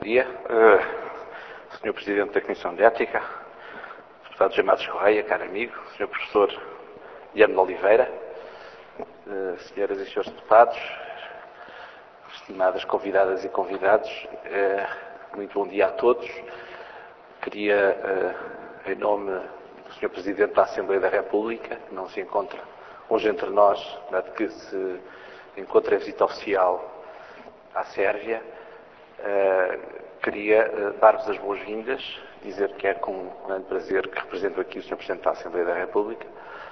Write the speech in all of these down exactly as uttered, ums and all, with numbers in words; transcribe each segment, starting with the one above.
dia. Uh, senhor Presidente da Comissão de Ética, Deputado José Matos Correia, caro amigo, senhor Professor Guilherme de Oliveira, uh, Senhoras e Senhores Deputados, estimadas convidadas e convidados, uh, muito bom dia a todos. Queria, uh, em nome do senhor Presidente da Assembleia da República, que não se encontra hoje entre nós, dado que se encontra em visita oficial à Sérvia, uh, queria uh, dar-vos as boas-vindas, dizer que é com um grande prazer que represento aqui o senhor Presidente da Assembleia da República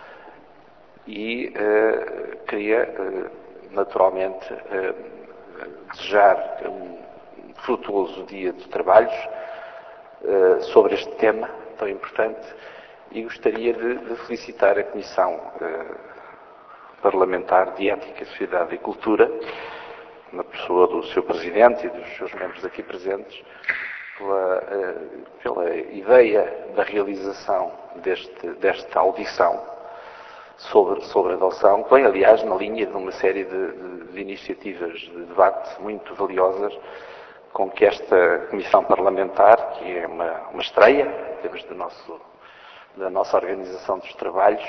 e uh, queria, uh, naturalmente, uh, desejar um frutuoso dia de trabalhos uh, sobre este tema tão importante e gostaria de, de felicitar a Comissão uh, Parlamentar de Ética, Sociedade e Cultura, na pessoa do seu Presidente e dos seus membros aqui presentes, pela, pela ideia da realização deste, desta audição sobre, sobre a adoção, que vem, aliás, na linha de uma série de, de, de iniciativas de debate muito valiosas com que esta Comissão Parlamentar, que é uma, uma estreia, em termos do nosso, da nossa organização dos trabalhos,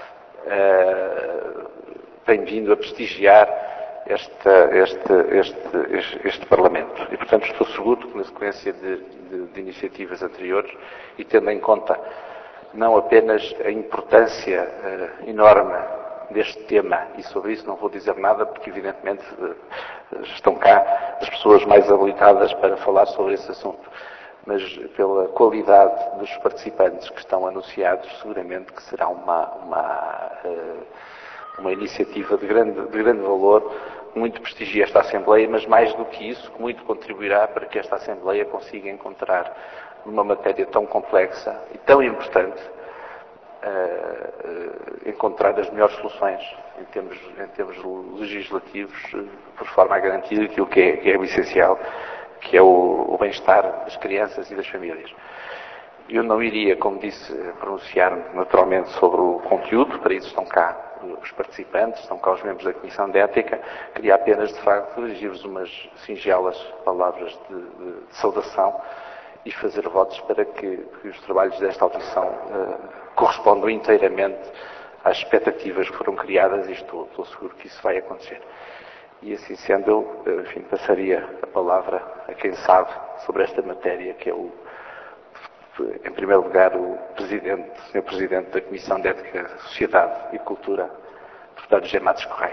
uh, tem vindo a prestigiar Este, este, este, este Parlamento. E, portanto, estou seguro que, na sequência de, de, de iniciativas anteriores, e tendo em conta não apenas a importância uh, enorme deste tema, e sobre isso não vou dizer nada, porque, evidentemente, uh, estão cá as pessoas mais habilitadas para falar sobre esse assunto, mas pela qualidade dos participantes que estão anunciados, seguramente que será uma, uma uh, uma iniciativa de grande, de grande valor, muito prestigia esta Assembleia, mas mais do que isso, que muito contribuirá para que esta Assembleia consiga encontrar, numa matéria tão complexa e tão importante, uh, uh, encontrar as melhores soluções em termos, em termos legislativos, uh, por forma a garantir aquilo que é, que é essencial, que é o, o bem-estar das crianças e das famílias. Eu não iria, como disse, pronunciar-me naturalmente sobre o conteúdo, para isso estão cá os participantes, estão cá os membros da Comissão de Ética. Queria apenas, de facto, dirigir-vos umas singelas palavras de, de, de saudação e fazer votos para que, que os trabalhos desta audição uh, correspondam inteiramente às expectativas que foram criadas e estou, estou seguro que isso vai acontecer. E assim sendo, eu, enfim, passaria a palavra a quem sabe sobre esta matéria, que é o em primeiro lugar, o Presidente, o senhor Presidente da Comissão de Ética, Sociedade e Cultura, Deputado José Matos Correia.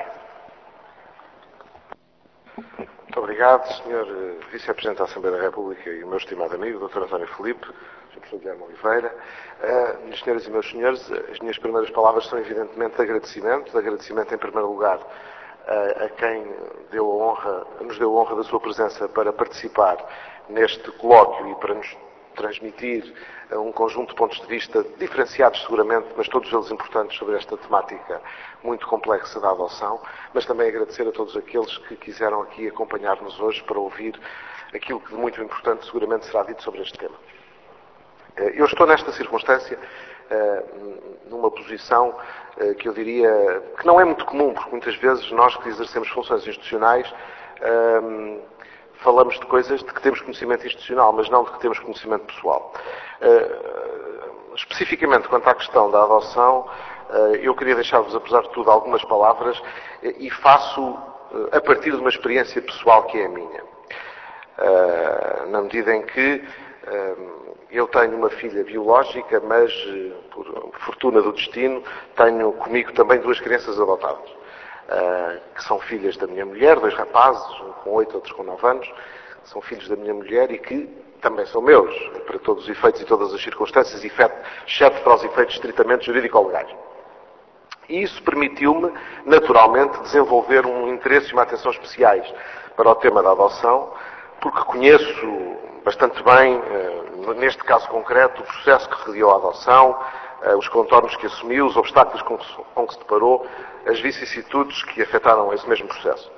Muito obrigado, senhor Vice-Presidente da Assembleia da República e o meu estimado amigo, doutor António Filipe, senhor Professor Guilherme Oliveira. Uh, minhas senhoras e meus senhores, as minhas primeiras palavras são evidentemente de agradecimento, de agradecimento em primeiro lugar uh, a quem deu a honra, nos deu a honra da sua presença para participar neste colóquio e para nos transmitir um conjunto de pontos de vista diferenciados seguramente, mas todos eles importantes sobre esta temática muito complexa da adoção, mas também agradecer a todos aqueles que quiseram aqui acompanhar-nos hoje para ouvir aquilo que de muito importante seguramente será dito sobre este tema. Eu estou nesta circunstância numa posição que eu diria que não é muito comum, porque muitas vezes nós que exercemos funções institucionais falamos de coisas de que temos conhecimento institucional, mas não de que temos conhecimento pessoal. Uh, especificamente quanto à questão da adoção, uh, eu queria deixar-vos, apesar de tudo, algumas palavras uh, e faço uh, a partir de uma experiência pessoal que é a minha. Uh, na medida em que uh, eu tenho uma filha biológica, mas, uh, por fortuna do destino, tenho comigo também duas crianças adotadas. Uh, que são filhas da minha mulher, dois rapazes, um com oito, outros com nove anos, são filhos da minha mulher e que também são meus, para todos os efeitos e todas as circunstâncias, exceto para os efeitos estritamente jurídico-legais. E isso permitiu-me, naturalmente, desenvolver um interesse e uma atenção especiais para o tema da adoção, porque conheço bastante bem, uh, neste caso concreto, o processo que rodeou a adoção, os contornos que assumiu, os obstáculos com que se deparou, as vicissitudes que afetaram esse mesmo processo.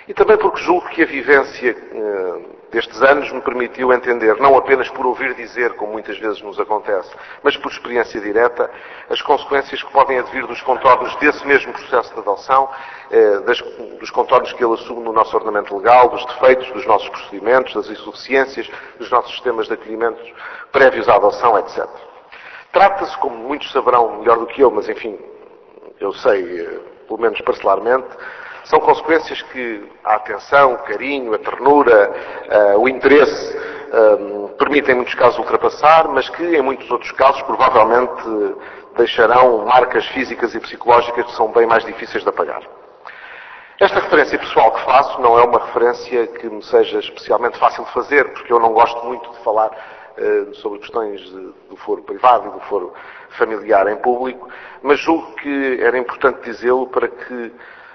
E também porque julgo que a vivência eh, destes anos me permitiu entender, não apenas por ouvir dizer, como muitas vezes nos acontece, mas por experiência direta, as consequências que podem advir dos contornos desse mesmo processo de adoção, eh, das, dos contornos que ele assume no nosso ordenamento legal, dos defeitos dos nossos procedimentos, das insuficiências dos nossos sistemas de acolhimentos prévios à adoção, etcétera. Trata-se, como muitos saberão melhor do que eu, mas enfim, eu sei, eh, pelo menos parcelarmente, são consequências que a atenção, o carinho, a ternura, uh, o interesse uh, permitem em muitos casos ultrapassar, mas que em muitos outros casos provavelmente uh, deixarão marcas físicas e psicológicas que são bem mais difíceis de apagar. Esta referência pessoal que faço não é uma referência que me seja especialmente fácil de fazer, porque eu não gosto muito de falar uh, sobre questões de, do foro privado e do foro familiar em público, mas julgo que era importante dizê-lo para que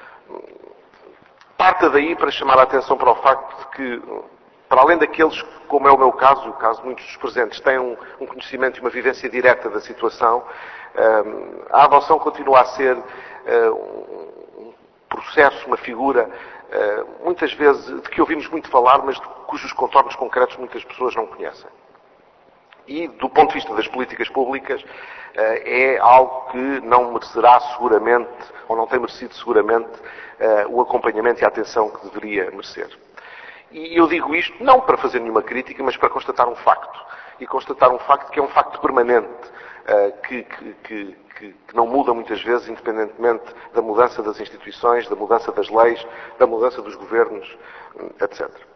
parta daí para chamar a atenção para o facto de que, para além daqueles, como é o meu caso, o caso de muitos dos presentes, têm um, um conhecimento e uma vivência direta da situação, um, a adoção continua a ser uh, um processo, uma figura, uh, muitas vezes, de que ouvimos muito falar, mas de cujos contornos concretos muitas pessoas não conhecem. E, do ponto de vista das políticas públicas, é algo que não merecerá seguramente, ou não tem merecido seguramente, o acompanhamento e a atenção que deveria merecer. E eu digo isto não para fazer nenhuma crítica, mas para constatar um facto. E constatar um facto que é um facto permanente, que, que, que, que não muda muitas vezes, independentemente da mudança das instituições, da mudança das leis, da mudança dos governos, etcétera.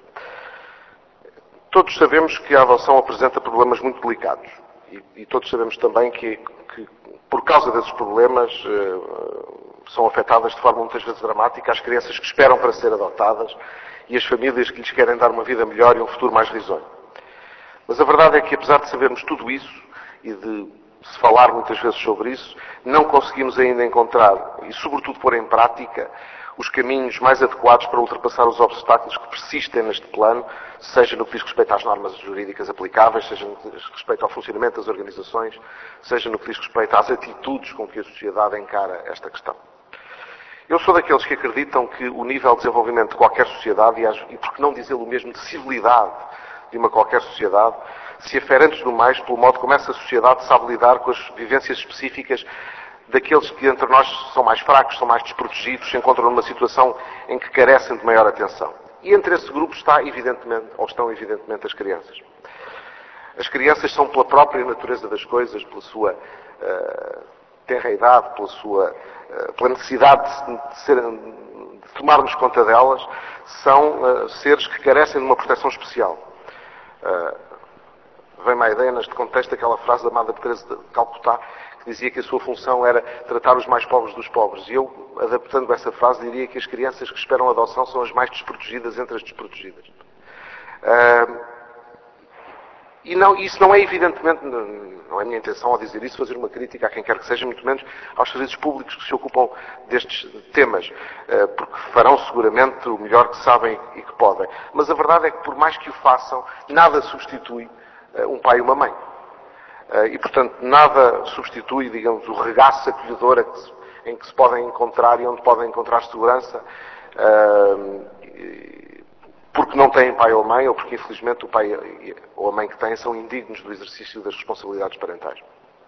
Todos sabemos que a adoção apresenta problemas muito delicados. E, e todos sabemos também que, que, por causa desses problemas, eh, são afetadas de forma muitas vezes dramática as crianças que esperam para ser adotadas e as famílias que lhes querem dar uma vida melhor e um futuro mais risonho. Mas a verdade é que, apesar de sabermos tudo isso e de se falar muitas vezes sobre isso, não conseguimos ainda encontrar, e sobretudo pôr em prática, os caminhos mais adequados para ultrapassar os obstáculos que persistem neste plano, seja no que diz respeito às normas jurídicas aplicáveis, seja no que diz respeito ao funcionamento das organizações, seja no que diz respeito às atitudes com que a sociedade encara esta questão. Eu sou daqueles que acreditam que o nível de desenvolvimento de qualquer sociedade, e por que não dizê-lo mesmo, de civilidade de uma qualquer sociedade, se afere antes do mais pelo modo como essa sociedade sabe lidar com as vivências específicas daqueles que entre nós são mais fracos, são mais desprotegidos, se encontram numa situação em que carecem de maior atenção. E entre esse grupo está, evidentemente, ou estão evidentemente as crianças. As crianças são, pela própria natureza das coisas, pela sua uh, tenra idade, pela sua uh, pela necessidade de, de, ser, de tomarmos conta delas, são uh, seres que carecem de uma proteção especial. Uh, Vem-me à ideia, neste contexto, aquela frase da Madre Teresa de Calcutá, que dizia que a sua função era tratar os mais pobres dos pobres. E eu, adaptando essa frase, diria que as crianças que esperam a adoção são as mais desprotegidas entre as desprotegidas. Uh, e não, isso não é, evidentemente, não é minha intenção ao dizer isso, fazer uma crítica a quem quer que seja, muito menos aos serviços públicos que se ocupam destes temas, uh, porque farão seguramente o melhor que sabem e que podem. Mas a verdade é que, por mais que o façam, nada substitui um pai e uma mãe. E, portanto, nada substitui, digamos, o regaço acolhedor em que se podem encontrar e onde podem encontrar segurança, porque não têm pai ou mãe, ou porque, infelizmente, o pai ou a mãe que têm são indignos do exercício das responsabilidades parentais.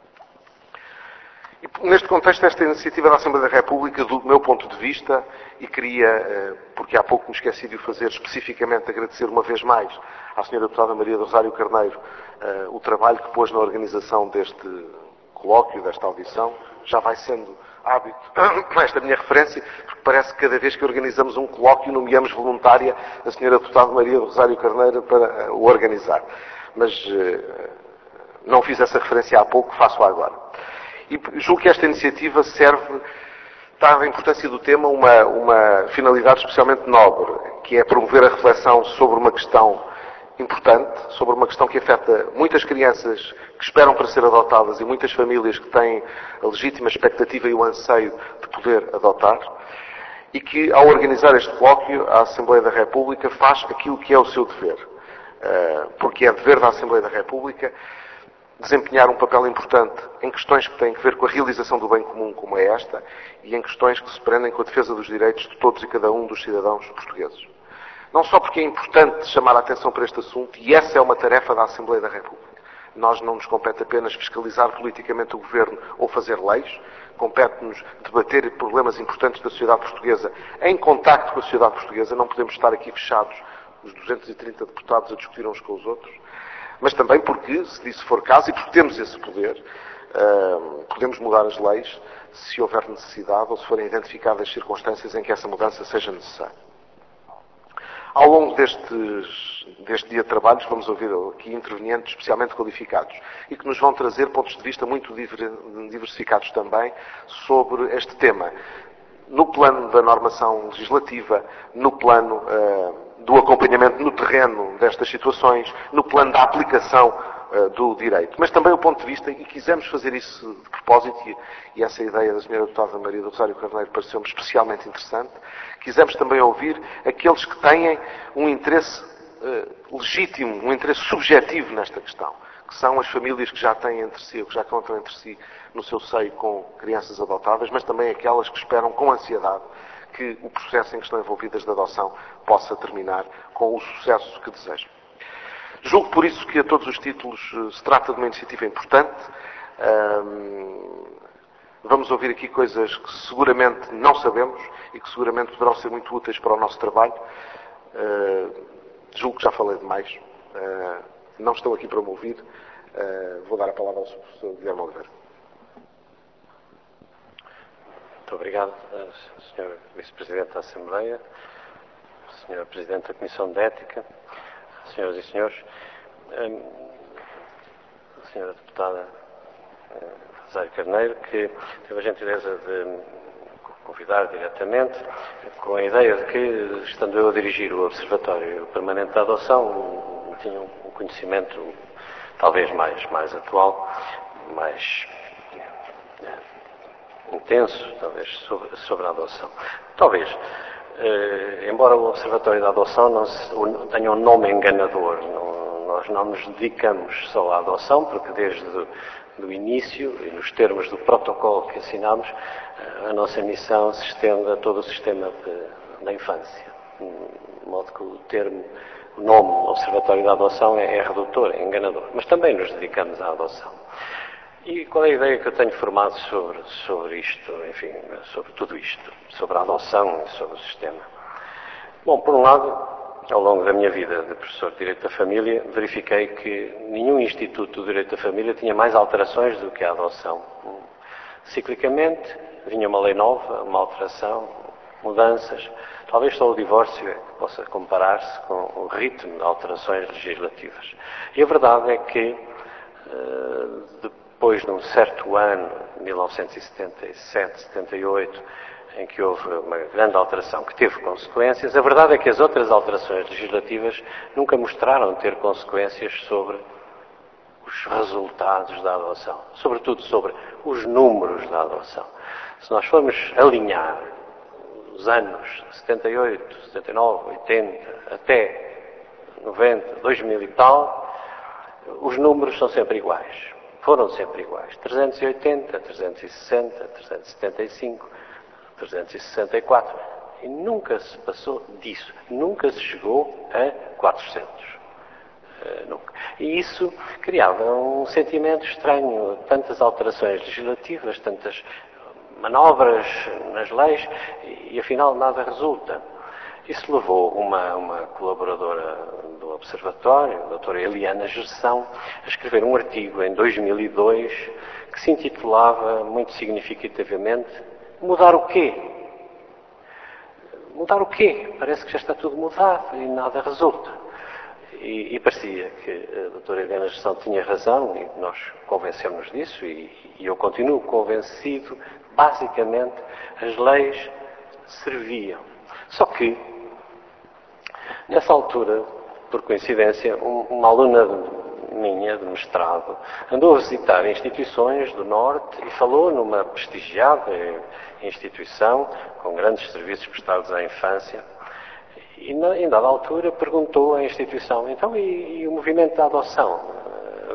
E, neste contexto, esta iniciativa da Assembleia da República, do meu ponto de vista, e queria, porque há pouco me esqueci de o fazer, especificamente agradecer uma vez mais à senhora Deputada Maria do Rosário Carneiro o trabalho que pôs na organização deste colóquio, desta audição. Já vai sendo hábito esta minha referência, porque parece que cada vez que organizamos um colóquio nomeamos voluntária a senhora Deputada Maria do Rosário Carneiro para o organizar. Mas não fiz essa referência há pouco, faço-a agora. E julgo que esta iniciativa serve, dada a importância do tema, uma, uma finalidade especialmente nobre, que é promover a reflexão sobre uma questão importante, sobre uma questão que afeta muitas crianças que esperam para ser adotadas e muitas famílias que têm a legítima expectativa e o anseio de poder adotar, e que, ao organizar este colóquio, a Assembleia da República faz aquilo que é o seu dever. Porque é dever da Assembleia da República desempenhar um papel importante em questões que têm a ver com a realização do bem comum como é esta e em questões que se prendem com a defesa dos direitos de todos e cada um dos cidadãos portugueses. Não só porque é importante chamar a atenção para este assunto, e essa é uma tarefa da Assembleia da República. Nós não nos compete apenas fiscalizar politicamente o Governo ou fazer leis, compete-nos debater problemas importantes da sociedade portuguesa em contacto com a sociedade portuguesa. Não podemos estar aqui fechados, os duzentos e trinta deputados, a discutir uns com os outros. Mas também porque, se disso for caso, e porque temos esse poder, uh, podemos mudar as leis se houver necessidade ou se forem identificadas circunstâncias em que essa mudança seja necessária. Ao longo destes, deste dia de trabalhos, vamos ouvir aqui intervenientes especialmente qualificados e que nos vão trazer pontos de vista muito diversificados também sobre este tema. No plano da normação legislativa, no plano uh, do acompanhamento no terreno destas situações, no plano da aplicação uh, do direito. Mas também o ponto de vista, e quisemos fazer isso de propósito, e, e essa ideia da senhora deputada Maria do Rosário Carneiro pareceu-me especialmente interessante, quisemos também ouvir aqueles que têm um interesse uh, legítimo, um interesse subjetivo nesta questão, que são as famílias que já têm entre si, ou que já contam entre si no seu seio com crianças adotadas, mas também aquelas que esperam com ansiedade que o processo em que estão envolvidas de adoção possa terminar com o sucesso que desejam. Julgo por isso que a todos os títulos se trata de uma iniciativa importante. Vamos ouvir aqui coisas que seguramente não sabemos e que seguramente poderão ser muito úteis para o nosso trabalho. Julgo que já falei demais. Não estão aqui para me ouvir. Vou dar a palavra ao professor Guilherme Oliveira. Muito obrigado, senhor Vice-Presidente da Assembleia, senhor Presidente da Comissão de Ética, senhoras e senhores, a senhora Deputada Rosário Carneiro, que teve a gentileza de convidar diretamente, com a ideia de que, estando eu a dirigir o Observatório Permanente da Adoção, tinha um conhecimento talvez mais, mais atual, mais intenso, talvez, sobre, sobre a adoção. Talvez, eh, embora o Observatório da Adoção não se, tenha um nome enganador, não, nós não nos dedicamos só à adoção, porque desde o início, e nos termos do protocolo que assinamos, a nossa missão se estende a todo o sistema de, da infância. De modo que o termo, o nome Observatório da Adoção é, é redutor, é enganador. Mas também nos dedicamos à adoção. E qual é a ideia que eu tenho formado sobre, sobre isto, enfim, sobre tudo isto, sobre a adoção e sobre o sistema? Bom, por um lado, ao longo da minha vida de professor de Direito da Família, verifiquei que nenhum Instituto do Direito da Família tinha mais alterações do que a adoção. Ciclicamente, vinha uma lei nova, uma alteração, mudanças. Talvez só o divórcio é que possa comparar-se com o ritmo de alterações legislativas. E a verdade é que, depois de um certo ano, mil novecentos e setenta e sete, setenta e oito, em que houve uma grande alteração que teve consequências, a verdade é que as outras alterações legislativas nunca mostraram ter consequências sobre os resultados da adoção, sobretudo sobre os números da adoção. Se nós formos alinhar os anos setenta e oito, setenta e nove, oitenta, até noventa, dois mil e tal, os números são sempre iguais. Foram sempre iguais. trezentos e oitenta, trezentos e sessenta, trezentos e setenta e cinco, trezentos e sessenta e quatro. E nunca se passou disso. Nunca se chegou a quatrocentos. Uh, nunca. E isso criava um sentimento estranho. Tantas alterações legislativas, tantas manobras nas leis e, e afinal nada resulta. Isso levou uma, uma colaboradora do Observatório, a doutora Eliana Gerção, a escrever um artigo em dois mil e dois que se intitulava, muito significativamente, Mudar o quê? Mudar o quê? Parece que já está tudo mudado e nada resulta. E, e parecia que a doutora Eliana Gerção tinha razão e nós convencemos disso e, e eu continuo convencido, basicamente, as leis serviam. Só que, nessa altura, por coincidência, um, uma aluna minha, de mestrado, andou a visitar instituições do Norte e falou numa prestigiada instituição, com grandes serviços prestados à infância, e, na, em dada altura, perguntou à instituição, então, e, e o movimento da adoção?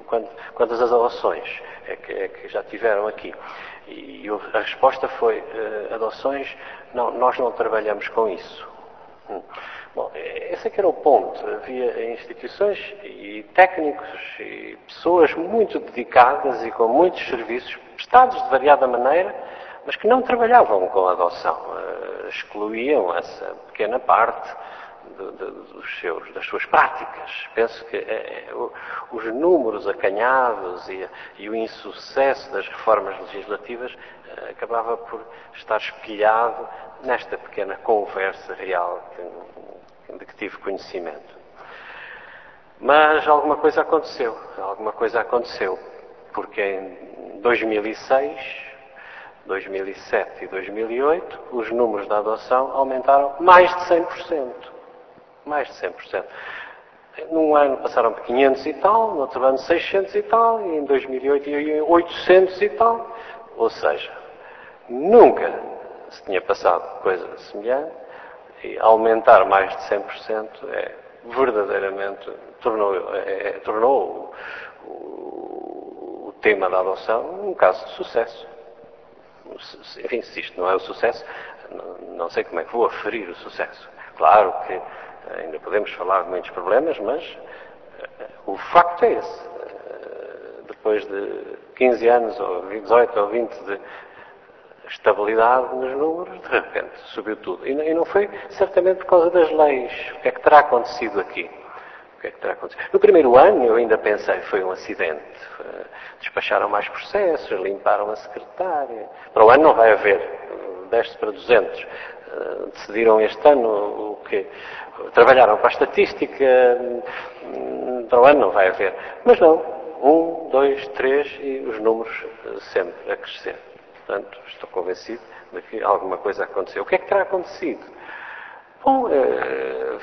quantas adoções é que, é que já tiveram aqui? E a resposta foi, uh, adoções, não, nós não trabalhamos com isso. Hum. Bom, esse é que era o ponto. Havia instituições e técnicos e pessoas muito dedicadas e com muitos serviços prestados de variada maneira, mas que não trabalhavam com a adoção. Uh, excluíam essa pequena parte de, de, dos seus, das suas práticas. Penso que é, os números acanhados e, e o insucesso das reformas legislativas uh, acabava por estar espelhado nesta pequena conversa real de que tive conhecimento. Mas alguma coisa aconteceu, alguma coisa aconteceu, porque em dois mil e seis, dois mil e sete e dois mil e oito, os números da adoção aumentaram mais de cem por cento. Mais de cem por cento. Num ano passaram para quinhentos e tal, no outro ano seiscentos e tal, e em dois mil e oito oitocentos e tal. Ou seja, nunca se tinha passado coisa semelhante. E aumentar mais de cem por cento é verdadeiramente, tornou, é, é, tornou o, o, o tema da adoção um caso de sucesso. Enfim, se isto não é o sucesso, não, não sei como é que vou aferir o sucesso. Claro que ainda podemos falar de muitos problemas, mas uh, o facto é esse. Uh, depois de quinze anos, ou dezoito ou vinte de estabilidade nos números, de repente subiu tudo. E não foi certamente por causa das leis. O que é que terá acontecido aqui? O que é que terá acontecido? No primeiro ano eu ainda pensei, foi um acidente. Despacharam mais processos, limparam a secretária. Para o ano não vai haver. Desce para duzentos. Decidiram este ano o que trabalharam para a estatística. Para o ano não vai haver. Mas não. Um, dois, três e os números sempre a crescer. Portanto, estou convencido de que alguma coisa aconteceu. O que é que terá acontecido? Bom, eh,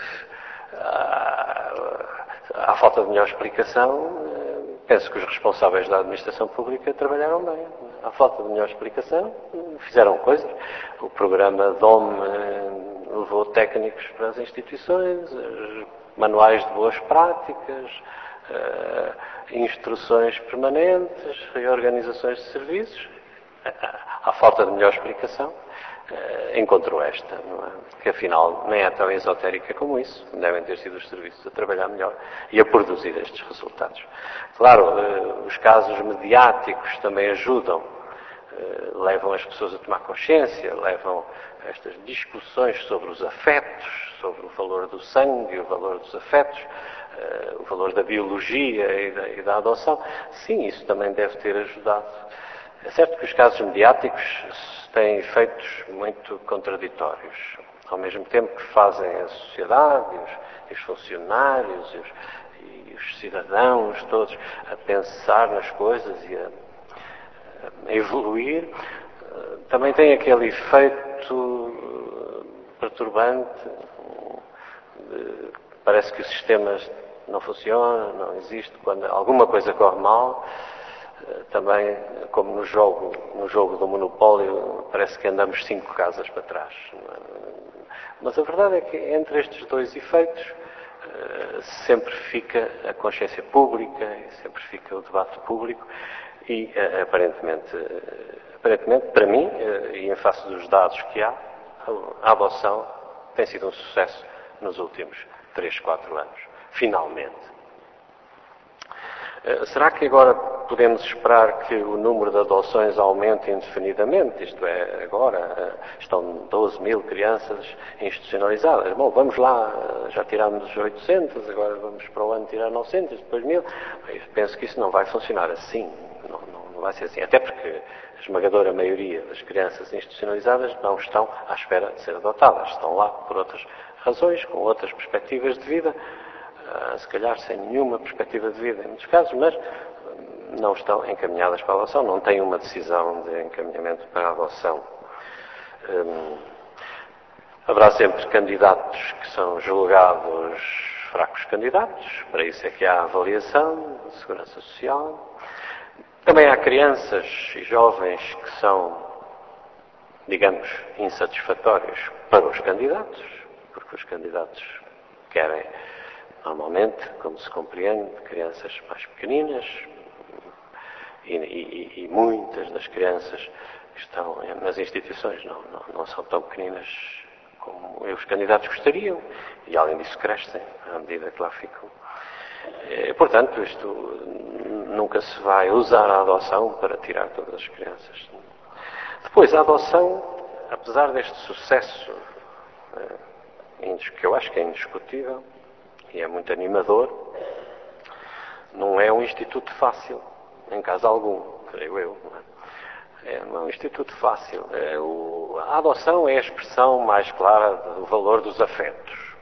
à, à falta de melhor explicação, eh, penso que os responsáveis da administração pública trabalharam bem. À falta de melhor explicação, fizeram coisas. O programa D O M eh, levou técnicos para as instituições, manuais de boas práticas, eh, instruções permanentes, reorganizações de serviços. À falta de melhor explicação, encontrou esta, não é? Que afinal nem é tão esotérica como isso. Devem ter sido os serviços a trabalhar melhor e a produzir estes resultados. Claro, os casos mediáticos também ajudam, levam as pessoas a tomar consciência, levam a estas discussões sobre os afetos, sobre o valor do sangue, o valor dos afetos, o valor da biologia e da, e da adoção. Sim, isso também deve ter ajudado. É certo que os casos mediáticos têm efeitos muito contraditórios. Ao mesmo tempo que fazem a sociedade, e os, e os funcionários e os, e os cidadãos todos a pensar nas coisas e a, a evoluir, também tem aquele efeito perturbante. De, parece que o sistema não funciona, não existe. Quando alguma coisa corre mal, também, como no jogo, no jogo do monopólio, parece que andamos cinco casas para trás. Mas a verdade é que entre estes dois efeitos sempre fica a consciência pública, sempre fica o debate público e aparentemente, aparentemente para mim, e em face dos dados que há, a adoção tem sido um sucesso nos últimos três, quatro anos. Finalmente. Será que agora podemos esperar que o número de adoções aumente indefinidamente? Isto é, agora estão doze mil crianças institucionalizadas. Bom, vamos lá, já tirámos oitocentos, agora vamos para o ano tirar novecentos, depois mil. Eu penso que isso não vai funcionar assim, não, não, não vai ser assim. Até porque a esmagadora maioria das crianças institucionalizadas não estão à espera de ser adotadas. Estão lá por outras razões, com outras perspectivas de vida. Uh, se calhar sem nenhuma perspectiva de vida em muitos casos, mas não estão encaminhadas para a adoção, não têm uma decisão de encaminhamento para a adoção. Um, haverá sempre candidatos que são julgados fracos candidatos, para isso é que há avaliação de segurança social. Também há crianças e jovens que são, digamos, insatisfatórios para os candidatos, porque os candidatos querem, normalmente, como se compreende, crianças mais pequeninas, e, e, e muitas das crianças que estão nas instituições não, não, não são tão pequeninas como os candidatos gostariam, e além disso crescem à medida que lá ficam. E, portanto, isto nunca se vai usar a adoção para tirar todas as crianças. Depois, a adoção, apesar deste sucesso, que eu acho que é indiscutível e é muito animador, não é um instituto fácil, em caso algum, creio eu. Não é, é, não é um instituto fácil. É o, a adoção é a expressão mais clara do valor dos afetos.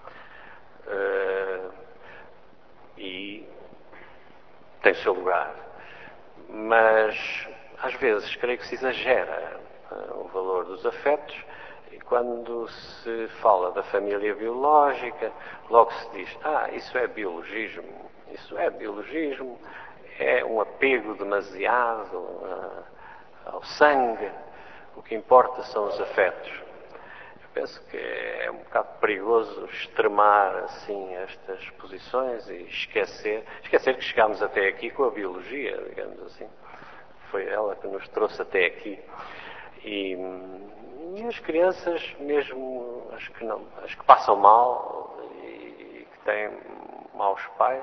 Uh, e tem o seu lugar. Mas, às vezes, creio que se exagera uh, o valor dos afetos. E quando se fala da família biológica, logo se diz, ah, isso é biologismo, isso é biologismo, é um apego demasiado uh, ao sangue, o que importa são os afetos. Eu penso que é um bocado perigoso extremar assim estas posições e esquecer, esquecer que chegámos até aqui com a biologia, digamos assim. Foi ela que nos trouxe até aqui. E, e as crianças, mesmo as que, não, as que passam mal e que têm maus pais,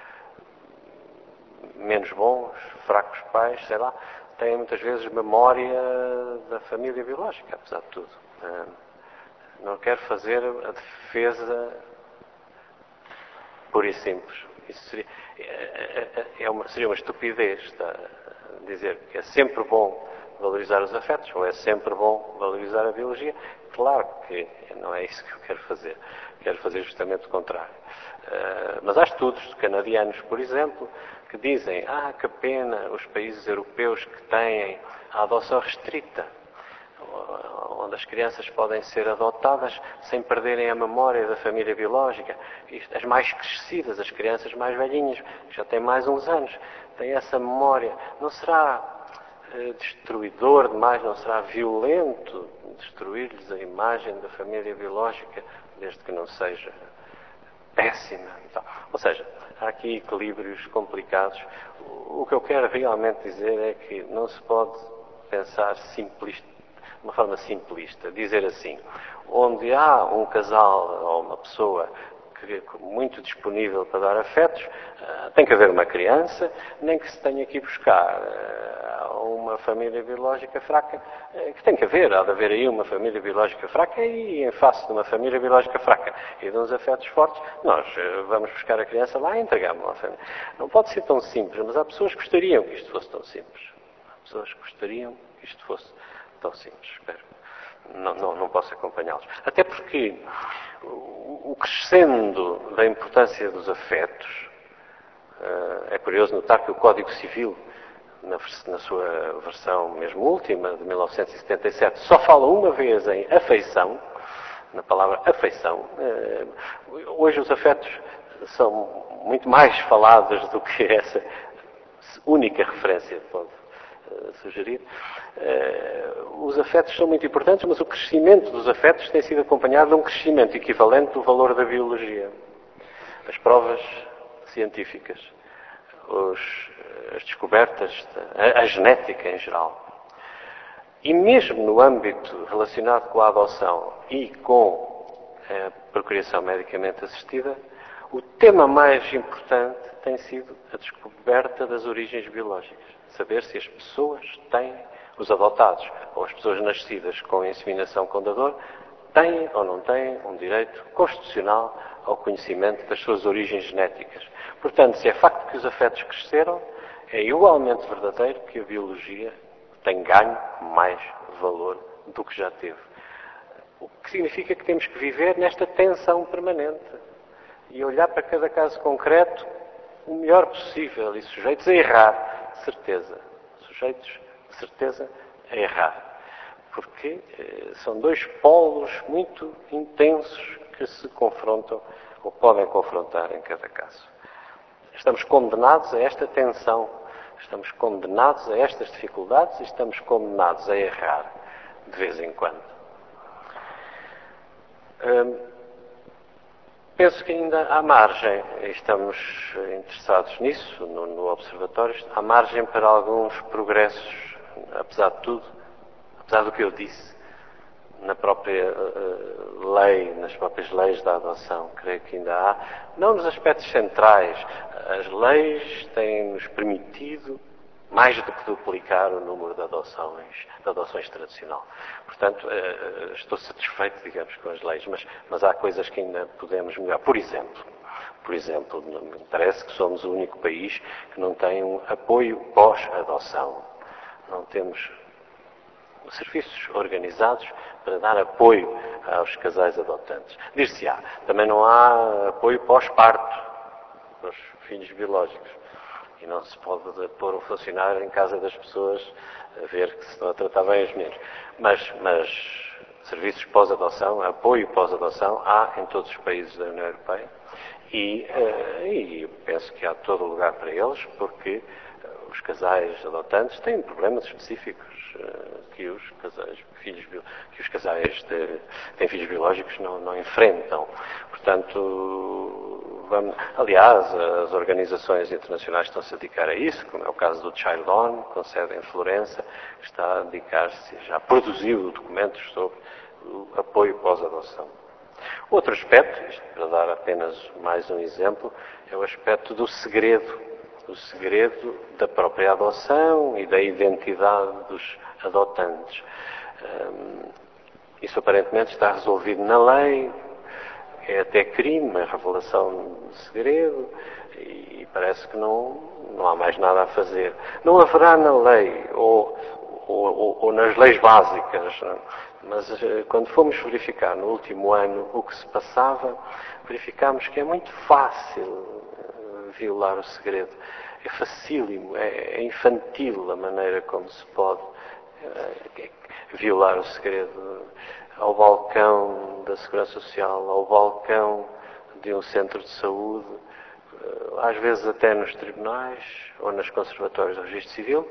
menos bons, fracos pais, sei lá, têm muitas vezes memória da família biológica, apesar de tudo. Não quero fazer a defesa pura e simples. Isso seria, é uma, seria uma estupidez tá? Dizer que é sempre bom valorizar os afetos, ou é sempre bom valorizar a biologia. Claro que não é isso que eu quero fazer. Quero fazer justamente o contrário. Uh, mas há estudos canadianos, por exemplo, que dizem, ah, que pena os países europeus que têm a adoção restrita, onde as crianças podem ser adotadas sem perderem a memória da família biológica. Isto, as mais crescidas, as crianças mais velhinhas, que já têm mais uns anos, têm essa memória. Não será destruidor demais, não será violento destruir-lhes a imagem da família biológica, desde que não seja péssima. Então, ou seja, há aqui equilíbrios complicados. O que eu quero realmente dizer é que não se pode pensar simplista, de uma forma simplista, dizer assim, onde há um casal ou uma pessoa que, muito disponível para dar afetos, tem que haver uma criança, nem que se tenha que ir buscar uma família biológica fraca, que tem que haver, há de haver aí uma família biológica fraca e em face de uma família biológica fraca e de uns afetos fortes, nós vamos buscar a criança lá e entregamos à família. Não pode ser tão simples, mas há pessoas que gostariam que isto fosse tão simples. Há pessoas que gostariam que isto fosse tão simples. Espero. Não, não, não posso acompanhá-los. Até porque o crescendo da importância dos afetos, é curioso notar que o Código Civil, na, na sua versão mesmo última, de mil novecentos e setenta e sete, só fala uma vez em afeição, na palavra afeição. Hoje os afetos são muito mais falados do que essa única referência pode sugerir. Os afetos são muito importantes, mas o crescimento dos afetos tem sido acompanhado de um crescimento equivalente do valor da biologia. As provas científicas, os, as descobertas, a, a genética em geral. E mesmo no âmbito relacionado com a adoção e com a procriação medicamente assistida, o tema mais importante tem sido a descoberta das origens biológicas. Saber se as pessoas têm, os adotados ou as pessoas nascidas com inseminação com dador, têm ou não têm um direito constitucional ao conhecimento das suas origens genéticas. Portanto, se é facto que os afetos cresceram, é igualmente verdadeiro que a biologia tem ganho mais valor do que já teve. O que significa que temos que viver nesta tensão permanente e olhar para cada caso concreto o melhor possível e sujeitos a errar, de certeza. Sujeitos, de certeza, a errar. Porque eh, são dois polos muito intensos que se confrontam ou podem confrontar em cada caso. Estamos condenados a esta tensão, estamos condenados a estas dificuldades e estamos condenados a errar de vez em quando. Hum, penso que ainda há margem, estamos interessados nisso, no, no Observatório, há margem para alguns progressos, apesar de tudo, apesar do que eu disse, na própria uh, lei, nas próprias leis da adoção, creio que ainda há, não nos aspectos centrais. As leis têm-nos permitido mais do que duplicar o número de adoções, de adoções tradicional. Portanto, uh, estou satisfeito, digamos, com as leis, mas, mas há coisas que ainda podemos melhorar. Por exemplo, por exemplo, me parece que somos o único país que não tem um apoio pós-adoção. Não temos serviços organizados para dar apoio aos casais adotantes. Dir-se-á, também não há apoio pós-parto para os filhos biológicos. E não se pode pôr um funcionário em casa das pessoas a ver que se estão a tratar bem os meninos. Mas, mas serviços pós-adoção, apoio pós-adoção, há em todos os países da União Europeia. E, uh, e penso que há todo lugar para eles, porque uh, os casais adotantes têm problemas específicos uh, que os casais, filhos, que os casais de, têm filhos biológicos não, não enfrentam. Portanto, vamos, aliás, as organizações internacionais estão-se a dedicar a isso, como é o caso do Child On, com sede em Florença, que está a dedicar-se, já produziu documentos sobre o apoio pós-adoção. Outro aspecto, isto para dar apenas mais um exemplo, é o aspecto do segredo, o segredo da própria adoção e da identidade dos adotantes. Isso aparentemente está resolvido na lei, é até crime a revelação de segredo e parece que não, não há mais nada a fazer. Não haverá na lei ou, ou, ou, ou nas leis básicas, mas quando fomos verificar no último ano o que se passava, verificámos que é muito fácil violar o segredo. É facílimo, é infantil a maneira como se pode violar o segredo. Ao balcão da Segurança Social, ao balcão de um centro de saúde, às vezes até nos tribunais ou nas conservatórias do registro civil,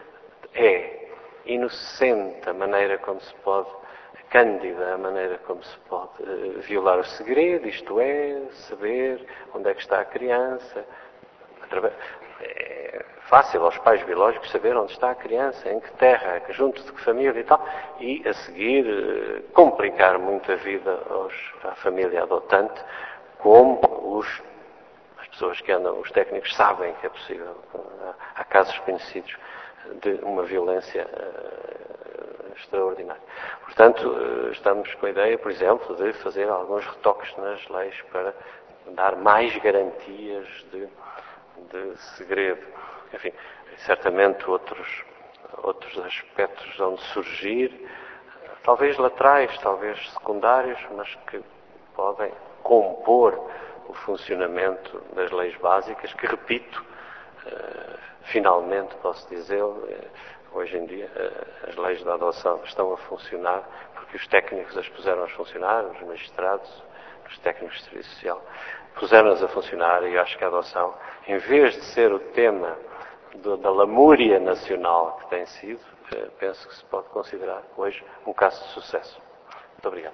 é inocente a maneira como se pode, cândida a maneira como se pode uh, violar o segredo, isto é, saber onde é que está a criança. Através, é fácil aos pais biológicos saber onde está a criança, em que terra, junto de que família e tal, e a seguir uh, complicar muito a vida aos, à família adotante, como os, as pessoas que andam, os técnicos sabem que é possível. Há, há casos conhecidos de uma violência uh, extraordinária. Portanto, uh, estamos com a ideia, por exemplo, de fazer alguns retoques nas leis para dar mais garantias de, de segredo. Enfim, certamente outros, outros aspectos vão surgir, talvez laterais, talvez secundários, mas que podem compor o funcionamento das leis básicas, que, repito, uh, finalmente posso dizer, hoje em dia as leis da adoção estão a funcionar porque os técnicos as puseram a funcionar, os magistrados, os técnicos de serviço social, puseram-nas a funcionar e acho que a adoção, em vez de ser o tema do, da lamúria nacional que tem sido, penso que se pode considerar hoje um caso de sucesso. Muito obrigado.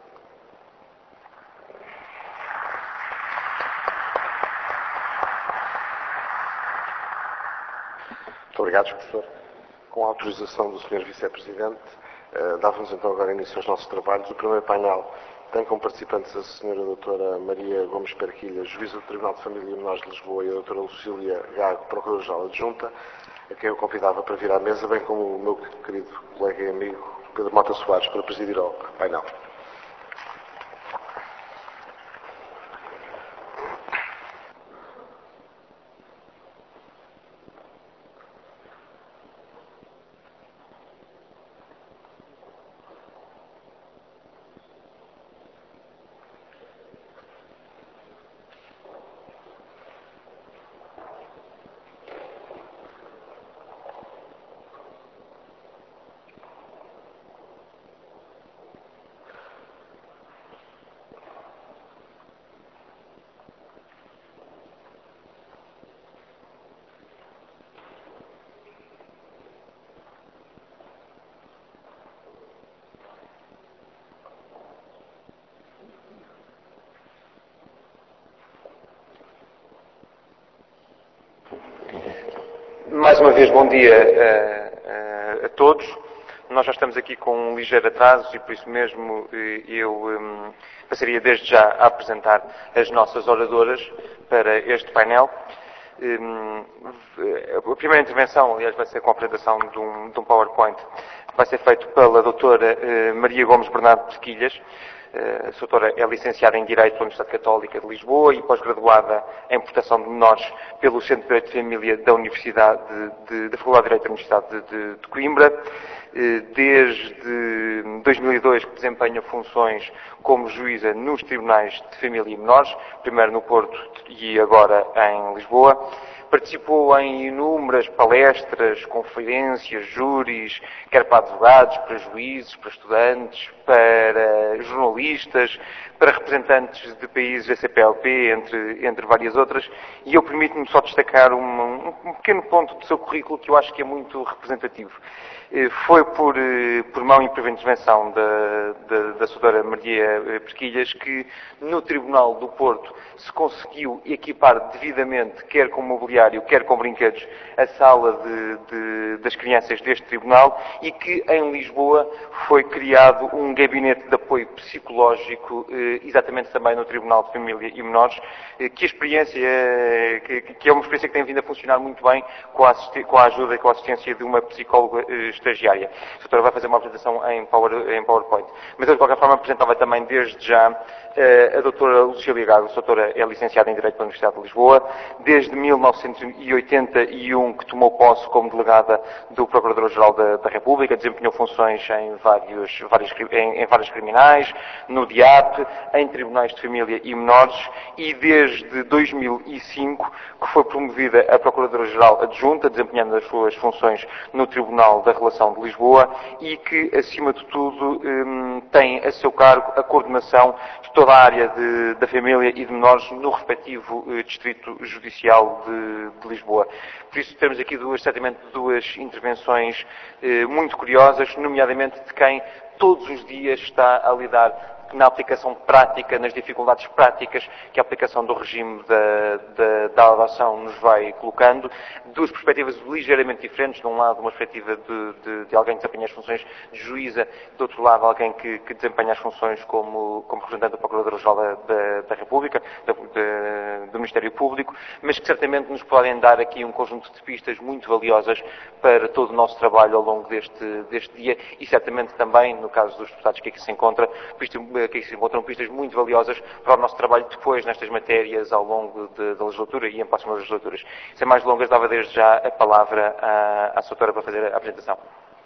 Muito obrigado, professor. Com a autorização do senhor Vice-Presidente, eh, dávamos então agora início aos nossos trabalhos. O primeiro painel tem como participantes a senhora doutora Maria Gomes Perquilha, juíza do Tribunal de Família e Menores de Lisboa, e a doutora Lucília Gago, Procuradora-Geral Adjunta, a quem eu convidava para vir à mesa, bem como o meu querido colega e amigo Pedro Mota Soares, para presidir ao painel. Mais uma vez, bom dia a, a, a todos. Nós já estamos aqui com um ligeiro atraso e, por isso mesmo, eu um, passaria desde já a apresentar as nossas oradoras para este painel. Um, a primeira intervenção, aliás, vai ser com a apresentação de um, de um PowerPoint, vai ser feito pela doutora uh, Maria Gomes Bernardo Pesquilhas. A doutora é licenciada em Direito pela Universidade Católica de Lisboa e pós-graduada em Proteção de Menores pelo Centro de Direito de Família da Universidade de, de, da Faculdade de Direito da Universidade de, de, de Coimbra. Desde dois mil e dois que desempenha funções como juíza nos Tribunais de Família e Menores, primeiro no Porto e agora em Lisboa. Participou em inúmeras palestras, conferências, júris, quer para advogados, para juízes, para estudantes, para jornalistas, para representantes de países da C P L P, entre, entre várias outras, e eu permito-me só destacar um, um pequeno ponto do seu currículo que eu acho que é muito representativo. Foi por, por mão e por intervenção da, da, da doutora Maria Pesquilhas que no Tribunal do Porto se conseguiu equipar devidamente, quer com mobiliário, quer com brinquedos, a sala de, de, das crianças deste Tribunal e que em Lisboa foi criado um gabinete de apoio psicológico, exatamente também no Tribunal de Família e Menores, que a experiência, que é uma experiência que tem vindo a funcionar muito bem com a, com a ajuda e com a assistência de uma psicóloga estagiária. A doutora vai fazer uma apresentação em, Power, em PowerPoint. Mas eu, de qualquer forma, apresentava também desde já a doutora Lucília Gago. A doutora é licenciada em Direito pela Universidade de Lisboa. Desde mil novecentos e oitenta e um que tomou posse como delegada do Procurador-Geral da, da República, desempenhou funções em vários, vários, em, em vários criminais, no D I A P, em tribunais de família e menores, e desde dois mil e cinco que foi promovida a Procuradora-Geral Adjunta, desempenhando as suas funções no Tribunal da Relação de Lisboa e que, acima de tudo, tem a seu cargo a coordenação de toda a área de, da família e de menores no respectivo Distrito Judicial de, de Lisboa. Por isso temos aqui duas, certamente duas intervenções muito curiosas, nomeadamente de quem todos os dias está a lidar na aplicação prática, nas dificuldades práticas que a aplicação do regime da, da, da adoção nos vai colocando, duas perspectivas ligeiramente diferentes. De um lado, uma perspectiva de, de, de alguém que desempenha as funções de juíza, do outro lado, alguém que, que desempenha as funções como, como representante do Procurador-Geral da, da, da República, da, da, do Ministério Público, mas que certamente nos podem dar aqui um conjunto de pistas muito valiosas para todo o nosso trabalho ao longo deste, deste dia e certamente também, no caso dos deputados que aqui se encontram, pistas que se encontram pistas muito valiosas para o nosso trabalho depois nestas matérias ao longo de, da legislatura e em próximas legislaturas. Sem mais longas, dava desde já a palavra à, à doutora para fazer a apresentação.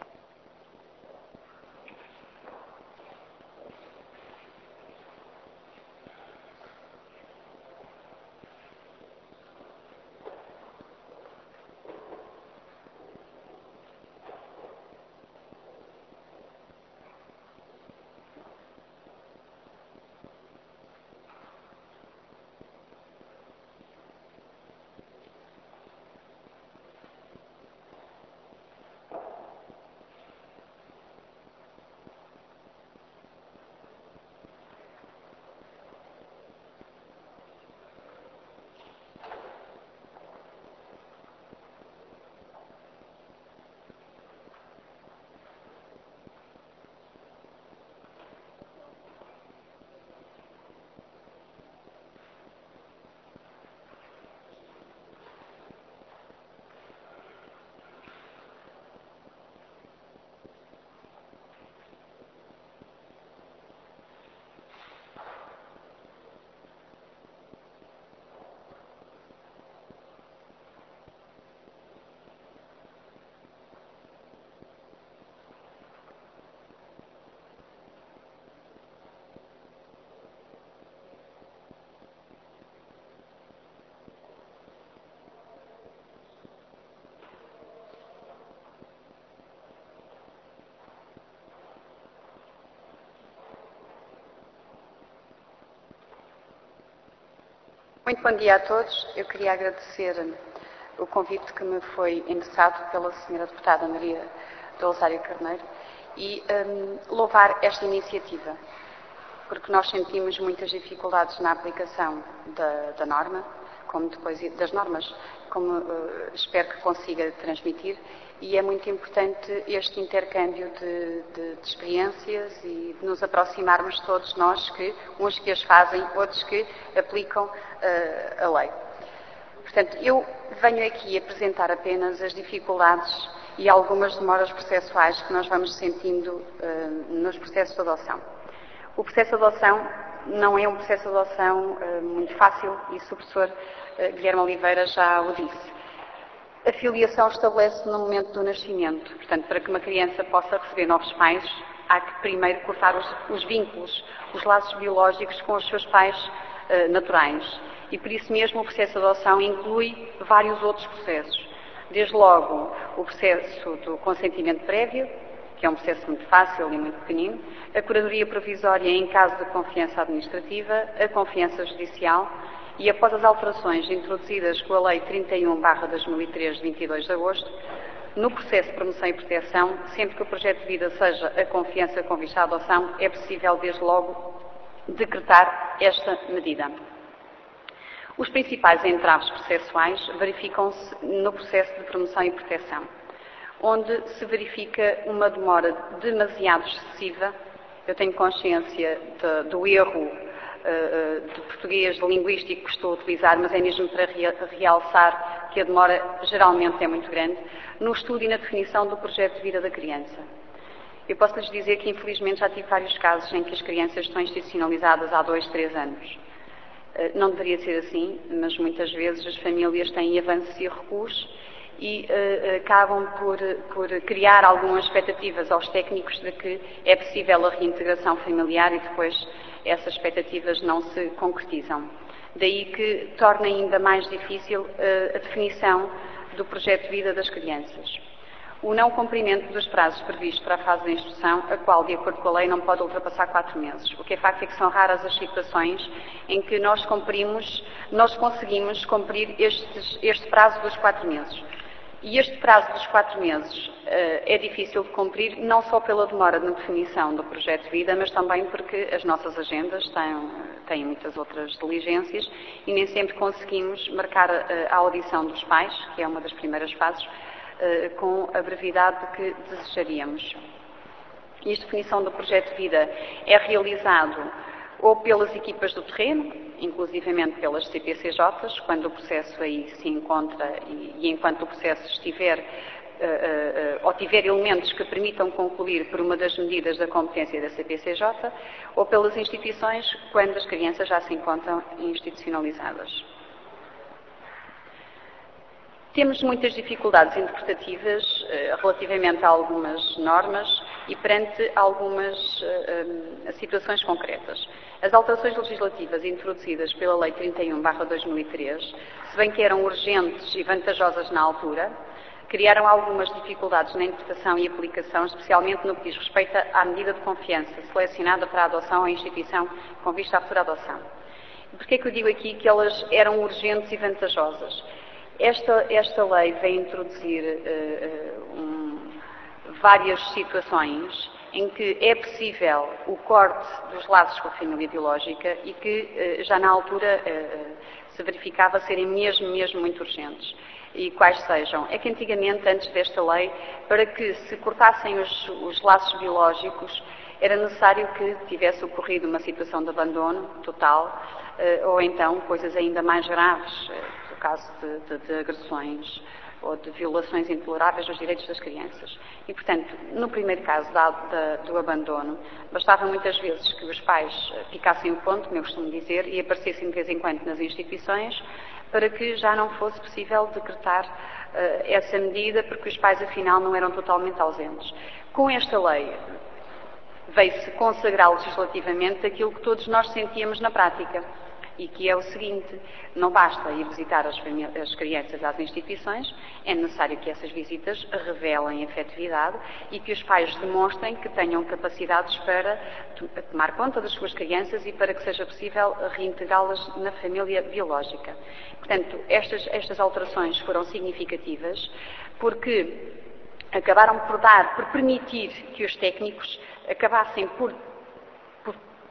Muito bom dia a todos. Eu queria agradecer o convite que me foi endereçado pela senhora deputada Maria do Rosário Carneiro e um, louvar esta iniciativa, porque nós sentimos muitas dificuldades na aplicação da, da norma, como depois das normas, como uh, espero que consiga transmitir, e é muito importante este intercâmbio de, de, de experiências e de nos aproximarmos todos nós, que uns que as fazem, outros que aplicam uh, a lei. Portanto, eu venho aqui apresentar apenas as dificuldades e algumas demoras processuais que nós vamos sentindo uh, nos processos de adoção. O processo de adoção não é um processo de adoção uh, muito fácil, e o professor uh, Guilherme Oliveira já o disse. A filiação estabelece no momento do nascimento. Portanto, para que uma criança possa receber novos pais, há que primeiro cortar os, os vínculos, os laços biológicos com os seus pais uh, naturais. E por isso mesmo o processo de adoção inclui vários outros processos. Desde logo o processo do consentimento prévio, que é um processo muito fácil e muito pequenino, a curadoria provisória em caso de confiança administrativa, a confiança judicial e, após as alterações introduzidas com a Lei trinta e um barra dois mil e três, de vinte e dois de agosto, no processo de promoção e proteção, sempre que o projeto de vida seja a confiança com vista à adoção, é possível, desde logo, decretar esta medida. Os principais entraves processuais verificam-se no processo de promoção e proteção, onde se verifica uma demora demasiado excessiva. Eu tenho consciência de, do erro uh, de português de linguístico que estou a utilizar, mas é mesmo para realçar que a demora geralmente é muito grande, no estudo e na definição do projeto de vida da criança. Eu posso lhes dizer que, infelizmente, já tive vários casos em que as crianças estão institucionalizadas há dois, três anos. Não deveria ser assim, mas muitas vezes as famílias têm avanços e recuos e uh, acabam por, por criar algumas expectativas aos técnicos de que é possível a reintegração familiar e depois essas expectativas não se concretizam. Daí que torna ainda mais difícil uh, a definição do projeto de vida das crianças. O não cumprimento dos prazos previstos para a fase de instrução, a qual, de acordo com a lei, não pode ultrapassar quatro meses. O que é facto é que são raras as situações em que nós cumprimos, nós conseguimos cumprir estes, este prazo dos quatro meses. E este prazo dos quatro meses uh, é difícil de cumprir, não só pela demora na definição do projeto de vida, mas também porque as nossas agendas têm, têm muitas outras diligências e nem sempre conseguimos marcar a, a audição dos pais, que é uma das primeiras fases, Uh, com a brevidade que desejaríamos. E a definição do projeto de vida é realizado ou pelas equipas do terreno, inclusivamente pelas C P C Js, quando o processo aí se encontra e, e enquanto o processo estiver uh, uh, uh, ou tiver elementos que permitam concluir por uma das medidas da competência da C P C J, ou pelas instituições, quando as crianças já se encontram institucionalizadas. Temos muitas dificuldades interpretativas uh, relativamente a algumas normas e perante algumas uh, uh, situações concretas. As alterações legislativas introduzidas pela Lei trinta e um barra dois mil e três, se bem que eram urgentes e vantajosas na altura, criaram algumas dificuldades na interpretação e aplicação, especialmente no que diz respeito à medida de confiança selecionada para a adoção à instituição com vista à futura adoção. Por que é que eu digo aqui que elas eram urgentes e vantajosas? Esta, esta lei vem introduzir uh, um, várias situações em que é possível o corte dos laços com a família biológica e que uh, já na altura uh, se verificava serem mesmo, mesmo muito urgentes. E quais sejam? É que antigamente, antes desta lei, para que se cortassem os, os laços biológicos, era necessário que tivesse ocorrido uma situação de abandono total uh, ou então coisas ainda mais graves, uh, no caso de, de, de agressões ou de violações intoleráveis dos direitos das crianças. E, portanto, no primeiro caso da, da, do abandono, bastava muitas vezes que os pais picassem o ponto, como eu costumo dizer, e aparecessem de vez em quando nas instituições, para que já não fosse possível decretar uh, essa medida, porque os pais, afinal, não eram totalmente ausentes. Com esta lei, veio-se consagrar legislativamente aquilo que todos nós sentíamos na prática, e que é o seguinte: não basta ir visitar as, as crianças às instituições, é necessário que essas visitas revelem efetividade e que os pais demonstrem que tenham capacidades para tomar conta das suas crianças e para que seja possível reintegrá-las na família biológica. Portanto, estas, estas alterações foram significativas porque acabaram por dar, por permitir que os técnicos acabassem por, por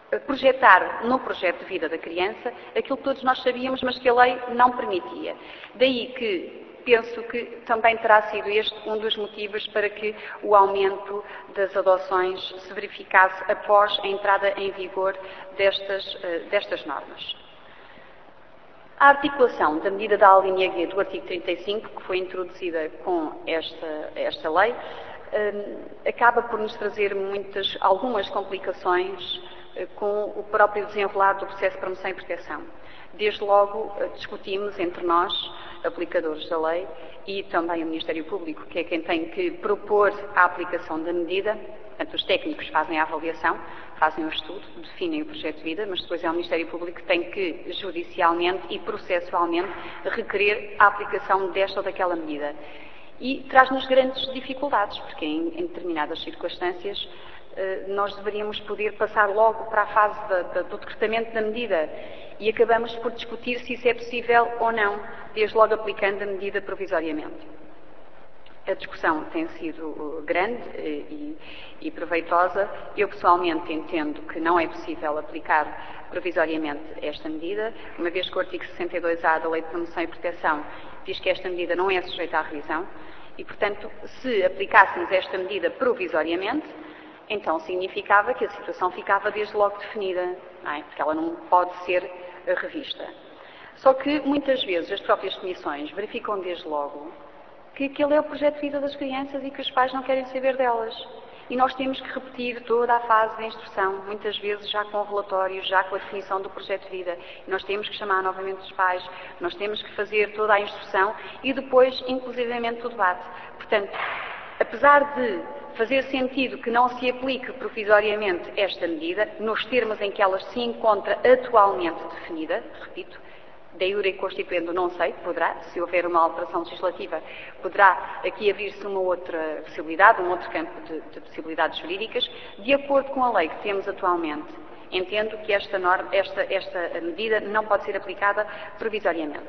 projetar no projeto de vida da criança aquilo que todos nós sabíamos, mas que a lei não permitia. Daí que penso que também terá sido este um dos motivos para que o aumento das adoções se verificasse após a entrada em vigor destas, destas normas. A articulação da medida da alínea G do artigo trinta e cinco, que foi introduzida com esta, esta lei, acaba por nos trazer muitas, algumas complicações com o próprio desenrolar do processo de promoção e proteção. Desde logo discutimos entre nós, aplicadores da lei, e também o Ministério Público, que é quem tem que propor a aplicação da medida. Portanto, os técnicos fazem a avaliação, fazem o estudo, definem o projeto de vida, mas depois é o Ministério Público que tem que, judicialmente e processualmente, requerer a aplicação desta ou daquela medida. E traz-nos grandes dificuldades, porque em, em determinadas circunstâncias nós deveríamos poder passar logo para a fase da, da, do decretamento da medida e acabamos por discutir se isso é possível ou não, desde logo aplicando a medida provisoriamente. A discussão tem sido grande e, e proveitosa. Eu pessoalmente entendo que não é possível aplicar provisoriamente esta medida, uma vez que o artigo sessenta e dois A da Lei de Promoção e Proteção diz que esta medida não é sujeita à revisão e, portanto, se aplicássemos esta medida provisoriamente, então significava que a situação ficava desde logo definida, não é? Porque ela não pode ser revista. Só que muitas vezes as próprias comissões verificam desde logo que aquele é o projeto de vida das crianças e que os pais não querem saber delas. E nós temos que repetir toda a fase de instrução, muitas vezes já com relatórios, já com a definição do projeto de vida. E nós temos que chamar novamente os pais, nós temos que fazer toda a instrução e depois, inclusivamente, o debate. Portanto, apesar de fazer sentido que não se aplique provisoriamente esta medida, nos termos em que ela se encontra atualmente definida, repito, de iure constituendo, não sei, poderá, se houver uma alteração legislativa, poderá aqui abrir-se uma outra possibilidade, um outro campo de, de possibilidades jurídicas, de acordo com a lei que temos atualmente. Entendo que esta, norma, esta, esta medida não pode ser aplicada provisoriamente.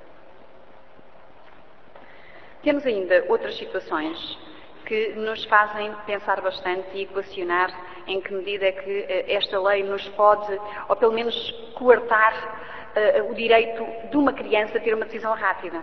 Temos ainda outras situações que nos fazem pensar bastante e equacionar em que medida é que esta lei nos pode, ou pelo menos coartar, uh, o direito de uma criança a ter uma decisão rápida.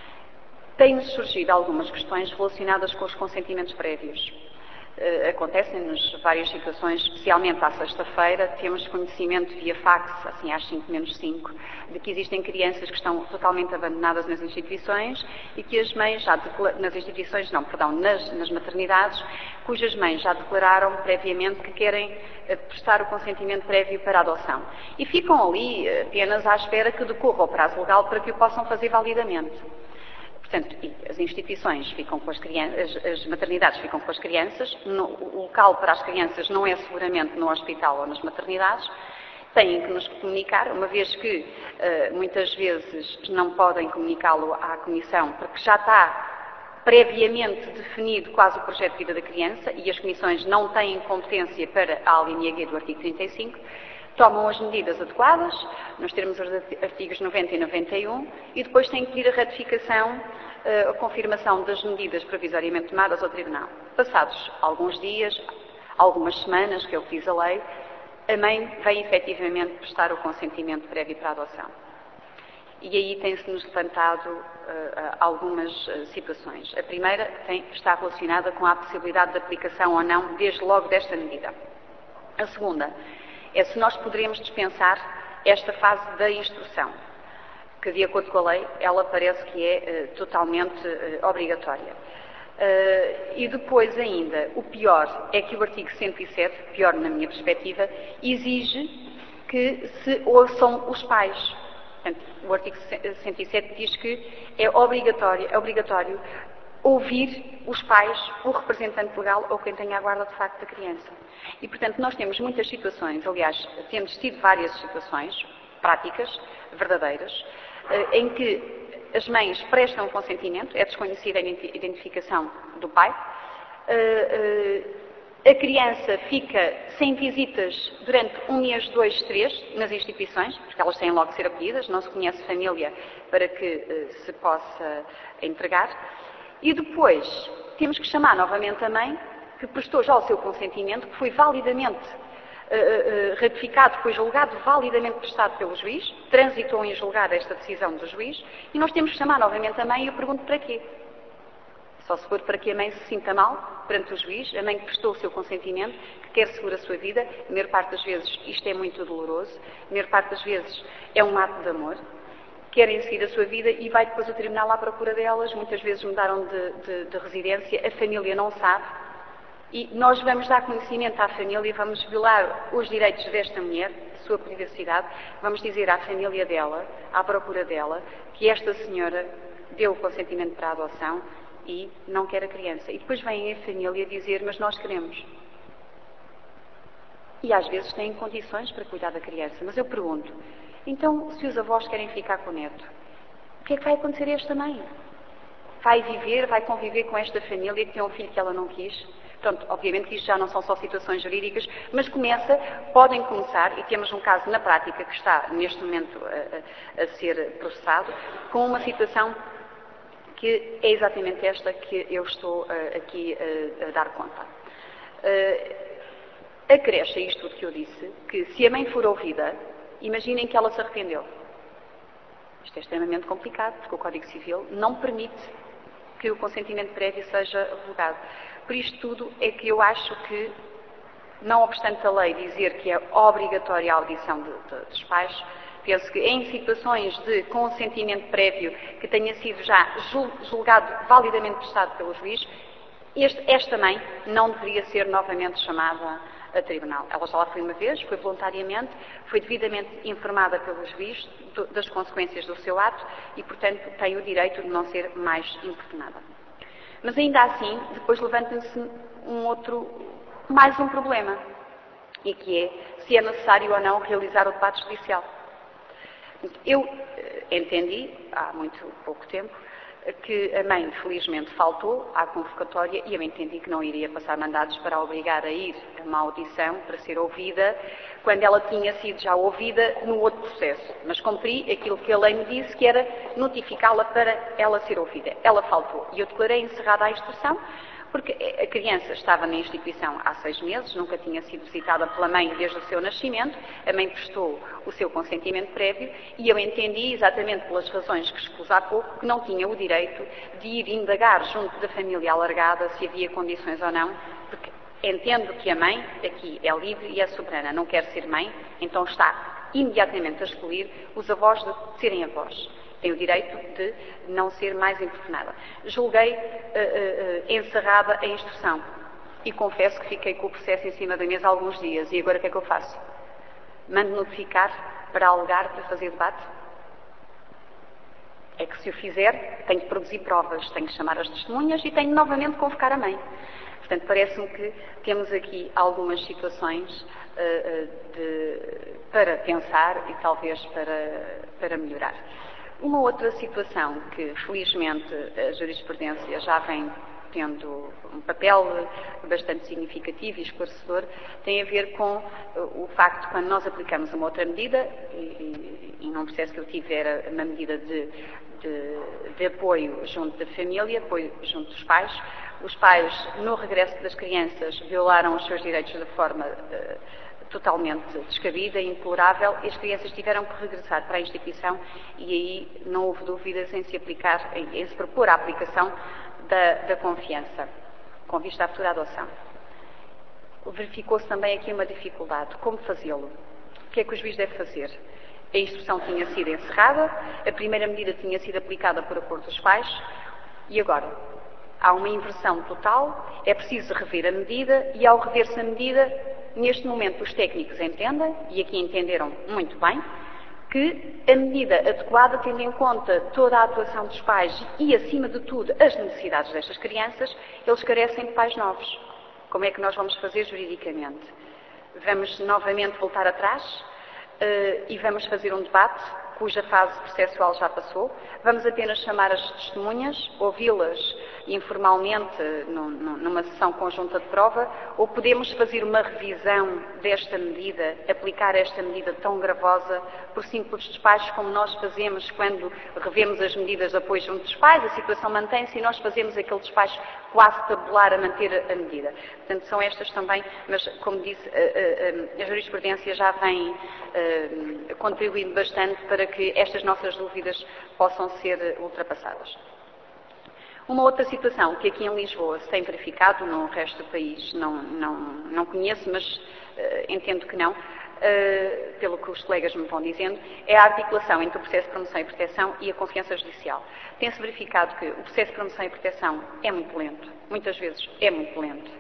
Têm-nos surgido algumas questões relacionadas com os consentimentos prévios. Uh, Acontecem-nos várias situações, especialmente à sexta-feira, temos conhecimento via fax, assim às cinco menos cinco, de que existem crianças que estão totalmente abandonadas nas instituições e que as mães já declararam, nas instituições, não, perdão, nas, nas maternidades, cujas mães já declararam previamente que querem uh, prestar o consentimento prévio para a adoção. E ficam ali uh, apenas à espera que decorra o prazo legal para que o possam fazer validamente. Portanto, as instituições ficam com as crianças, as, as maternidades ficam com as crianças, no, o local para as crianças não é seguramente no hospital ou nas maternidades, têm que nos comunicar, uma vez que uh, muitas vezes não podem comunicá-lo à Comissão, porque já está previamente definido quase o projeto de vida da criança e as comissões não têm competência para a alínea G do artigo trinta e cinco, tomam as medidas adequadas, nos termos dos artigos noventa e noventa e um, e depois têm que pedir a ratificação, a confirmação das medidas provisoriamente tomadas ao Tribunal. Passados alguns dias, algumas semanas, que é o que diz a lei, a mãe vem efetivamente prestar o consentimento prévio para a adoção. E aí tem-se-nos levantado uh, algumas uh, situações. A primeira tem, está relacionada com a possibilidade de aplicação ou não, desde logo, desta medida. A segunda é se nós poderemos dispensar esta fase da instrução, que, de acordo com a lei, ela parece que é uh, totalmente uh, obrigatória. Uh, e depois ainda, o pior é que o artigo cento e sete, pior na minha perspectiva, exige que se ouçam os pais. Portanto, o artigo cento e sete diz que é obrigatório, é obrigatório ouvir os pais, o representante legal ou quem tenha a guarda de facto da criança. E, portanto, nós temos muitas situações, aliás, temos tido várias situações práticas, verdadeiras, em que as mães prestam consentimento, é desconhecida a identificação do pai, a criança fica sem visitas durante um mês, dois, três, nas instituições, porque elas têm logo que ser acolhidas, não se conhece família para que se possa entregar, e depois temos que chamar novamente a mãe, que prestou já o seu consentimento, que foi validamente uh, uh, ratificado, foi julgado, validamente prestado pelo juiz, transitou em julgar esta decisão do juiz, e nós temos que chamar novamente a mãe e eu pergunto para quê? Só se for para que a mãe se sinta mal perante o juiz, a mãe que prestou o seu consentimento, que quer segurar a sua vida. A maior parte das vezes isto é muito doloroso, a maior parte das vezes é um ato de amor, querem seguir a sua vida e vai depois o tribunal à procura delas, muitas vezes mudaram de, de, de residência, a família não sabe, e nós vamos dar conhecimento à família, vamos violar os direitos desta mulher, a sua privacidade, vamos dizer à família dela, à procura dela, que esta senhora deu o consentimento para a adoção e não quer a criança. E depois vem a família dizer, mas nós queremos. E às vezes têm condições para cuidar da criança. Mas eu pergunto, então se os avós querem ficar com o neto, o que é que vai acontecer a esta mãe? Vai viver, vai conviver com esta família que tem um filho que ela não quis? Portanto, obviamente que isto já não são só situações jurídicas, mas começa, podem começar, e temos um caso na prática que está neste momento a, a, a ser processado, com uma situação que é exatamente esta que eu estou uh, aqui uh, a dar conta. Uh, acresce a isto tudo que eu disse, que se a mãe for ouvida, imaginem que ela se arrependeu. Isto é extremamente complicado, porque o Código Civil não permite que o consentimento prévio seja revogado. Por isto tudo é que eu acho que, não obstante a lei dizer que é obrigatória a audição de, de, dos pais, penso que em situações de consentimento prévio que tenha sido já julgado, validamente prestado pelo juiz, este, esta mãe não deveria ser novamente chamada a tribunal. Ela já lá foi uma vez, foi voluntariamente, foi devidamente informada pelo juiz do, das consequências do seu ato e, portanto, tem o direito de não ser mais importunada. Mas ainda assim, depois levanta-se um outro, mais um problema, e que é se é necessário ou não realizar o debate judicial. Eu entendi, há muito pouco tempo, que a mãe felizmente faltou à convocatória e eu entendi que não iria passar mandados para a obrigar a ir a uma audição para ser ouvida, quando ela tinha sido já ouvida no outro processo. Mas cumpri aquilo que a lei me disse, que era notificá-la para ela ser ouvida. Ela faltou e eu declarei encerrada a instrução, porque a criança estava na instituição há seis meses, nunca tinha sido visitada pela mãe desde o seu nascimento, a mãe prestou o seu consentimento prévio e eu entendi, exatamente pelas razões que expus há pouco, que não tinha o direito de ir indagar junto da família alargada se havia condições ou não, porque entendo que a mãe aqui é livre e é soberana, não quer ser mãe, então está imediatamente a excluir os avós de serem avós. Tem o direito de não ser mais importunada. Julguei uh, uh, encerrada a instrução e confesso que fiquei com o processo em cima da mesa há alguns dias. E agora o que é que eu faço? Mando notificar para alegar, para fazer debate? É que se o fizer, tenho que produzir provas, tenho que chamar as testemunhas e tenho novamente de convocar a mãe. Portanto, parece-me que temos aqui algumas situações uh, uh, de, para pensar e talvez para, para melhorar. Uma outra situação que, felizmente, a jurisprudência já vem tendo um papel bastante significativo e esclarecedor, tem a ver com o facto de quando nós aplicamos uma outra medida, e, e num processo que eu tive era uma medida de, de, de apoio junto da família, apoio junto dos pais, os pais, no regresso das crianças, violaram os seus direitos de forma uh, totalmente descabida e implorável, e as crianças tiveram que regressar para a instituição e aí não houve dúvidas em se aplicar, em, em se propor a aplicação da, da confiança, com vista à futura adoção. Verificou-se também aqui uma dificuldade, como fazê-lo? O que é que o juiz deve fazer? A instrução tinha sido encerrada, a primeira medida tinha sido aplicada por acordo dos pais, e agora? Há uma inversão total, é preciso rever a medida, e ao rever-se a medida, neste momento os técnicos entendem, e aqui entenderam muito bem, que a medida adequada, tendo em conta toda a atuação dos pais e, acima de tudo, as necessidades destas crianças, eles carecem de pais novos. Como é que nós vamos fazer juridicamente? Vamos novamente voltar atrás uh, e vamos fazer um debate cuja fase processual já passou. Vamos apenas chamar as testemunhas, ouvi-las informalmente numa sessão conjunta de prova, ou podemos fazer uma revisão desta medida, aplicar esta medida tão gravosa por simples despachos, como nós fazemos quando revemos as medidas de apoio junto dos pais, a situação mantém-se e nós fazemos aquele despacho quase tabular a manter a medida. Portanto, são estas também, mas, como disse, a, a, a jurisprudência já vem a, contribuindo bastante para que estas nossas dúvidas possam ser ultrapassadas. Uma outra situação que aqui em Lisboa se tem verificado, no resto do país não, não, não conheço, mas uh, entendo que não, uh, pelo que os colegas me vão dizendo, é a articulação entre o processo de promoção e proteção e a confiança judicial. Tem-se verificado que o processo de promoção e proteção é muito lento, muitas vezes é muito lento.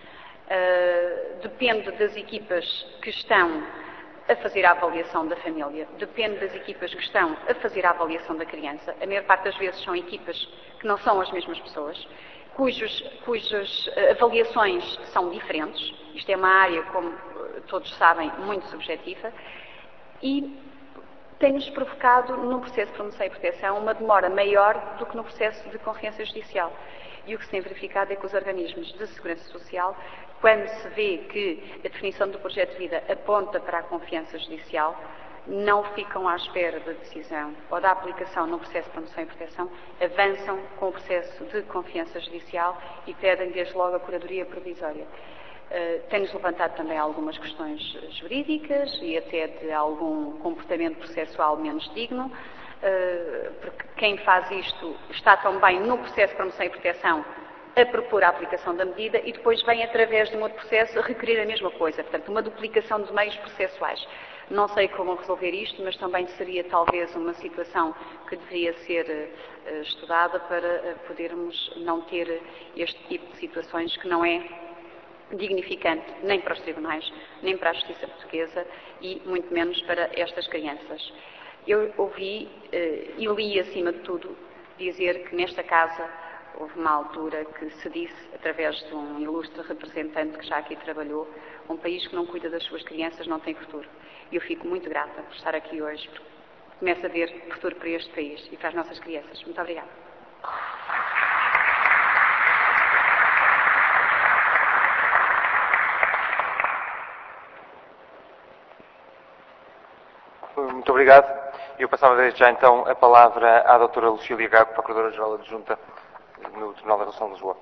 Uh, depende das equipas que estão a fazer a avaliação da família, depende das equipas que estão a fazer a avaliação da criança. A maior parte das vezes são equipas que não são as mesmas pessoas, cujos, cujas avaliações são diferentes. Isto é uma área, como todos sabem, muito subjetiva e tem-nos provocado, no processo de promoção e proteção, uma demora maior do que no processo de confiança judicial. E o que se tem verificado é que os organismos de segurança social, quando se vê que a definição do projeto de vida aponta para a confiança judicial, não ficam à espera da decisão ou da aplicação no processo de promoção e proteção, avançam com o processo de confiança judicial e pedem desde logo a curadoria provisória. Uh, tem-nos levantado também algumas questões jurídicas e até de algum comportamento processual menos digno, uh, porque quem faz isto está também no processo de promoção e proteção a propor a aplicação da medida e depois vem, através de um outro processo, requerer a mesma coisa. Portanto, uma duplicação de meios processuais. Não sei como resolver isto, mas também seria talvez uma situação que deveria ser uh, estudada para uh, podermos não ter este tipo de situações que não é dignificante nem para os tribunais, nem para a justiça portuguesa e muito menos para estas crianças. Eu ouvi uh, e li, acima de tudo, dizer que nesta casa houve uma altura que se disse, através de um ilustre representante que já aqui trabalhou, um país que não cuida das suas crianças não tem futuro. E eu fico muito grata por estar aqui hoje, porque começo a ver futuro para este país e para as nossas crianças. Muito obrigada. Muito obrigado. Eu passava desde já então a palavra à doutora Lucília Gago, Procuradora-Geral Adjunta no Tribunal da Relação de Lisboa.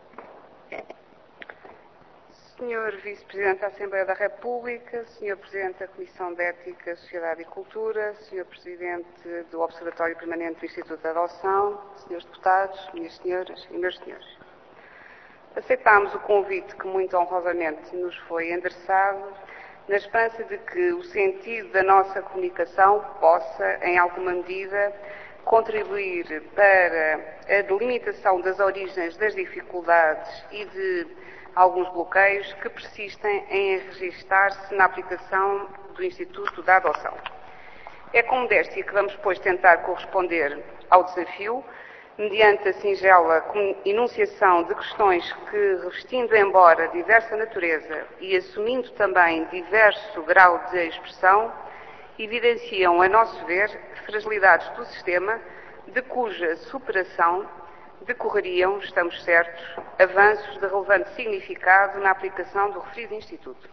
senhor Vice-Presidente da Assembleia da República, senhor Presidente da Comissão de Ética, Sociedade e Cultura, senhor Presidente do Observatório Permanente do Instituto de Adoção, senhores Deputados, minhas senhoras e meus senhores. Aceitámos o convite que muito honrosamente nos foi endereçado, na esperança de que o sentido da nossa comunicação possa, em alguma medida, contribuir para a delimitação das origens das dificuldades e de alguns bloqueios que persistem em registar-se na aplicação do Instituto da Adoção. É com modéstia que vamos, pois, tentar corresponder ao desafio, mediante a singela enunciação de questões que, revestindo embora diversa natureza e assumindo também diverso grau de expressão, evidenciam, a nosso ver, fragilidades do sistema, de cuja superação decorreriam, estamos certos, avanços de relevante significado na aplicação do referido Instituto.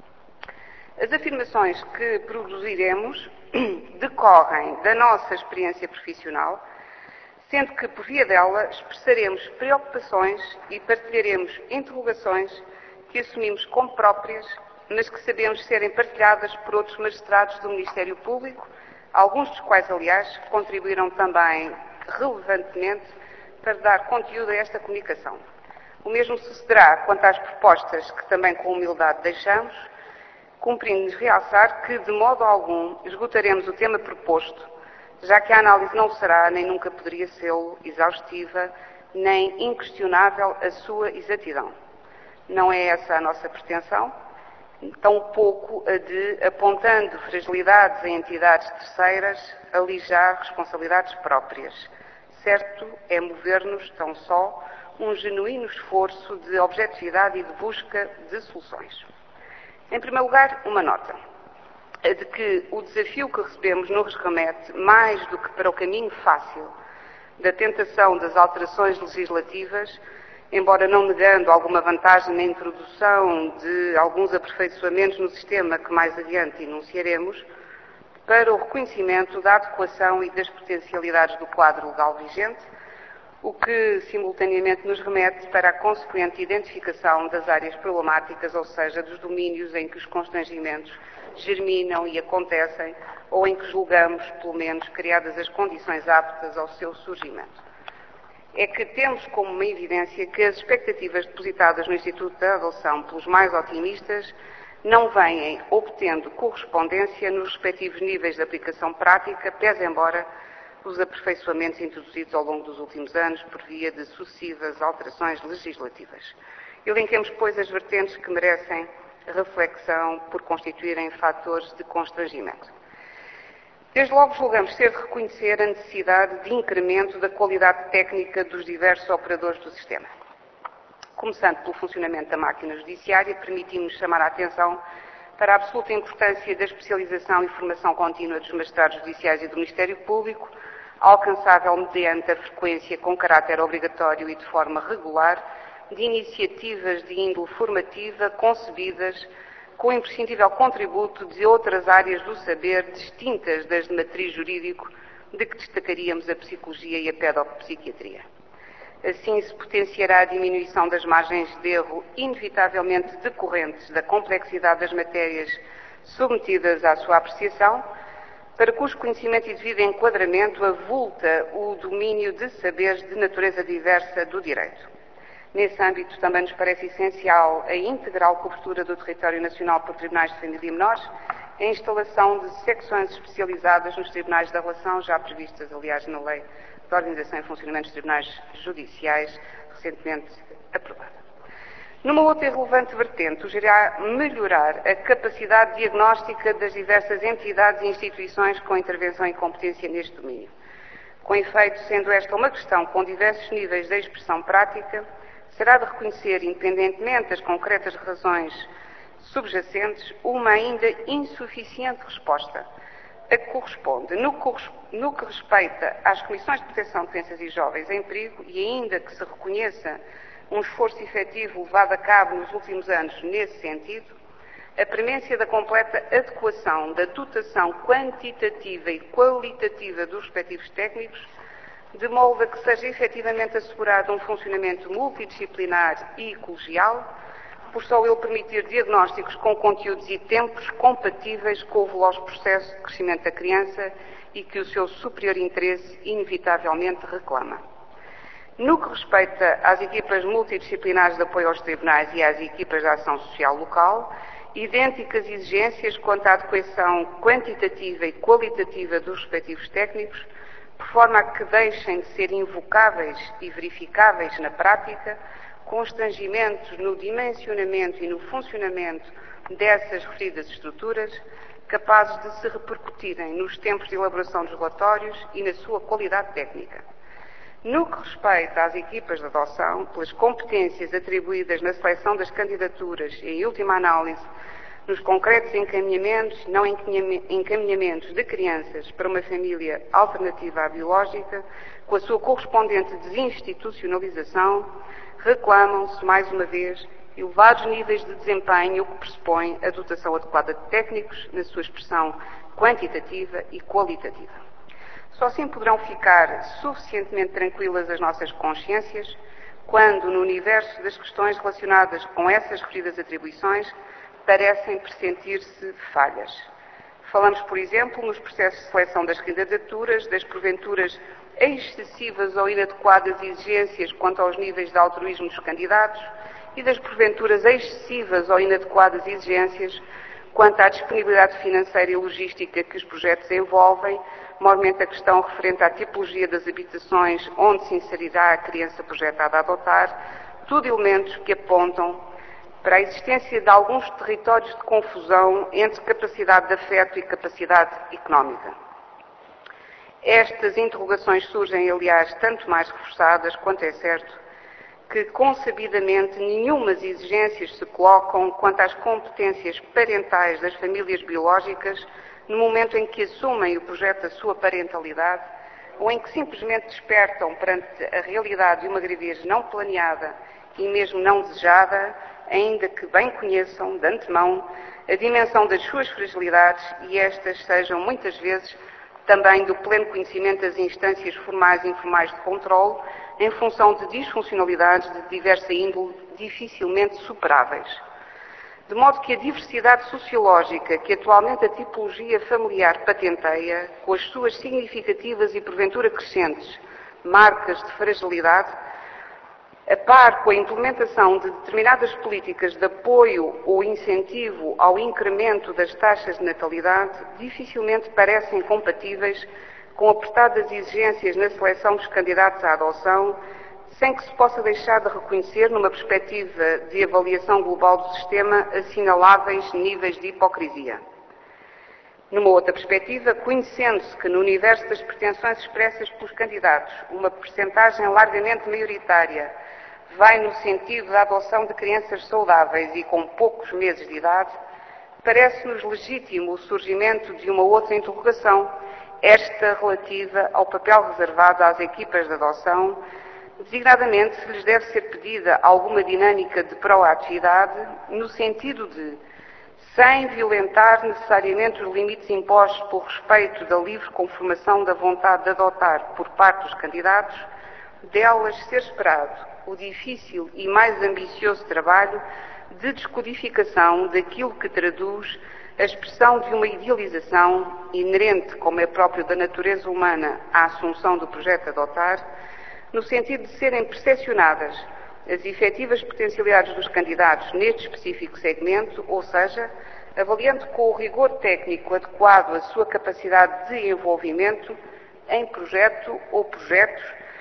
As afirmações que produziremos decorrem da nossa experiência profissional, sendo que, por via dela, expressaremos preocupações e partilharemos interrogações que assumimos como próprias, mas que sabemos serem partilhadas por outros magistrados do Ministério Público, alguns dos quais, aliás, contribuíram também relevantemente para dar conteúdo a esta comunicação. O mesmo sucederá quanto às propostas que também com humildade deixamos, cumprindo-nos realçar que, de modo algum, esgotaremos o tema proposto, já que a análise não será, nem nunca poderia ser exaustiva, nem inquestionável a sua exatidão. Não é essa a nossa pretensão, tampouco a de, apontando fragilidades em entidades terceiras, alijar responsabilidades próprias. Certo é mover-nos tão só um genuíno esforço de objetividade e de busca de soluções. Em primeiro lugar, uma nota, a de que o desafio que recebemos nos remete, mais do que para o caminho fácil, da tentação das alterações legislativas, embora não negando alguma vantagem na introdução de alguns aperfeiçoamentos no sistema que mais adiante enunciaremos, para o reconhecimento da adequação e das potencialidades do quadro legal vigente, o que simultaneamente nos remete para a consequente identificação das áreas problemáticas, ou seja, dos domínios em que os constrangimentos germinam e acontecem, ou em que julgamos, pelo menos, criadas as condições aptas ao seu surgimento. É que temos como uma evidência que as expectativas depositadas no Instituto da Adoção pelos mais otimistas não vêm obtendo correspondência nos respectivos níveis de aplicação prática, pese embora os aperfeiçoamentos introduzidos ao longo dos últimos anos por via de sucessivas alterações legislativas. Elenquemos, pois, as vertentes que merecem reflexão por constituírem fatores de constrangimento. Desde logo julgamos ser de reconhecer a necessidade de incremento da qualidade técnica dos diversos operadores do sistema. Começando pelo funcionamento da máquina judiciária, permitimos chamar a atenção para a absoluta importância da especialização e formação contínua dos magistrados judiciais e do Ministério Público, alcançável mediante a frequência com caráter obrigatório e de forma regular de iniciativas de índole formativa concebidas com o imprescindível contributo de outras áreas do saber distintas das de matriz jurídico, de que destacaríamos a psicologia e a pedopsiquiatria. Assim se potenciará a diminuição das margens de erro inevitavelmente decorrentes da complexidade das matérias submetidas à sua apreciação, para cujo conhecimento e devido enquadramento avulta o domínio de saberes de natureza diversa do direito. Nesse âmbito, também nos parece essencial a integral cobertura do território nacional por tribunais de família e menores, a instalação de secções especializadas nos tribunais da relação, já previstas, aliás, na Lei de Organização e Funcionamento dos Tribunais Judiciais, recentemente aprovada. Numa outra relevante vertente, urgirá melhorar a capacidade diagnóstica das diversas entidades e instituições com intervenção e competência neste domínio. Com efeito, sendo esta uma questão com diversos níveis de expressão prática, será de reconhecer, independentemente das concretas razões subjacentes, uma ainda insuficiente resposta, a que corresponde, no, no que respeita às Comissões de Proteção de Crianças e Jovens em Perigo, e ainda que se reconheça um esforço efetivo levado a cabo nos últimos anos nesse sentido, a premência da completa adequação da dotação quantitativa e qualitativa dos respectivos técnicos, de modo a que seja efetivamente assegurado um funcionamento multidisciplinar e colegial, por só ele permitir diagnósticos com conteúdos e tempos compatíveis com o veloz processo de crescimento da criança e que o seu superior interesse inevitavelmente reclama. No que respeita às equipas multidisciplinares de apoio aos tribunais e às equipas de ação social local, idênticas exigências quanto à adequação quantitativa e qualitativa dos respectivos técnicos, por forma a que deixem de ser invocáveis e verificáveis na prática constrangimentos no dimensionamento e no funcionamento dessas referidas estruturas, capazes de se repercutirem nos tempos de elaboração dos relatórios e na sua qualidade técnica. No que respeita às equipas de adoção, pelas competências atribuídas na seleção das candidaturas e, em última análise, nos concretos encaminhamentos, não encaminhamentos de crianças para uma família alternativa à biológica, com a sua correspondente desinstitucionalização, reclamam-se, mais uma vez, elevados níveis de desempenho, o que pressupõe a dotação adequada de técnicos, na sua expressão quantitativa e qualitativa. Só assim poderão ficar suficientemente tranquilas as nossas consciências, quando, no universo das questões relacionadas com essas referidas atribuições, parecem pressentir-se falhas. Falamos, por exemplo, nos processos de seleção das candidaturas, das porventuras excessivas ou inadequadas exigências quanto aos níveis de altruísmo dos candidatos e das porventuras excessivas ou inadequadas exigências quanto à disponibilidade financeira e logística que os projetos envolvem, maiormente a questão referente à tipologia das habitações onde se inserirá a criança projetada a adotar, tudo elementos que apontam para a existência de alguns territórios de confusão entre capacidade de afeto e capacidade económica. Estas interrogações surgem, aliás, tanto mais reforçadas, quanto é certo, que consabidamente nenhumas exigências se colocam quanto às competências parentais das famílias biológicas no momento em que assumem o projeto da sua parentalidade, ou em que simplesmente despertam perante a realidade de uma gravidez não planeada e mesmo não desejada, ainda que bem conheçam de antemão a dimensão das suas fragilidades e estas sejam muitas vezes também do pleno conhecimento das instâncias formais e informais de controle, em função de disfuncionalidades de diversa índole dificilmente superáveis. De modo que a diversidade sociológica que atualmente a tipologia familiar patenteia, com as suas significativas e porventura crescentes marcas de fragilidade, a par com a implementação de determinadas políticas de apoio ou incentivo ao incremento das taxas de natalidade, dificilmente parecem compatíveis com apertadas exigências na seleção dos candidatos à adoção, sem que se possa deixar de reconhecer, numa perspectiva de avaliação global do sistema, assinaláveis níveis de hipocrisia. Numa outra perspectiva, conhecendo-se que no universo das pretensões expressas pelos candidatos, uma percentagem largamente maioritária vai no sentido da adoção de crianças saudáveis e com poucos meses de idade, parece-nos legítimo o surgimento de uma outra interrogação, esta relativa ao papel reservado às equipas de adoção, designadamente se lhes deve ser pedida alguma dinâmica de proatividade, no sentido de, sem violentar necessariamente os limites impostos por respeito da livre conformação da vontade de adotar por parte dos candidatos, delas ser esperado o difícil e mais ambicioso trabalho de descodificação daquilo que traduz a expressão de uma idealização inerente, como é próprio da natureza humana, à assunção do projeto de adotar, no sentido de serem percepcionadas as efetivas potencialidades dos candidatos neste específico segmento, ou seja, avaliando com o rigor técnico adequado a sua capacidade de envolvimento em projeto ou projetos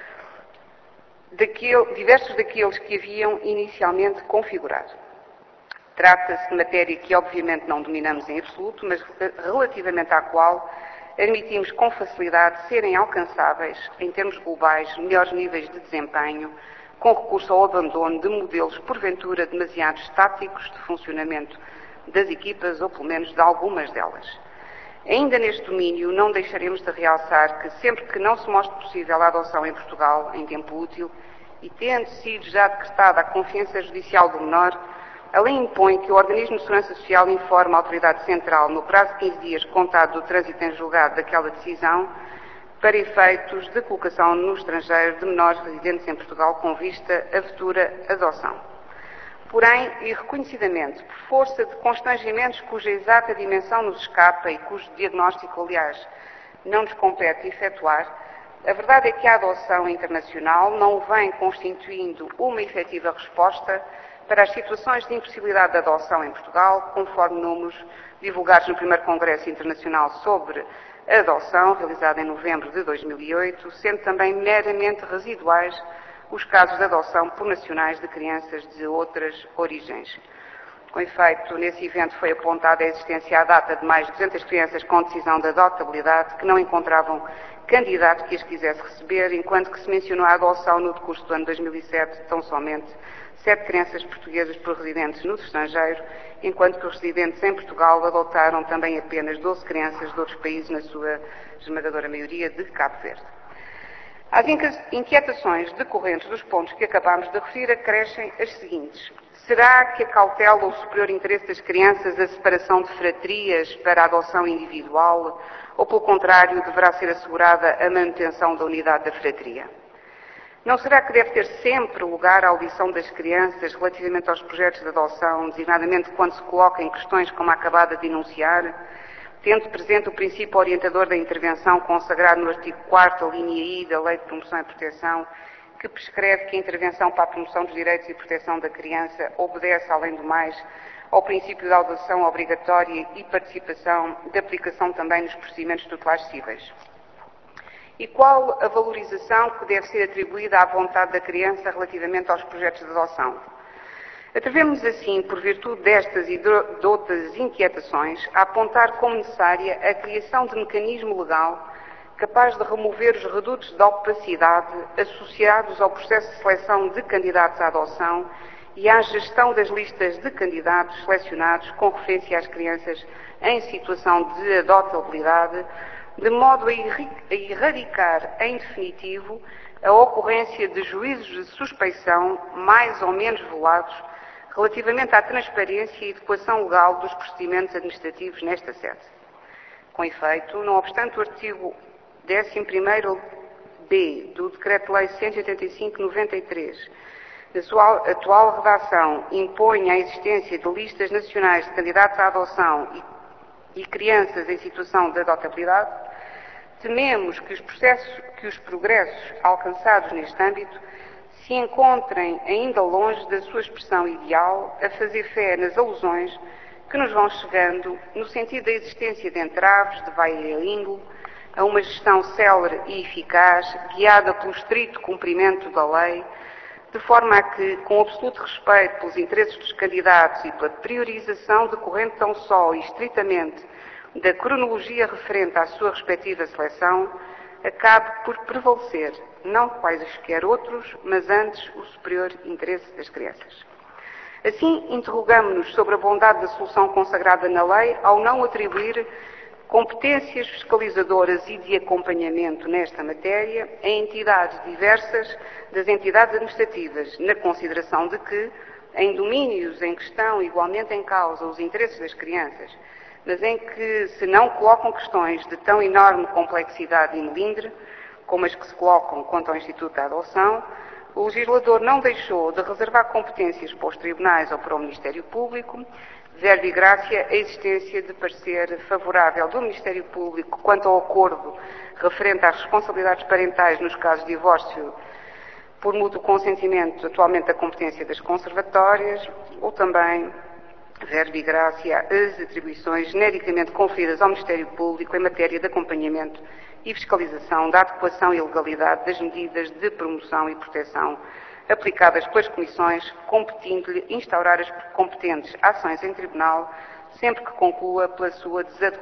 daquele, diversos daqueles que haviam inicialmente configurado. Trata-se de matéria que obviamente não dominamos em absoluto, mas relativamente à qual admitimos com facilidade serem alcançáveis, em termos globais, melhores níveis de desempenho, com recurso ao abandono de modelos, porventura, demasiado estáticos de funcionamento das equipas, ou pelo menos de algumas delas. Ainda neste domínio, não deixaremos de realçar que, sempre que não se mostre possível a adoção em Portugal, em tempo útil, e tendo sido já decretada a confiança judicial do menor, a lei impõe que o Organismo de Segurança Social informe a Autoridade Central, no prazo de quinze dias contado do trânsito em julgado daquela decisão, para efeitos de colocação no estrangeiro de menores residentes em Portugal com vista à futura adoção. Porém, e reconhecidamente, por força de constrangimentos cuja exata dimensão nos escapa e cujo diagnóstico, aliás, não nos compete efetuar, a verdade é que a adoção internacional não vem constituindo uma efetiva resposta para as situações de impossibilidade de adoção em Portugal, conforme números divulgados no primeiro Congresso Internacional sobre a Adoção, realizado em novembro de dois mil e oito, sendo também meramente residuais os casos de adoção por nacionais de crianças de outras origens. Com efeito, nesse evento foi apontada a existência à data de mais de duzentas crianças com decisão de adotabilidade que não encontravam candidato que as quisesse receber, enquanto que se mencionou a adoção no decurso do ano dois mil e sete, tão somente sete crianças portuguesas por residentes no estrangeiro, enquanto que os residentes em Portugal adotaram também apenas doze crianças de outros países, na sua esmagadora maioria de Cabo Verde. Às inquietações decorrentes dos pontos que acabámos de referir, acrescem as seguintes. Será que acautela o superior interesse das crianças a separação de fratrias para a adoção individual, ou, pelo contrário, deverá ser assegurada a manutenção da unidade da fratria? Não será que deve ter sempre lugar a audição das crianças relativamente aos projetos de adoção, designadamente quando se colocam questões como a acabada de enunciar, tendo presente o princípio orientador da intervenção consagrado no artigo quarto, a linha I da Lei de Promoção e Proteção, que prescreve que a intervenção para a promoção dos direitos e proteção da criança obedece, além do mais, ao princípio da audição obrigatória e participação, de aplicação também nos procedimentos tutelares cíveis. E qual a valorização que deve ser atribuída à vontade da criança relativamente aos projetos de adoção? Atrevemos assim, por virtude destas e de outras inquietações, a apontar como necessária a criação de mecanismo legal capaz de remover os redutos de opacidade associados ao processo de seleção de candidatos à adoção e à gestão das listas de candidatos selecionados com referência às crianças em situação de adotabilidade, de modo a erradicar em definitivo a ocorrência de juízos de suspeição mais ou menos velados relativamente à transparência e adequação legal dos procedimentos administrativos nesta sede. Com efeito, não obstante o artigo décimo primeiro B do Decreto-Lei cento e oitenta e cinco barra noventa e três, na sua atual redação, impõe a existência de listas nacionais de candidatos à adoção e, e crianças em situação de adotabilidade, tememos que os, processos, que os progressos alcançados neste âmbito se encontrem ainda longe da sua expressão ideal, a fazer fé nas alusões que nos vão chegando no sentido da existência de entraves, de vai e língua, a uma gestão célere e eficaz, guiada pelo estrito cumprimento da lei, de forma a que, com absoluto respeito pelos interesses dos candidatos e pela priorização decorrente tão só e estritamente da cronologia referente à sua respectiva seleção, acabe por prevalecer, não quaisquer outros, mas antes o superior interesse das crianças. Assim, interrogamo-nos sobre a bondade da solução consagrada na lei ao não atribuir competências fiscalizadoras e de acompanhamento nesta matéria a entidades diversas das entidades administrativas, na consideração de que, em domínios em que estão igualmente em causa os interesses das crianças, mas em que se não colocam questões de tão enorme complexidade e melindre, como as que se colocam quanto ao Instituto da Adoção, o legislador não deixou de reservar competências para os tribunais ou para o Ministério Público, verbo e gracia a existência de parecer favorável do Ministério Público quanto ao acordo referente às responsabilidades parentais nos casos de divórcio por mútuo consentimento, atualmente da competência das conservatórias, ou também, verbo e gracia, as atribuições genericamente conferidas ao Ministério Público em matéria de acompanhamento e fiscalização da adequação e legalidade das medidas de promoção e proteção aplicadas pelas comissões, competindo-lhe instaurar as competentes ações em tribunal, sempre que conclua pela sua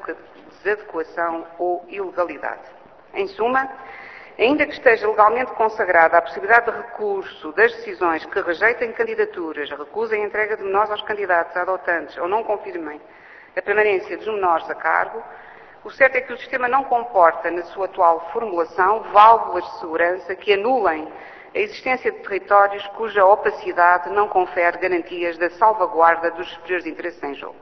desadequação ou ilegalidade. Em suma, ainda que esteja legalmente consagrada a possibilidade de recurso das decisões que rejeitem candidaturas, recusem a entrega de menores aos candidatos adotantes ou não confirmem a permanência dos menores a cargo, o certo é que o sistema não comporta, na sua atual formulação, válvulas de segurança que anulem a existência de territórios cuja opacidade não confere garantias da salvaguarda dos superiores interesses em jogo.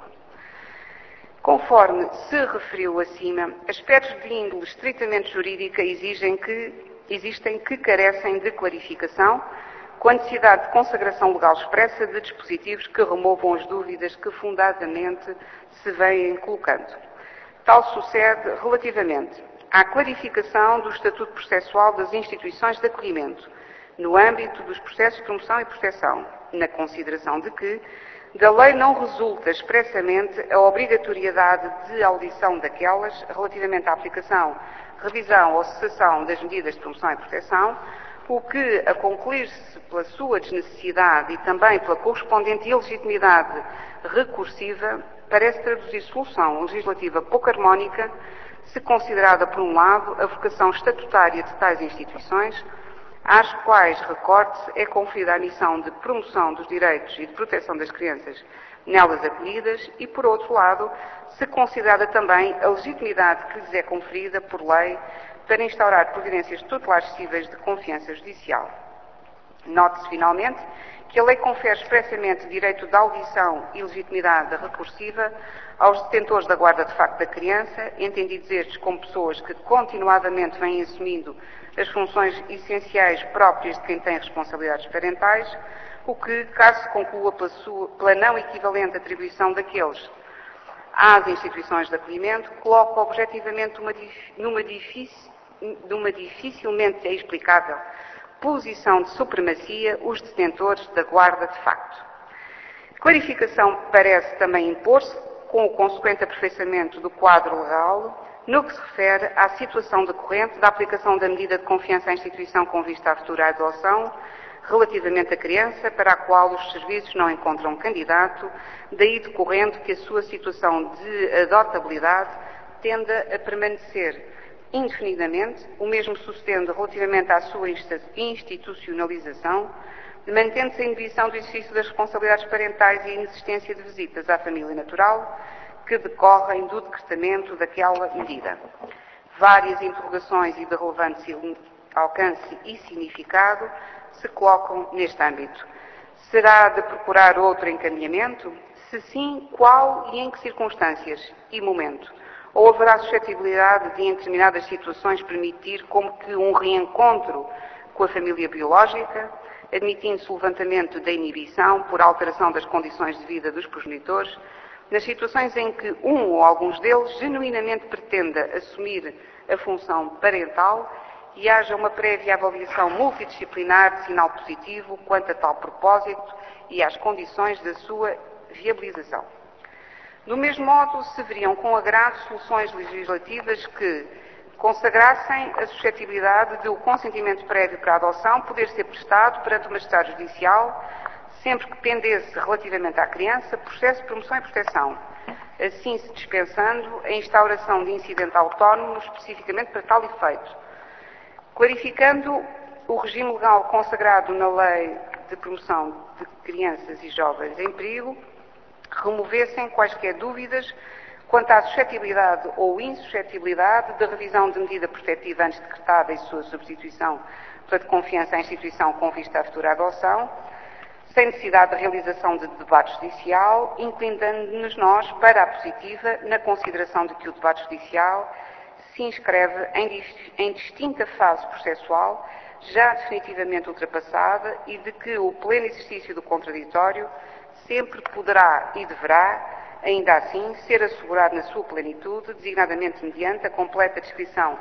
Conforme se referiu acima, aspectos de índole estritamente jurídica exigem que, existem que carecem de clarificação, com a necessidade de consagração legal expressa de dispositivos que removam as dúvidas que fundadamente se vêm colocando. Tal sucede relativamente à clarificação do estatuto processual das instituições de acolhimento, no âmbito dos processos de promoção e proteção, na consideração de que da lei não resulta expressamente a obrigatoriedade de audição daquelas relativamente à aplicação, revisão ou cessação das medidas de promoção e proteção, o que, a concluir-se pela sua desnecessidade e também pela correspondente ilegitimidade recursiva, parece traduzir solução legislativa pouco harmónica, se considerada, por um lado, a vocação estatutária de tais instituições, às quais, recorde-se, é conferida a missão de promoção dos direitos e de proteção das crianças nelas acolhidas e, por outro lado, se considerada também a legitimidade que lhes é conferida por lei para instaurar providências tutelares cíveis de confiança judicial. Note-se, finalmente, que a lei confere expressamente direito de audição e legitimidade recursiva aos detentores da guarda de facto da criança, entendidos estes como pessoas que continuadamente vêm assumindo as funções essenciais próprias de quem tem responsabilidades parentais, o que, caso se conclua pela, sua, pela não equivalente atribuição daqueles às instituições de acolhimento, coloca objetivamente uma, numa, difícil, numa dificilmente explicável posição de supremacia os detentores da guarda de facto. Clarificação parece também impor-se com o consequente aperfeiçoamento do quadro legal no que se refere à situação decorrente da aplicação da medida de confiança à instituição com vista à futura adoção relativamente à criança para a qual os serviços não encontram candidato, daí decorrendo que a sua situação de adotabilidade tenda a permanecer indefinidamente, o mesmo sucedendo relativamente à sua institucionalização, mantendo-se a inibição do exercício das responsabilidades parentais e a inexistência de visitas à família natural que decorrem do decretamento daquela medida. várias interrogações e de relevante alcance e significado se colocam neste âmbito. Será de procurar outro encaminhamento? Se sim, qual e em que circunstâncias e momento? Ou haverá suscetibilidade de, em determinadas situações, permitir como que um reencontro com a família biológica, admitindo-se o levantamento da inibição por alteração das condições de vida dos progenitores, nas situações em que um ou alguns deles genuinamente pretenda assumir a função parental e haja uma prévia avaliação multidisciplinar de sinal positivo quanto a tal propósito e às condições da sua viabilização. Do mesmo modo, se veriam com agrado soluções legislativas que consagrassem a suscetibilidade de o consentimento prévio para a adoção poder ser prestado perante o magistrado judicial sempre que pendesse relativamente à criança processo de promoção e proteção, assim se dispensando a instauração de incidente autónomo especificamente para tal efeito, clarificando o regime legal consagrado na Lei de Promoção de Crianças e Jovens em Perigo, removessem quaisquer dúvidas quanto à suscetibilidade ou insuscetibilidade da revisão de medida protetiva antes decretada e sua substituição pela de confiança à instituição com vista à futura adoção, sem necessidade de realização de debate judicial, inclinando-nos nós para a positiva na consideração de que o debate judicial se inscreve em, em distinta fase processual, já definitivamente ultrapassada, e de que o pleno exercício do contraditório sempre poderá e deverá, ainda assim, ser assegurado na sua plenitude, designadamente mediante a completa descrição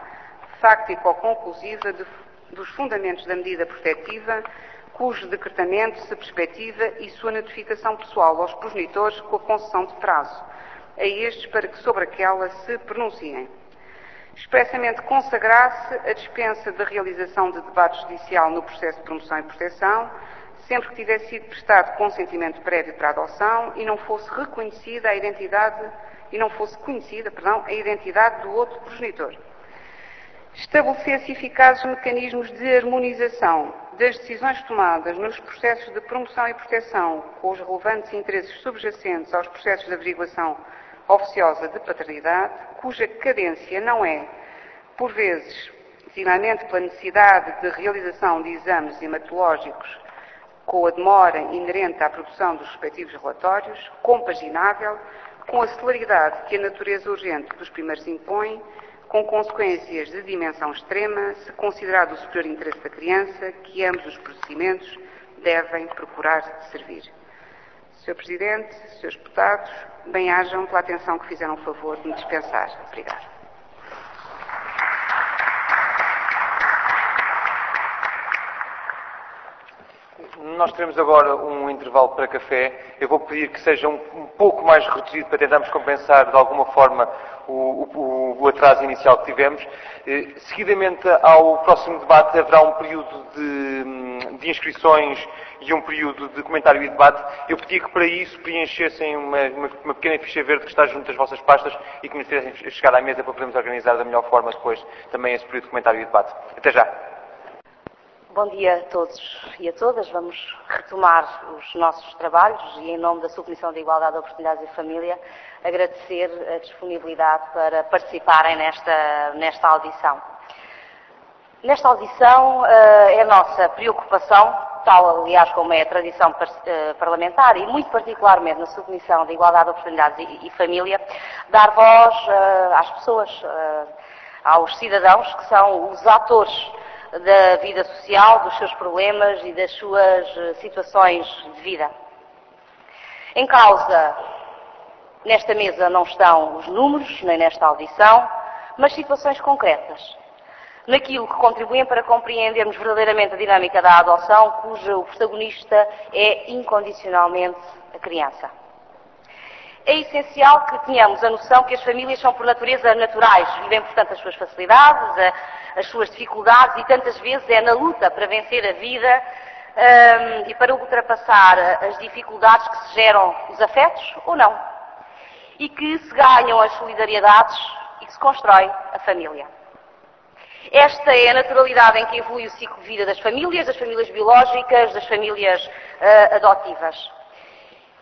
fáctico-conclusiva de, dos fundamentos da medida protetiva, cujo decretamento se perspectiva e sua notificação pessoal aos progenitores com a concessão de prazo a estes para que sobre aquela se pronunciem. Expressamente consagrar-se a dispensa da realização de debate judicial no processo de promoção e proteção, sempre que tivesse sido prestado consentimento prévio para a adoção e não fosse reconhecida a identidade e não fosse conhecida, perdão, a identidade do outro progenitor. Estabelecer-se eficazes mecanismos de harmonização das decisões tomadas nos processos de promoção e proteção com os relevantes interesses subjacentes aos processos de averiguação oficiosa de paternidade, cuja cadência não é, por vezes, designadamente pela necessidade de realização de exames hematológicos com a demora inerente à produção dos respectivos relatórios, compaginável com a celeridade que a natureza urgente dos primeiros impõe, com consequências de dimensão extrema, se considerado o superior interesse da criança, que ambos os procedimentos devem procurar servir. senhor Presidente, senhores Deputados, bem-ajam pela atenção que fizeram o favor de me dispensar. Obrigada. Nós teremos agora um intervalo para café. Eu vou pedir que seja um, um pouco mais reduzido para tentarmos compensar de alguma forma o, o, o atraso inicial que tivemos. Eh, seguidamente ao próximo debate haverá um período de, de inscrições e um período de comentário e debate. Eu pedi que para isso preenchessem uma, uma, uma pequena ficha verde que está junto às vossas pastas e que nos fizessem chegar à mesa para podermos organizar da melhor forma depois também esse período de comentário e debate. Até já! Bom dia a todos e a todas. Vamos retomar os nossos trabalhos e, em nome da Subcomissão de Igualdade, Oportunidades e Família, agradecer a disponibilidade para participarem nesta, nesta audição. Nesta audição, é a nossa preocupação, tal, aliás, como é a tradição parlamentar, e muito particularmente na Subcomissão de Igualdade, Oportunidades e Família, dar voz às pessoas, aos cidadãos que são os atores da vida social, dos seus problemas e das suas situações de vida. Em causa, nesta mesa não estão os números, nem nesta audição, mas situações concretas, naquilo que contribuem para compreendermos verdadeiramente a dinâmica da adoção, cujo protagonista é incondicionalmente a criança. É essencial que tenhamos a noção que as famílias são por natureza naturais, vivem, portanto, as suas facilidades, a, as suas dificuldades, e tantas vezes é na luta para vencer a vida um, e para ultrapassar as dificuldades que se geram os afetos ou não, e que se ganham as solidariedades e que se constrói a família. Esta é a naturalidade em que evolui o ciclo de vida das famílias, das famílias biológicas, das famílias uh, adotivas.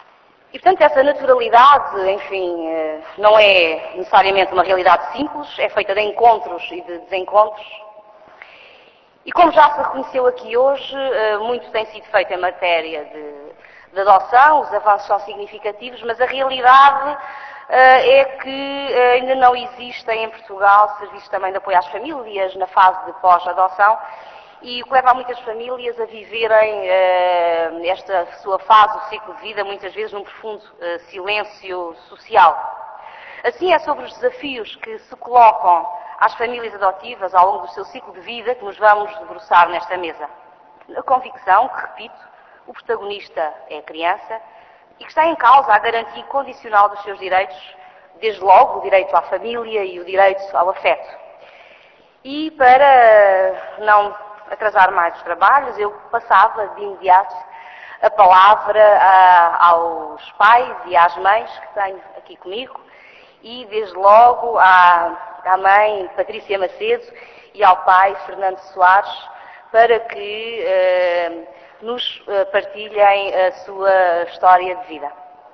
E, portanto, essa naturalidade, enfim, não é necessariamente uma realidade simples, é feita de encontros e de desencontros. E como já se reconheceu aqui hoje, muito tem sido feito em matéria de, de adoção, os avanços são significativos, mas a realidade é que ainda não existem em Portugal serviços também de apoio às famílias na fase de pós-adoção, e o que leva muitas famílias a viverem uh, esta sua fase, o ciclo de vida, muitas vezes num profundo uh, silêncio social. Assim é sobre os desafios que se colocam às famílias adotivas ao longo do seu ciclo de vida que nos vamos debruçar nesta mesa. A convicção que, repito, o protagonista é a criança e que está em causa a garantia incondicional dos seus direitos, desde logo o direito à família e o direito ao afeto. E para não atrasar mais os trabalhos, eu passava de imediato a palavra a, aos pais e às mães que tenho aqui comigo e, desde logo, à, à mãe Patrícia Macedo e ao pai Fernando Soares, para que eh, nos partilhem a sua história de vida.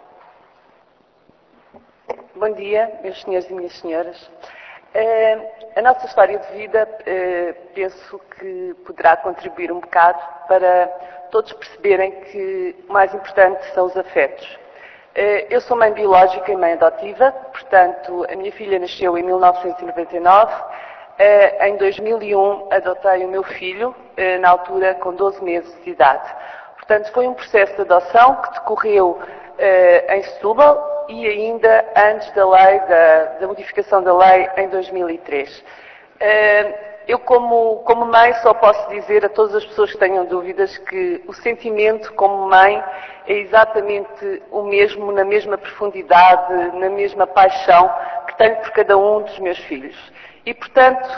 Bom dia, meus senhores e minhas senhoras. Uh, a nossa história de vida, uh, penso que poderá contribuir um bocado para todos perceberem que o mais importante são os afetos. Uh, eu sou mãe biológica e mãe adotiva, portanto, a minha filha nasceu em mil novecentos e noventa e nove. Uh, em dois mil e um, adotei o meu filho, uh, na altura com doze meses de idade. Portanto, foi um processo de adoção que decorreu uh, em Setúbal, e ainda antes da lei, da, da modificação da lei em dois mil e três. Eu, como, como mãe, só posso dizer a todas as pessoas que tenham dúvidas que o sentimento como mãe é exatamente o mesmo, na mesma profundidade, na mesma paixão que tenho por cada um dos meus filhos. E, portanto,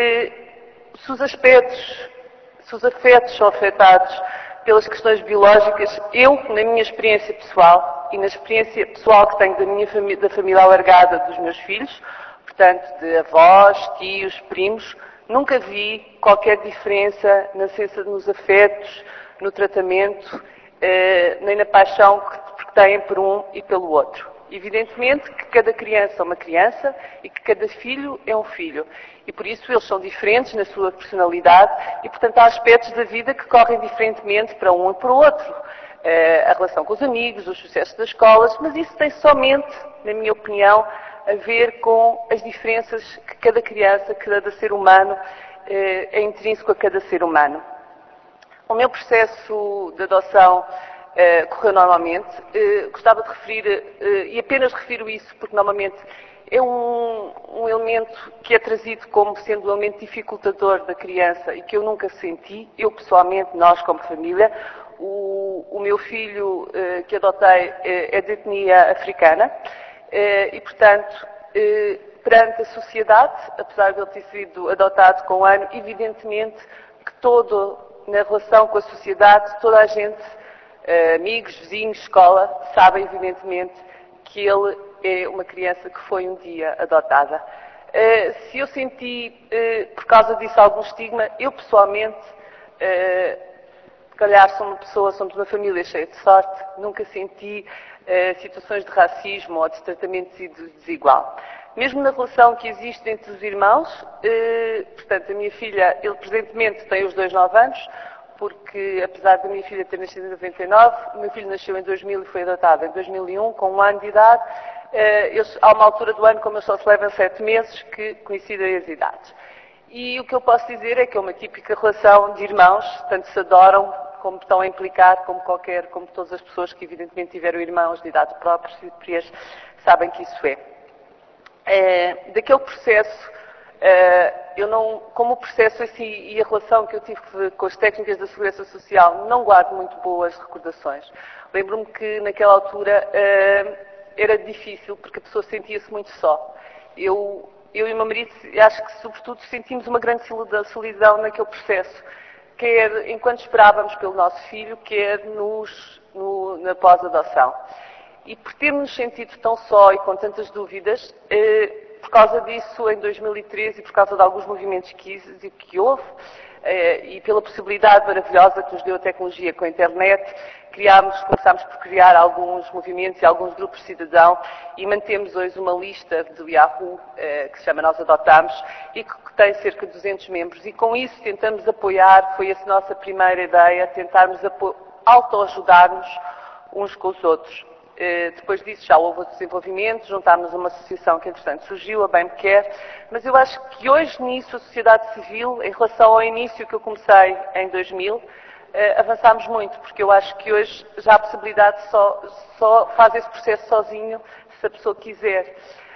se os aspectos, se os afetos são afetados pelas questões biológicas, eu, na minha experiência pessoal, e na experiência pessoal que tenho da minha família, da família alargada dos meus filhos, portanto, de avós, tios, primos, nunca vi qualquer diferença na ciência nos afetos, no tratamento, eh, nem na paixão que, que têm por um e pelo outro. Evidentemente que cada criança é uma criança e que cada filho é um filho. E por isso eles são diferentes na sua personalidade e, portanto, há aspectos da vida que correm diferentemente para um e para o outro. A relação com os amigos, os sucessos das escolas, mas isso tem somente, na minha opinião, a ver com as diferenças que cada criança, que cada ser humano é intrínseco a cada ser humano. O meu processo de adoção Uh, correu normalmente. Uh, gostava de referir, uh, e apenas refiro isso porque normalmente é um, um elemento que é trazido como sendo um elemento dificultador da criança e que eu nunca senti, eu pessoalmente, nós como família. O, o meu filho uh, que adotei uh, é de etnia africana uh, e, portanto, uh, perante a sociedade, apesar de ele ter sido adotado com um ano, evidentemente que todo, na relação com a sociedade, toda a gente, amigos, vizinhos, escola, sabem evidentemente que ele é uma criança que foi um dia adotada. Se eu senti, por causa disso, algum estigma, eu pessoalmente, se calhar sou uma pessoa, somos uma família cheia de sorte, nunca senti situações de racismo ou de tratamento desigual. Mesmo na relação que existe entre os irmãos, portanto, a minha filha, ele presentemente tem os dois nove anos, porque apesar da minha filha ter nascido em noventa e nove, o meu filho nasceu em dois mil e foi adotado em dois mil e um, com um ano de idade. Eles, há uma altura do ano, como eles só se levam sete meses, que coincidem as idades. E o que eu posso dizer é que é uma típica relação de irmãos, tanto se adoram, como estão a implicar, como qualquer, como todas as pessoas que evidentemente tiveram irmãos de idade próprias, sabem que isso é. É daquele processo, Uh, eu não, como o processo assim, e a relação que eu tive com as técnicas da Segurança Social, não guardo muito boas recordações. Lembro-me que naquela altura uh, era difícil, porque a pessoa sentia-se muito só. Eu, eu e o meu marido, acho que sobretudo sentimos uma grande solidão naquele processo, quer enquanto esperávamos pelo nosso filho, quer nos, no, na pós-adoção. E por termos sentido tão só e com tantas dúvidas, uh, por causa disso, em dois mil e treze, e por causa de alguns movimentos que, que houve, eh, e pela possibilidade maravilhosa que nos deu a tecnologia com a internet, criámos, começámos por criar alguns movimentos e alguns grupos de cidadão e mantemos hoje uma lista do Yahoo, que se chama Nós Adotamos, e que tem cerca de duzentos membros. E com isso tentamos apoiar, foi essa a nossa primeira ideia, tentarmos autoajudar-nos uns com os outros. Depois disso já houve outro desenvolvimento, juntámos uma associação que entretanto surgiu, a Bem Me Quer, mas eu acho que hoje nisso a sociedade civil, em relação ao início que eu comecei em dois mil, avançámos muito, porque eu acho que hoje já há a possibilidade de só, só faz esse processo sozinho, se a pessoa quiser.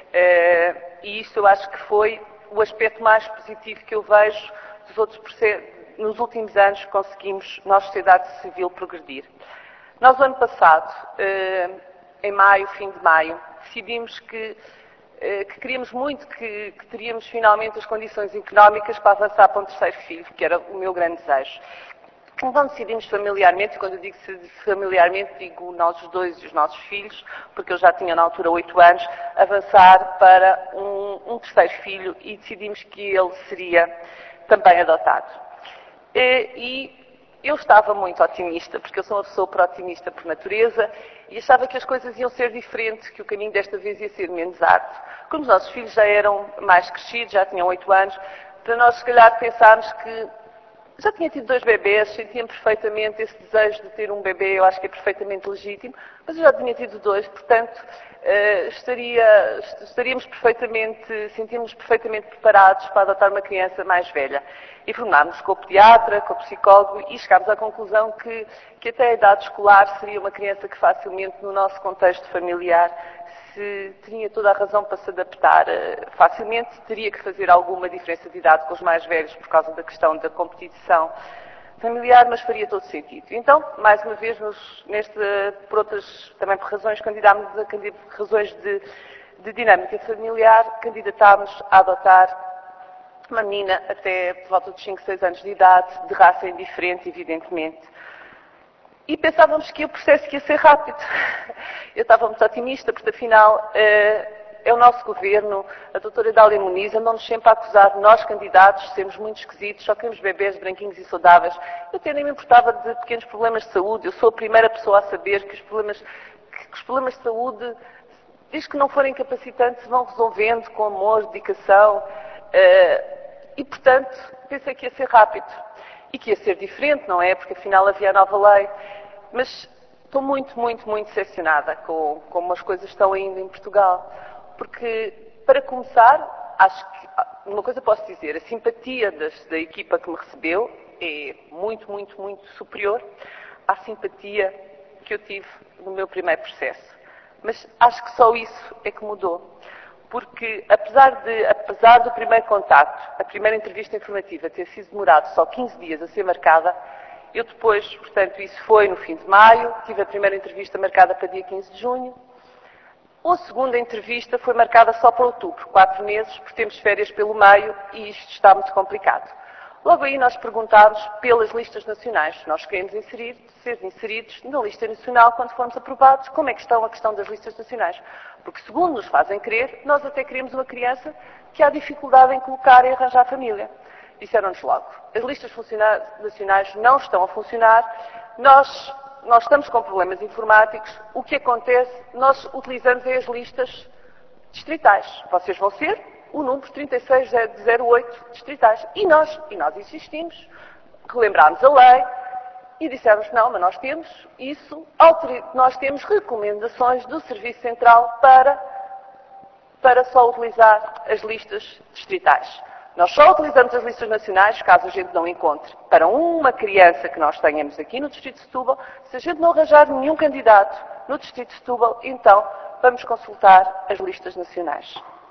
E isso eu acho que foi o aspecto mais positivo que eu vejo dos outros processos, nos últimos anos que conseguimos, nós, sociedade civil, progredir. Nós, o ano passado, em maio, fim de maio, decidimos que, que queríamos muito, que, que teríamos finalmente as condições económicas para avançar para um terceiro filho, que era o meu grande desejo. Então decidimos familiarmente, e quando eu digo familiarmente, digo nós os dois e os nossos filhos, porque eu já tinha na altura oito anos, avançar para um, um terceiro filho e decidimos que ele seria também adotado. E, e eu estava muito otimista, porque eu sou uma pessoa pró-otimista por natureza, e achava que as coisas iam ser diferentes, que o caminho desta vez ia ser menos árduo. Como os nossos filhos já eram mais crescidos, já tinham oito anos, para nós se calhar pensarmos que já tinha tido dois bebês, sentia perfeitamente esse desejo de ter um bebê, eu acho que é perfeitamente legítimo, mas eu já tinha tido dois, portanto estaria, estaríamos perfeitamente, sentíamos perfeitamente preparados para adotar uma criança mais velha. E formámos com o pediatra, com o psicólogo e chegámos à conclusão que, que até a idade escolar seria uma criança que facilmente no nosso contexto familiar se tinha toda a razão para se adaptar. Facilmente teria que fazer alguma diferença de idade com os mais velhos por causa da questão da competição familiar, mas faria todo sentido. Então, mais uma vez, nos, neste, por outras, também por razões, candidámos a razões de, de dinâmica familiar, candidatámos a adotar uma menina até por volta dos cinco, seis anos de idade, de raça indiferente, evidentemente. E pensávamos que o processo ia ser rápido. Eu estava muito otimista, porque afinal é o nosso governo, a doutora Dália Muniz, andam-nos sempre a acusar, nós candidatos, sermos muito esquisitos, só queremos bebês branquinhos e saudáveis. Eu até nem me importava de pequenos problemas de saúde, eu sou a primeira pessoa a saber que os problemas, que os problemas de saúde, desde que não forem incapacitantes, se vão resolvendo com amor, dedicação. E, portanto, pensei que ia ser rápido. E que ia ser diferente, não é? Porque afinal havia a nova lei. Mas estou muito, muito, muito decepcionada com como as coisas estão ainda em Portugal. Porque, para começar, acho que, uma coisa posso dizer, a simpatia das, da equipa que me recebeu é muito, muito, muito superior à simpatia que eu tive no meu primeiro processo. Mas acho que só isso é que mudou. Porque, apesar, de, apesar do primeiro contacto, a primeira entrevista informativa ter sido demorado só quinze dias a ser marcada, eu depois, portanto, isso foi no fim de maio, tive a primeira entrevista marcada para dia quinze de junho, a segunda entrevista foi marcada só para outubro, quatro meses, porque temos férias pelo meio e isto está muito complicado. Logo aí nós perguntámos pelas listas nacionais. Nós queremos inserir, ser inseridos na lista nacional quando formos aprovados. Como é que estão a questão das listas nacionais? Porque, segundo nos fazem crer, nós até queremos uma criança que há dificuldade em colocar e arranjar família. Disseram-nos logo, as listas nacionais não estão a funcionar, nós, nós estamos com problemas informáticos, o que acontece, nós utilizamos as listas distritais. Vocês vão ser o número trinta e seis zero oito distritais. E nós, e nós insistimos, relembrámos a lei e dissemos, não, mas nós temos isso, nós temos recomendações do Serviço Central para, para só utilizar as listas distritais. Nós só utilizamos as listas nacionais caso a gente não encontre para uma criança que nós tenhamos aqui no Distrito de Setúbal. Se a gente não arranjar nenhum candidato no Distrito de Setúbal, então vamos consultar as listas nacionais.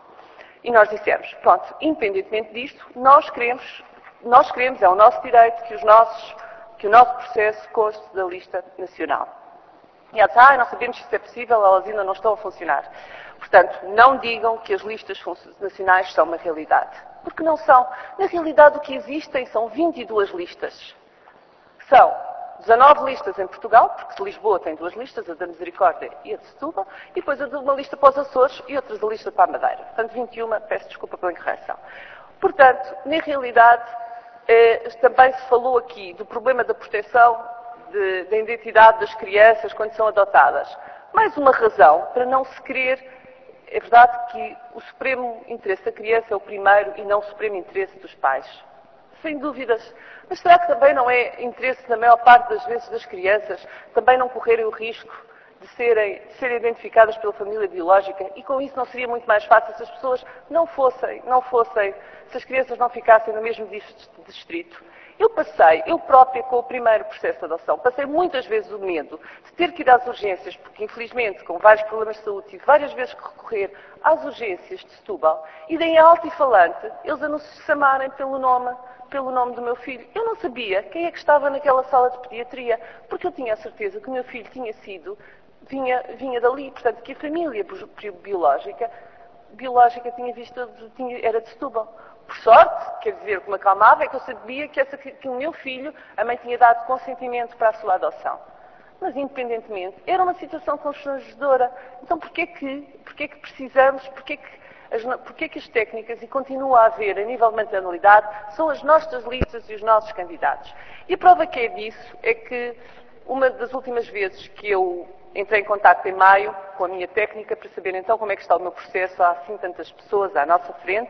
E nós dissemos, pronto, independentemente disto, nós queremos, nós queremos, é o nosso direito que, os nossos, que o nosso processo conste da lista nacional. E eles, ah, não sabemos se isso é possível, elas ainda não estão a funcionar. Portanto, não digam que as listas nacionais são uma realidade. Porque não são. Na realidade, o que existem são vinte e duas listas. São dezanove listas em Portugal, porque Lisboa tem duas listas, a da Misericórdia e a de Setúbal, e depois uma lista para os Açores e outras a lista para a Madeira. Portanto, vinte e uma, peço desculpa pela incorreção. Portanto, na realidade, eh, também se falou aqui do problema da proteção de, da identidade das crianças quando são adotadas. Mais uma razão para não se querer. É verdade que o supremo interesse da criança é o primeiro e não o supremo interesse dos pais. Sem dúvidas. Mas será que também não é interesse, na maior parte das vezes, das crianças também não correrem o risco de serem, de serem identificadas pela família biológica? E com isso não seria muito mais fácil se as pessoas não fossem, não fossem, se as crianças não ficassem no mesmo distrito? Eu passei, eu própria, com o primeiro processo de adoção, passei muitas vezes o medo de ter que ir às urgências, porque infelizmente, com vários problemas de saúde, tive várias vezes que recorrer às urgências de Setúbal, e daí alto-falante eles a nos chamarem pelo nome, pelo nome do meu filho. Eu não sabia quem é que estava naquela sala de pediatria, porque eu tinha a certeza que o meu filho tinha sido, vinha, vinha dali, portanto, que a família biológica, biológica tinha visto, tinha, era de Setúbal. Por sorte, quer dizer, o que me acalmava é que eu sabia que, essa, que o meu filho, a mãe tinha dado consentimento para a sua adoção. Mas, independentemente, era uma situação constrangedora. Então, porquê que, porquê que precisamos, porquê que, as, porquê que as técnicas, e continua a haver, a nível de maternidade, são as nossas listas e os nossos candidatos? E a prova que é disso é que, uma das últimas vezes que eu entrei em contacto em maio com a minha técnica para saber então como é que está o meu processo, há assim tantas pessoas à nossa frente,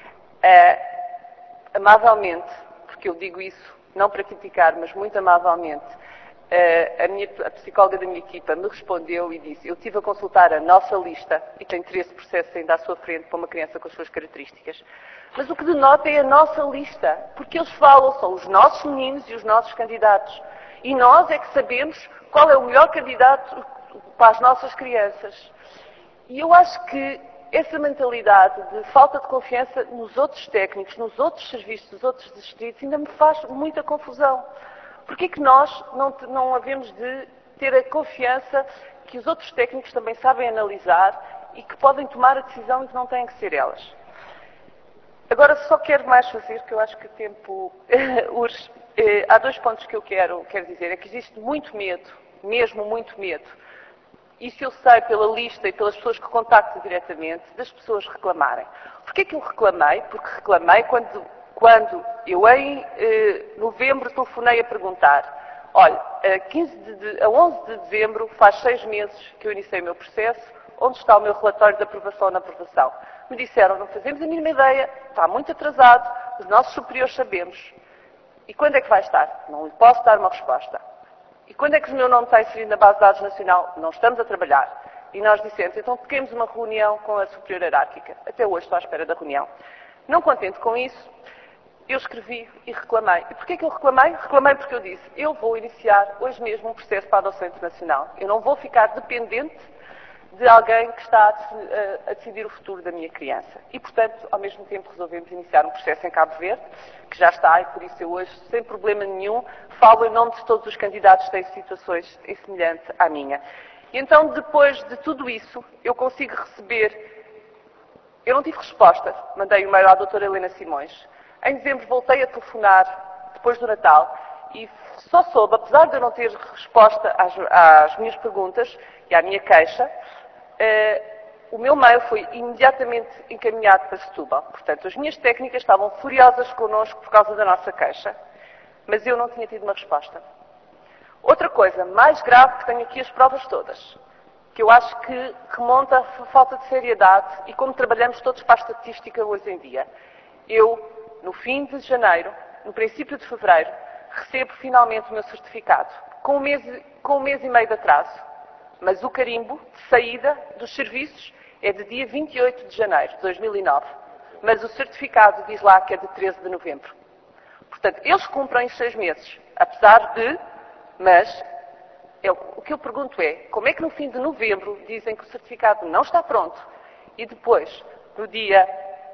Uh, amavelmente, porque eu digo isso não para criticar, mas muito amavelmente, uh, a, minha, a psicóloga da minha equipa me respondeu e disse: eu estive a consultar a nossa lista e tem treze processos ainda à sua frente para uma criança com as suas características. Mas o que denota é a nossa lista, porque eles falam, são os nossos meninos e os nossos candidatos. E nós é que sabemos qual é o melhor candidato para as nossas crianças. E eu acho que essa mentalidade de falta de confiança nos outros técnicos, nos outros serviços, nos outros distritos, ainda me faz muita confusão. Porquê que nós não, não havemos de ter a confiança que os outros técnicos também sabem analisar e que podem tomar a decisão e que não têm que ser elas? Agora só quero mais fazer, que eu acho que o tempo urge. Há dois pontos que eu quero, quero dizer. É que existe muito medo, mesmo muito medo. Isso eu sei pela lista e pelas pessoas que contacto diretamente, das pessoas reclamarem. Porquê que eu reclamei? Porque reclamei quando, quando eu em eh, novembro telefonei a perguntar: olha, a, quinze de, a onze de dezembro faz seis meses que eu iniciei o meu processo, onde está o meu relatório de aprovação ou na aprovação? Me disseram: não fazemos a mínima ideia, está muito atrasado, os nossos superiores sabemos. E quando é que vai estar? Não lhe posso dar uma resposta. E quando é que o meu nome está inserido na base de dados nacional? Não estamos a trabalhar. E nós dissemos: então peguemos uma reunião com a superior hierárquica. Até hoje estou à espera da reunião. Não contente com isso, eu escrevi e reclamei. E porquê que eu reclamei? Reclamei porque eu disse: eu vou iniciar hoje mesmo um processo para a adoção internacional. Eu não vou ficar dependente de alguém que está a, a decidir o futuro da minha criança. E, portanto, ao mesmo tempo resolvemos iniciar um processo em Cabo Verde, que já está, e por isso eu hoje, sem problema nenhum, falo em nome de todos os candidatos que têm situações semelhantes à minha. E então, depois de tudo isso, eu consigo receber... Eu não tive resposta. Mandei um e-mail à doutora Helena Simões. Em dezembro voltei a telefonar, depois do Natal, e só soube, apesar de eu não ter resposta às, às minhas perguntas e à minha queixa, eh, o meu mail foi imediatamente encaminhado para Setúbal. Portanto, as minhas técnicas estavam furiosas connosco por causa da nossa queixa, mas eu não tinha tido uma resposta. Outra coisa, mais grave, que tenho aqui as provas todas, que eu acho que remonta a falta de seriedade e como trabalhamos todos para a estatística hoje em dia. Eu, no fim de janeiro, no princípio de fevereiro, recebo finalmente o meu certificado, com um mês, com um mês e meio de atraso. Mas o carimbo de saída dos serviços é de dia vinte e oito de janeiro de dois mil e nove. Mas o certificado diz lá que é de treze de novembro. Portanto, eles cumprem os seis meses, apesar de... Mas eu, o que eu pergunto é, como é que no fim de novembro dizem que o certificado não está pronto e depois, no dia...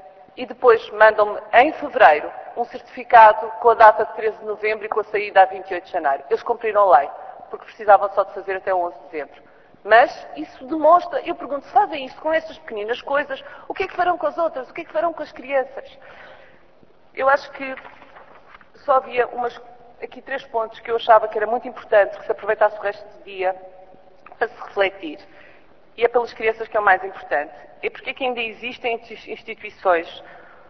E depois mandam-me, em fevereiro, um certificado com a data de treze de novembro e com a saída a vinte e oito de janeiro. Eles cumpriram a lei, porque precisavam só de fazer até onze de dezembro. Mas isso demonstra, eu pergunto, se fazem isto com estas pequeninas coisas, o que é que farão com as outras? O que é que farão com as crianças? Eu acho que só havia umas, aqui três pontos que eu achava que era muito importante que se aproveitasse o resto do dia para se refletir. E é pelas crianças que é o mais importante. É porque é que ainda existem instituições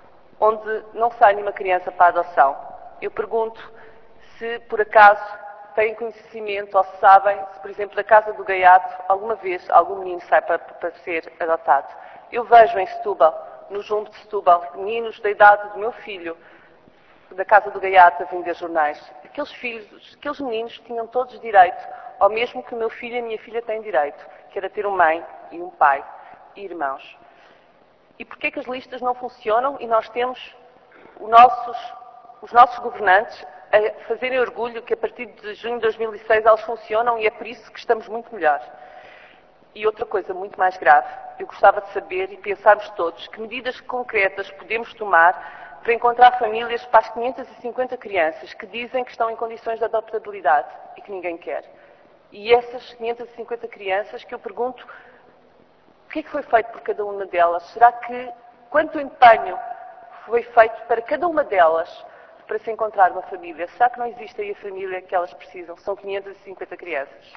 onde não sai nenhuma criança para a adoção. Eu pergunto se, por acaso, têm conhecimento ou sabem se, por exemplo, da Casa do Gaiato, alguma vez algum menino sai para, para ser adotado. Eu vejo em Setúbal, no Junto de Setúbal, meninos da idade do meu filho, da Casa do Gaiato, a vender jornais. Aqueles filhos, aqueles meninos tinham todos direito, ao mesmo que o meu filho e a minha filha têm direito, que era ter uma mãe e um pai e irmãos. E porquê é que as listas não funcionam e nós temos os nossos, os nossos governantes a fazerem orgulho que a partir de junho de dois mil e seis elas funcionam e é por isso que estamos muito melhor? E outra coisa muito mais grave, eu gostava de saber e pensarmos todos que medidas concretas podemos tomar para encontrar famílias para as quinhentas e cinquenta crianças que dizem que estão em condições de adotabilidade e que ninguém quer. E essas quinhentas e cinquenta crianças que eu pergunto, o que é que foi feito por cada uma delas? Será que quanto empenho foi feito para cada uma delas para se encontrar uma família? Será que não existe aí a família que elas precisam? São quinhentas e cinquenta crianças.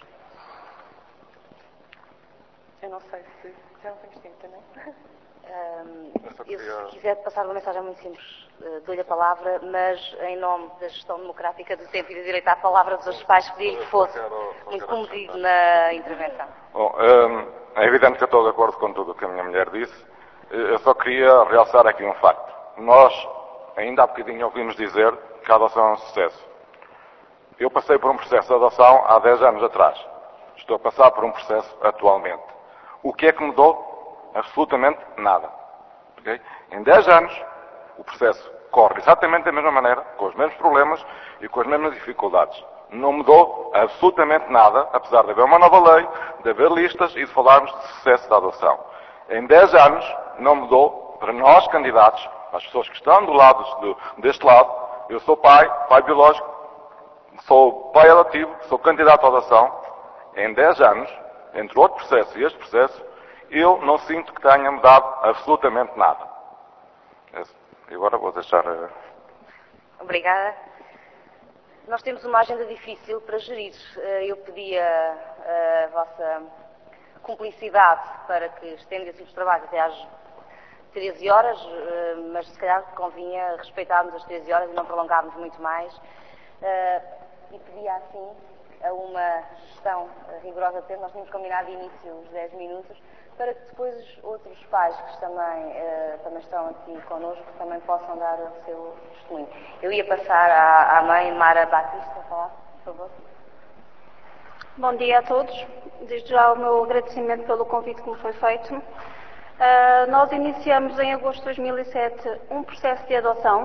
Eu não sei se... Já não temos tempo também? Um, eu, se quiser passar uma mensagem muito simples, uh, dou-lhe a palavra, mas em nome da gestão democrática do tempo e do direito à palavra dos seus pais, pedi que fosse muito comedido na intervenção. Bom, um, é evidente que eu estou de acordo com tudo o que a minha mulher disse. Eu só queria realçar aqui um facto. Nós, ainda há bocadinho, ouvimos dizer que a adoção é um sucesso. Eu passei por um processo de adoção há dez anos atrás. Estou a passar por um processo atualmente. O que é que mudou? Absolutamente nada. Okay? Em dez anos, o processo corre exatamente da mesma maneira, com os mesmos problemas e com as mesmas dificuldades. Não mudou absolutamente nada, apesar de haver uma nova lei, de haver listas e de falarmos de sucesso da adoção. Em dez anos, não mudou para nós, candidatos, as pessoas que estão do lado, do, deste lado. Eu sou pai, pai biológico, sou pai adotivo, sou candidato à adoção. Em dez anos, entre outro processo e este processo, eu não sinto que tenha mudado absolutamente nada. E agora vou deixar... Obrigada. Nós temos uma agenda difícil para gerir. Eu pedi a, a vossa cumplicidade para que estendesse os trabalhos até às treze horas, mas se calhar convinha respeitarmos as treze horas e não prolongarmos muito mais. E pedia assim a uma gestão rigorosa de tempo. Nós tínhamos combinado de início os dez minutos, para que depois os outros pais que também, uh, também estão aqui connosco também possam dar o seu testemunho. Eu ia passar à, à mãe Mara Batista a falar, por favor. Bom dia a todos. Desde já o meu agradecimento pelo convite que me foi feito. Uh, nós iniciamos em agosto de dois mil e sete um processo de adoção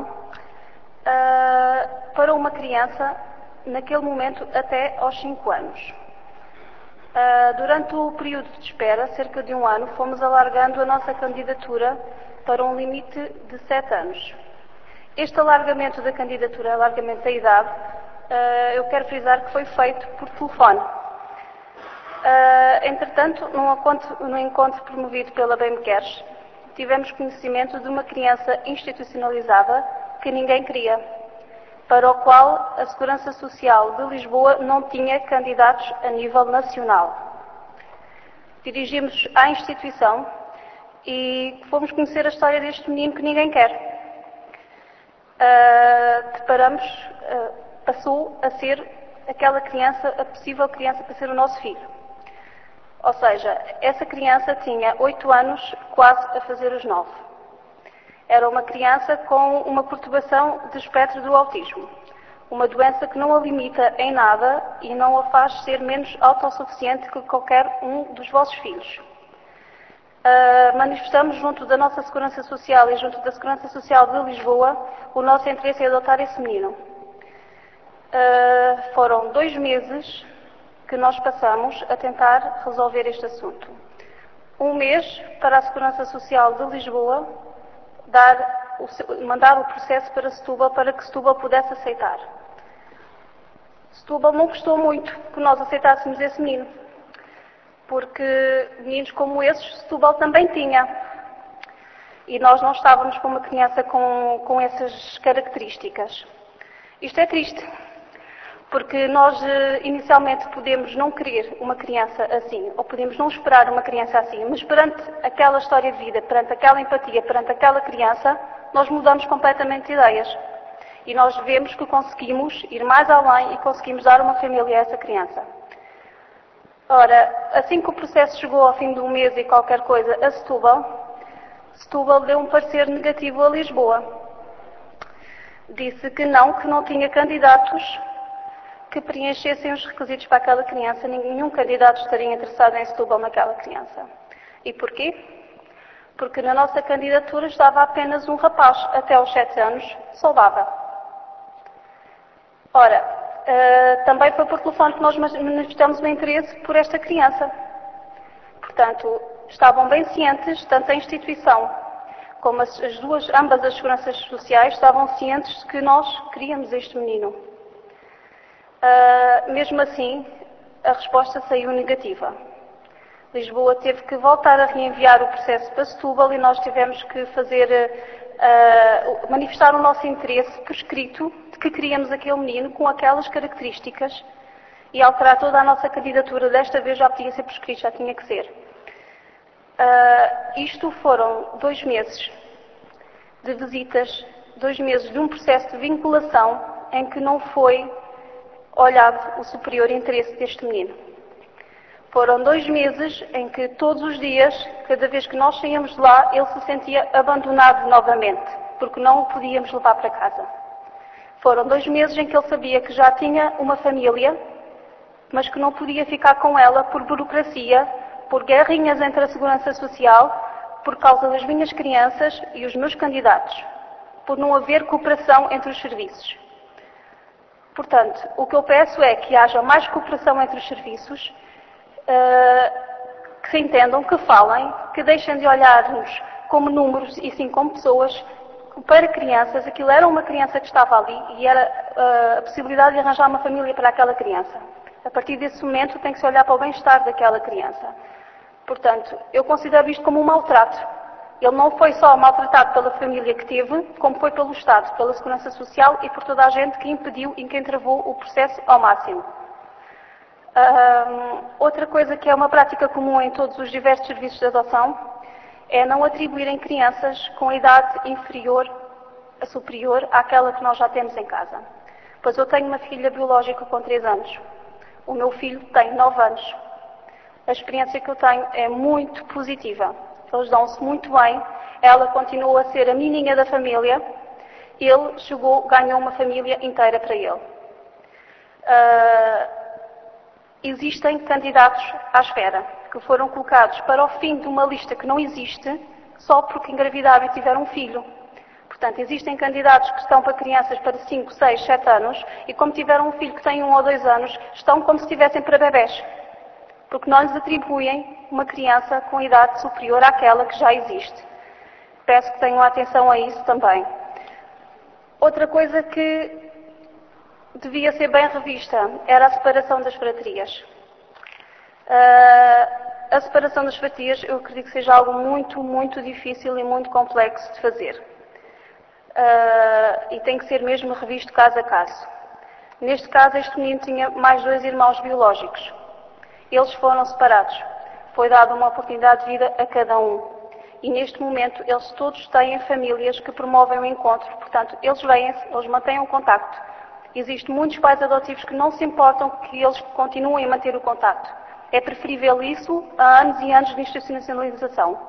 uh, para uma criança, naquele momento, até aos cinco anos. Uh, durante o período de espera, cerca de um ano, fomos alargando a nossa candidatura para um limite de sete anos. Este alargamento da candidatura, alargamento da idade, uh, eu quero frisar que foi feito por telefone. Uh, entretanto, num encontro, num encontro promovido pela Bem Me Queres, tivemos conhecimento de uma criança institucionalizada que ninguém queria, para o qual a Segurança Social de Lisboa não tinha candidatos a nível nacional. Dirigimos à instituição e fomos conhecer a história deste menino que ninguém quer. Uh, deparamos, uh, passou a ser aquela criança, a possível criança para ser o nosso filho. Ou seja, essa criança tinha oito anos, quase a fazer os nove. Era uma criança com uma perturbação de espectro do autismo. Uma doença que não a limita em nada e não a faz ser menos autossuficiente que qualquer um dos vossos filhos. Uh, manifestamos junto da nossa Segurança Social e junto da Segurança Social de Lisboa o nosso interesse em adotar esse menino. Uh, foram dois meses que nós passamos a tentar resolver este assunto. Um mês para a Segurança Social de Lisboa dar o, mandar o processo para Setúbal para que Setúbal pudesse aceitar. Setúbal não gostou muito que nós aceitássemos esse menino, porque meninos como esses Setúbal também tinha. E nós não estávamos com uma criança com, com essas características. Isto é triste, porque nós inicialmente podemos não querer uma criança assim, ou podemos não esperar uma criança assim, mas perante aquela história de vida, perante aquela empatia, perante aquela criança, nós mudamos completamente de ideias. E nós vemos que conseguimos ir mais além e conseguimos dar uma família a essa criança. Ora, assim que o processo chegou ao fim de um mês e qualquer coisa a Setúbal, Setúbal deu um parecer negativo a Lisboa. Disse que não, que não tinha candidatos que preenchessem os requisitos para aquela criança. Nenhum candidato estaria interessado em Setúbal naquela criança. E porquê? Porque na nossa candidatura estava apenas um rapaz, até aos sete anos, saudável. Ora, uh, também foi por telefone que nós manifestamos o interesse por esta criança. Portanto, estavam bem cientes, tanto a instituição como as, as duas, ambas as seguranças sociais, estavam cientes de que nós queríamos este menino. Uh, mesmo assim, a resposta saiu negativa. Lisboa teve que voltar a reenviar o processo para Setúbal e nós tivemos que fazer, uh, manifestar o nosso interesse por escrito de que queríamos aquele menino com aquelas características e alterar toda a nossa candidatura. Desta vez já podia ser por escrito, já tinha que ser. Uh, isto foram dois meses de visitas, dois meses de um processo de vinculação em que não foi olhado o superior interesse deste menino. Foram dois meses em que todos os dias, cada vez que nós saíamos de lá, ele se sentia abandonado novamente, porque não o podíamos levar para casa. Foram dois meses em que ele sabia que já tinha uma família, mas que não podia ficar com ela por burocracia, por guerrinhas entre a Segurança Social, por causa das minhas crianças e os meus candidatos, por não haver cooperação entre os serviços. Portanto, o que eu peço é que haja mais cooperação entre os serviços, uh, que se entendam, que falem, que deixem de olhar-nos como números e sim como pessoas. Para crianças, aquilo era uma criança que estava ali e era uh, a possibilidade de arranjar uma família para aquela criança. A partir desse momento tem que se olhar para o bem-estar daquela criança. Portanto, eu considero isto como um maltrato. Ele não foi só maltratado pela família que teve, como foi pelo Estado, pela Segurança Social e por toda a gente que impediu e que entravou o processo ao máximo. Um, outra coisa que é uma prática comum em todos os diversos serviços de adoção é não atribuírem crianças com idade inferior a superior àquela que nós já temos em casa. Pois eu tenho uma filha biológica com três anos. O meu filho tem nove anos. A experiência que eu tenho é muito positiva. Eles dão-se muito bem. Ela continua a ser a menininha da família. Ele chegou, ganhou uma família inteira para ele. Uh, existem candidatos à espera que foram colocados para o fim de uma lista que não existe só porque engravidaram e tiveram um filho. Portanto, existem candidatos que estão para crianças para cinco, seis, sete anos e como tiveram um filho que tem um ou dois anos, estão como se estivessem para bebés. Porque não lhes atribuem uma criança com idade superior àquela que já existe. Peço que tenham atenção a isso também. Outra coisa que devia ser bem revista era a separação das fraterias. Uh, a separação das fratias eu acredito que seja algo muito, muito difícil e muito complexo de fazer. Uh, e tem que ser mesmo revisto caso a caso. Neste caso, este menino tinha mais dois irmãos biológicos. Eles foram separados. Foi dada uma oportunidade de vida a cada um. E neste momento, eles todos têm famílias que promovem o encontro. Portanto, eles vêm-se, eles mantêm o contacto. Existem muitos pais adotivos que não se importam que eles continuem a manter o contacto. É preferível isso a anos e anos de institucionalização.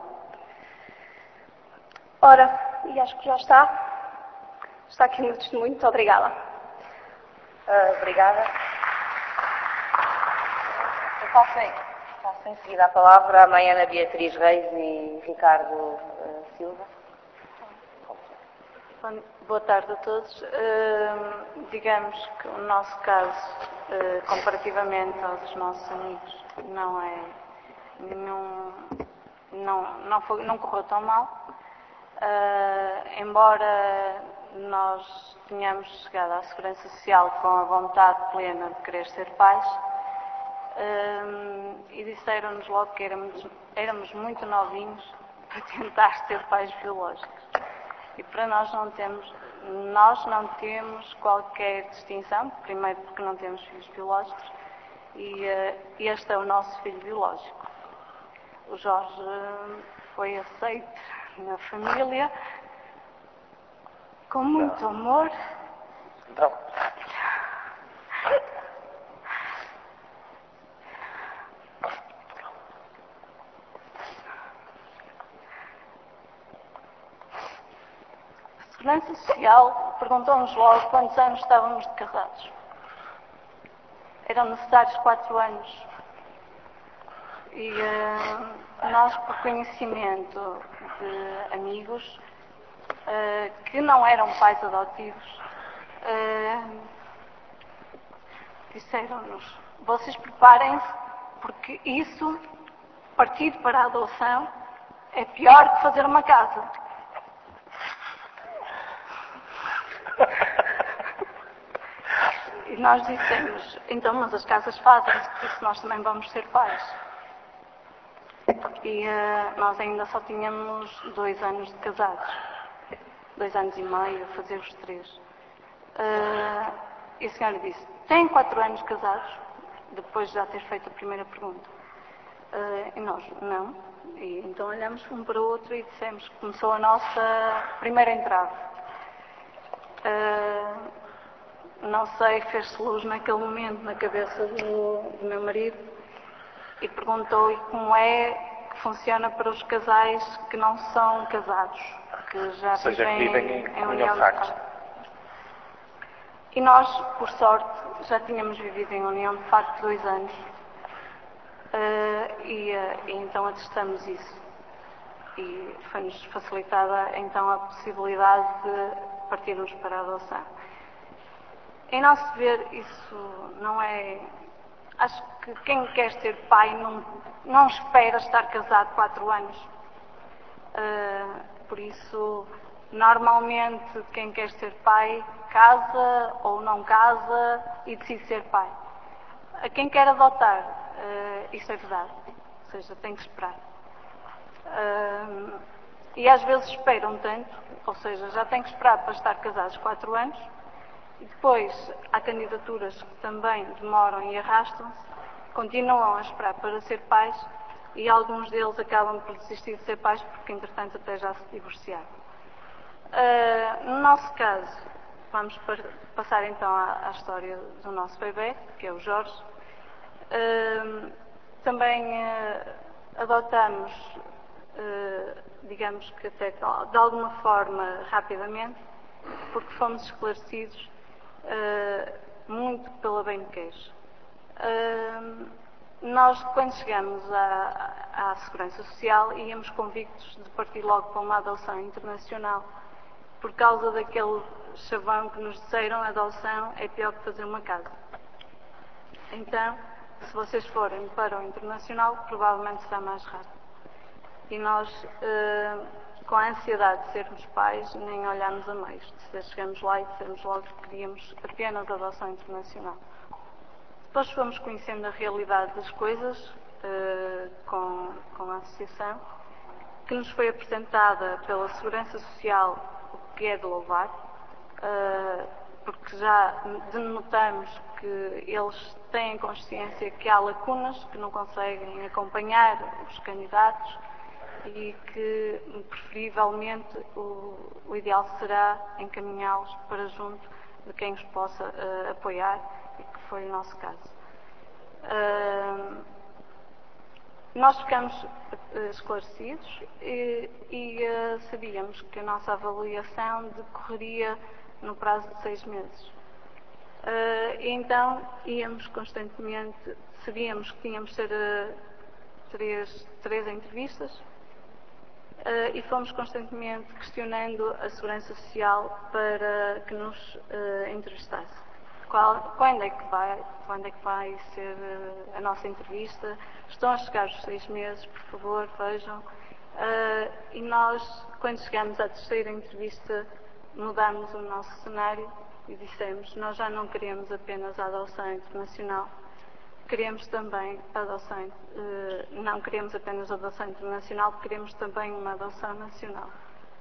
Ora, e acho que já está. Está aqui o meu testemunho. Muito obrigada. Uh, obrigada. Eu passo em, passo em seguida a palavra à mãe Ana Beatriz Reis e Ricardo uh, Silva. Bom, boa tarde a todos. Uh, digamos que o nosso caso, uh, comparativamente aos nossos amigos, não é nenhum, não, não, foi, não correu tão mal. Uh, embora nós tenhamos chegado à Segurança Social com a vontade plena de querer ser pais, uh, e disseram-nos logo que éramos, éramos muito novinhos para tentar ser pais biológicos. E para nós não temos, nós não temos qualquer distinção, primeiro porque não temos filhos biológicos, e uh, este é o nosso filho biológico. O Jorge uh, foi aceito na família, com muito amor, Então. A Segurança Social perguntou-nos logo quantos anos estávamos de casados. Eram necessários quatro anos. E uh, nós, por conhecimento de amigos uh, que não eram pais adotivos, uh, disseram-nos: vocês preparem-se, porque isso, partir para a adoção, é pior que fazer uma casa. E nós dissemos: então, mas as casas fazem-se, por isso nós também vamos ser pais. E uh, nós ainda só tínhamos dois anos de casados, dois anos e meio, a fazer os três. Uh, e a senhora disse: têm quatro anos casados? Depois de já ter feito a primeira pergunta. Uh, e nós: não. E então olhamos um para o outro e dissemos que começou a nossa primeira entrada. Uh, não sei, fez-se luz naquele momento na cabeça do, do meu marido e perguntou-lhe como é que funciona para os casais que não são casados, que já Ou seja, vivem, vivem em, em união de facto. E nós, por sorte, já tínhamos vivido em união de facto dois anos uh, e, uh, e então atestamos isso. E foi-nos facilitada então a possibilidade de partirmos para a adoção. Em nosso ver, isso não é... Acho que quem quer ser pai não, não espera estar casado quatro anos. Uh, por isso, normalmente, quem quer ser pai casa ou não casa e decide ser pai. A quem quer adotar, uh, isso é verdade. Ou seja, tem que esperar. Uh, e às vezes esperam tanto, ou seja, já tem que esperar para estar casados quatro anos. E depois há candidaturas que também demoram e arrastam-se, continuam a esperar para ser pais e alguns deles acabam por desistir de ser pais porque, entretanto, até já se divorciaram. Uh, no nosso caso, vamos para, passar então à, à história do nosso bebê, que é o Jorge. Uh, também uh, adotamos, uh, digamos que até de alguma forma rapidamente, porque fomos esclarecidos Uh, muito pela bem-queixa. Uh, nós, quando chegamos à, à Segurança Social, íamos convictos de partir logo para uma adoção internacional, por causa daquele chavão que nos disseram: a adoção é pior que fazer uma casa. Então, se vocês forem para o internacional, provavelmente será mais rápido. E nós, uh, com a ansiedade de sermos pais, nem olhámos a meios. Chegamos lá e dissemos logo que queríamos apenas adoção internacional. Depois fomos conhecendo a realidade das coisas uh, com, com a associação, que nos foi apresentada pela Segurança Social, o que é de louvar, uh, porque já denotamos que eles têm consciência que há lacunas, que não conseguem acompanhar os candidatos, e que, preferivelmente, o, o ideal será encaminhá-los para junto de quem os possa uh, apoiar, e que foi o nosso caso. Uh, nós ficamos uh, esclarecidos e, e uh, sabíamos que a nossa avaliação decorreria no prazo de seis meses. Uh, e então íamos constantemente, sabíamos que tínhamos de ter uh, três, três entrevistas. Uh, e fomos constantemente questionando a Segurança Social para que nos uh, entrevistasse. Qual, quando, é que vai, quando é que vai ser uh, a nossa entrevista? Estão a chegar os seis meses, por favor, vejam. Uh, e nós, quando chegamos à terceira entrevista, mudámos o nosso cenário e dissemos: nós já não queremos apenas a adoção internacional, queremos também a adoção, não queremos apenas a adoção internacional, queremos também uma adoção nacional.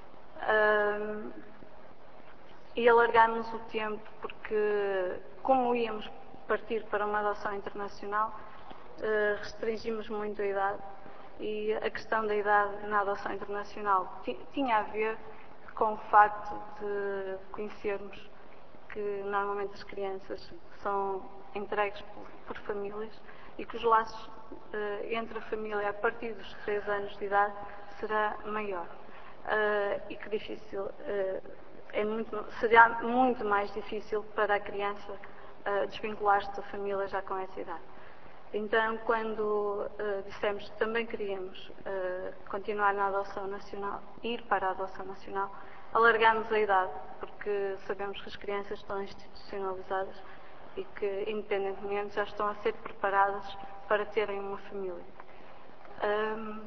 E alargámos o tempo porque, como íamos partir para uma adoção internacional, restringimos muito a idade, e a questão da idade na adoção internacional tinha a ver com o facto de conhecermos que que normalmente as crianças são entregues por, por famílias e que os laços uh, entre a família a partir dos três anos de idade será maior. Uh, e que difícil, uh, é muito, será muito mais difícil para a criança uh, desvincular-se da família já com essa idade. Então, quando uh, dissemos que também queríamos uh, continuar na adoção nacional, ir para a adoção nacional, alargámos a idade, porque sabemos que as crianças estão institucionalizadas e que, independentemente, já estão a ser preparadas para terem uma família. Um,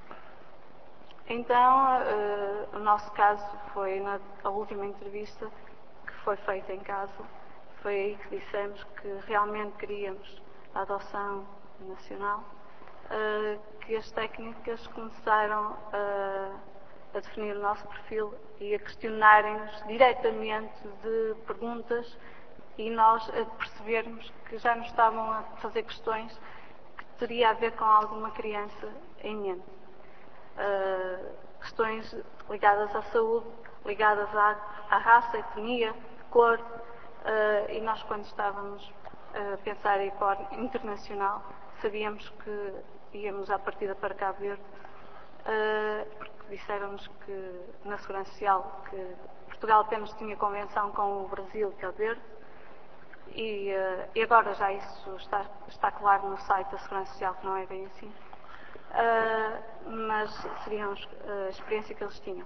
então, uh, o nosso caso foi na a última entrevista que foi feita em casa, foi aí que dissemos que realmente queríamos a adoção nacional, uh, que as técnicas começaram uh, a definir o nosso perfil e a questionarem-nos diretamente de perguntas e nós a percebermos que já nos estavam a fazer questões que teria a ver com alguma criança em mente. Uh, questões ligadas à saúde, ligadas à, à raça, etnia, cor, uh, e nós quando estávamos a pensar em hipótese internacional, sabíamos que íamos à partida para Cabo Verde, uh, porque disseram-nos que na Segurança Social que Portugal apenas tinha convenção com o Brasil e Cabo Verde, e, uh, e agora já isso está, está claro no site da Segurança Social que não é bem assim, uh, mas seria a experiência que eles tinham.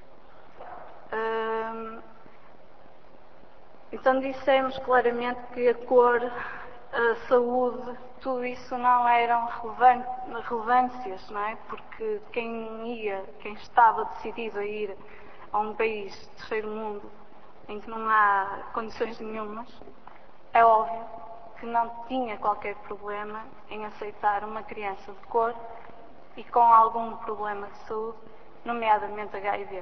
Uh, Então dissemos claramente que a cor, a saúde, tudo isso não eram relevâncias, não é? Porque quem ia, quem estava decidido a ir a um país de terceiro mundo em que não há condições nenhumas, é óbvio que não tinha qualquer problema em aceitar uma criança de cor e com algum problema de saúde, nomeadamente H I V.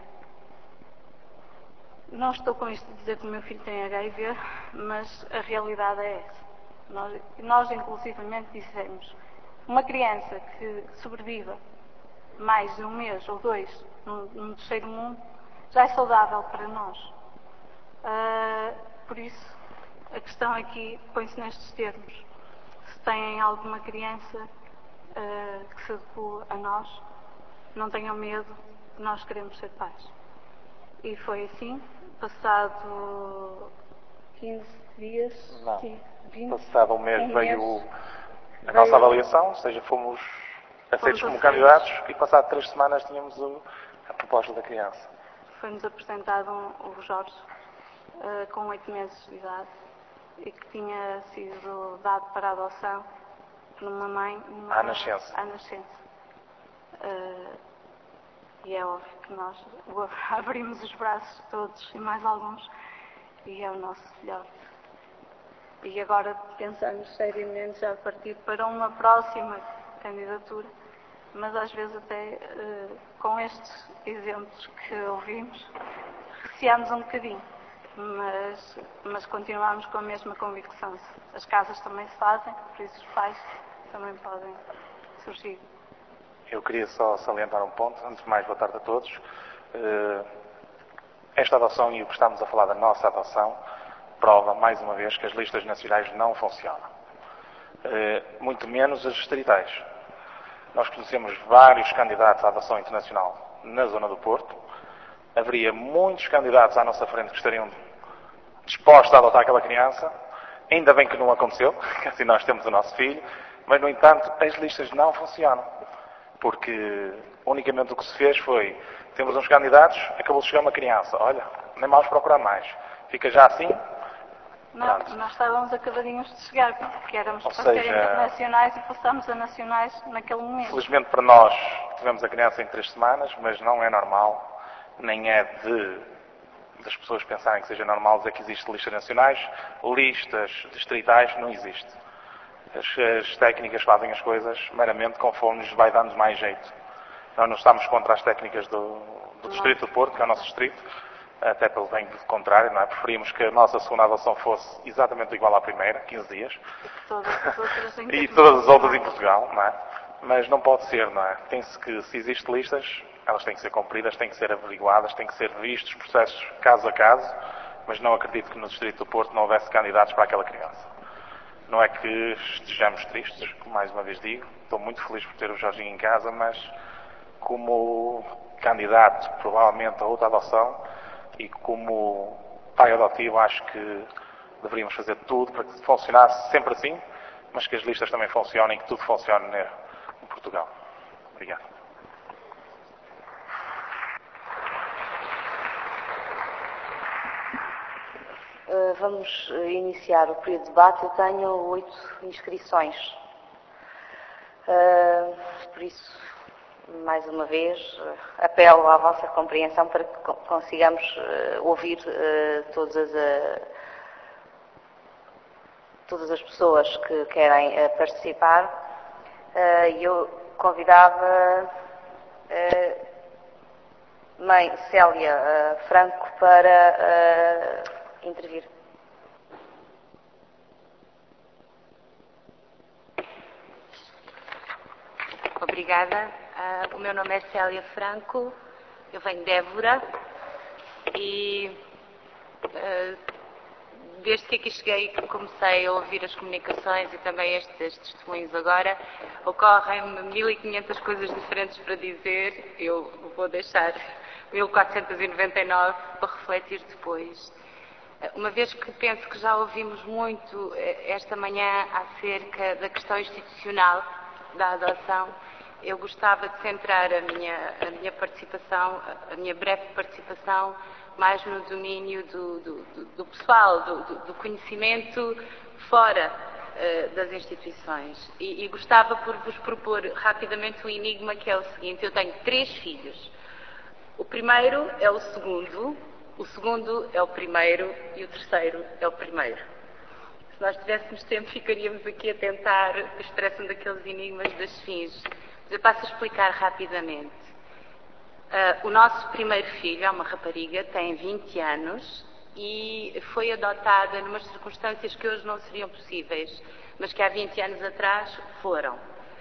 Não estou com isto a dizer que o meu filho tem H I V, mas a realidade é essa. Nós, nós inclusivamente dissemos, uma criança que sobreviva mais de um mês ou dois num, num terceiro mundo, já é saudável para nós. Uh, por isso, a questão aqui põe-se nestes termos. Se têm alguma criança uh, que se adequa a nós, não tenham medo, nós queremos ser pais. E foi assim. Passado quinze dias, Não. vinte, Passado um mês um veio mês, a veio, nossa avaliação, ou seja, fomos aceitos como candidatos e passado três semanas tínhamos o, a proposta da criança. Foi-nos apresentado um, o Jorge, uh, com oito meses de idade, e que tinha sido dado para adoção por uma mãe uma, à nascença. À nascença. Uh, E é óbvio que nós abrimos os braços todos e mais alguns, e é o nosso filhote. E agora pensamos seriamente já partir para uma próxima candidatura, mas às vezes até uh, com estes exemplos que ouvimos, receamos um bocadinho, mas, mas continuamos com a mesma convicção. As casas também se fazem, por isso os pais também podem surgir. Eu queria só salientar um ponto. Antes de mais, boa tarde a todos. Esta adoção e o que estamos a falar da nossa adoção prova, mais uma vez, que as listas nacionais não funcionam. Muito menos as distritais. Nós conhecemos vários candidatos à adoção internacional na zona do Porto. Haveria muitos candidatos à nossa frente que estariam dispostos a adotar aquela criança. Ainda bem que não aconteceu, que assim nós temos o nosso filho. Mas, no entanto, as listas não funcionam. Porque unicamente o que se fez foi, temos uns candidatos, acabou de chegar uma criança, olha, nem vamos procurar mais. Fica já assim? Não, pronto. Nós estávamos acabadinhos de chegar, porque éramos Ou para seja, ser internacionais e passámos a nacionais naquele momento. Felizmente para nós, tivemos a criança em três semanas, mas não é normal, nem é de das pessoas pensarem que seja normal dizer que existem listas nacionais, listas distritais, não existe. As, as técnicas fazem as coisas meramente conforme nos vai dando mais jeito. Nós não estamos contra as técnicas do, do Distrito do Porto, que é o nosso distrito, até pelo bem do contrário, não é? Preferimos que a nossa segunda adoção fosse exatamente igual à primeira, quinze dias, e todas as outras em Portugal, não é? Mas não pode ser, não é? Tem-se que, se existem listas, elas têm que ser cumpridas, têm que ser averiguadas, têm que ser vistos processos caso a caso, mas não acredito que no Distrito do Porto não houvesse candidatos para aquela criança. Não é que estejamos tristes, mais uma vez digo, estou muito feliz por ter o Jorginho em casa, mas como candidato provavelmente a outra adoção e como pai adotivo acho que deveríamos fazer tudo para que funcionasse sempre assim, mas que as listas também funcionem, que tudo funcione em Portugal. Obrigado. Vamos iniciar o período de debate. Eu tenho oito inscrições. Por isso, mais uma vez, apelo à vossa compreensão para que consigamos ouvir todas as, todas as pessoas que querem participar. Eu convidava a mãe Célia Franco para intervir. Obrigada. Uh, o meu nome é Célia Franco, eu venho de Évora e uh, desde que aqui cheguei comecei a ouvir as comunicações e também estes testemunhos agora, ocorrem-me mil e quinhentas coisas diferentes para dizer, eu vou deixar mil quatrocentos e noventa e nove para refletir depois. Uma vez que penso que já ouvimos muito esta manhã acerca da questão institucional da adoção, eu gostava de centrar a minha, a minha participação, a minha breve participação, mais no domínio do, do, do, do pessoal, do, do conhecimento fora uh, das instituições. E, e gostava por vos propor rapidamente um enigma que é o seguinte: eu tenho três filhos. O primeiro é o segundo, o segundo é o primeiro e o terceiro é o primeiro. Se nós tivéssemos tempo, ficaríamos aqui a tentar expressar um daqueles enigmas das fins. Mas eu passo a explicar rapidamente. Uh, o nosso primeiro filho é uma rapariga, tem vinte anos e foi adotada numas circunstâncias que hoje não seriam possíveis, mas que há vinte anos atrás foram.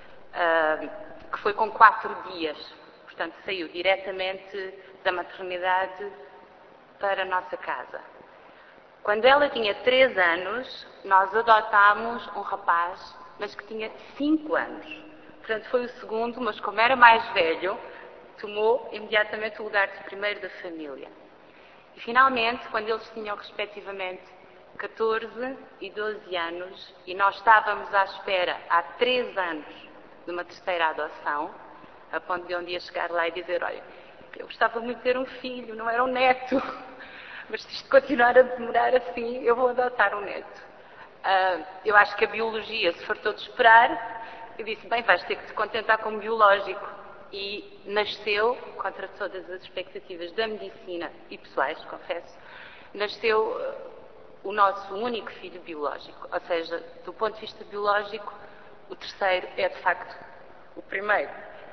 Uh, que foi com quatro dias. Portanto, saiu diretamente da maternidade para a nossa casa. Quando ela tinha três anos, nós adotámos um rapaz, mas que tinha cinco anos. Portanto, foi o segundo, mas como era mais velho, tomou imediatamente o lugar de primeiro da família. E, finalmente, quando eles tinham, respectivamente, catorze e doze anos, e nós estávamos à espera há três anos de uma terceira adoção, a ponto de um dia chegar lá e dizer: olha, eu gostava muito de ter um filho, não era um neto, mas se isto continuar a demorar assim, eu vou adotar um neto. Uh, eu acho que a biologia se fartou de esperar. Eu disse: bem, vais ter que te contentar com o biológico. E nasceu, contra todas as expectativas da medicina e pessoais, confesso, nasceu uh, o nosso único filho biológico. Ou seja, do ponto de vista biológico, o terceiro é de facto o primeiro.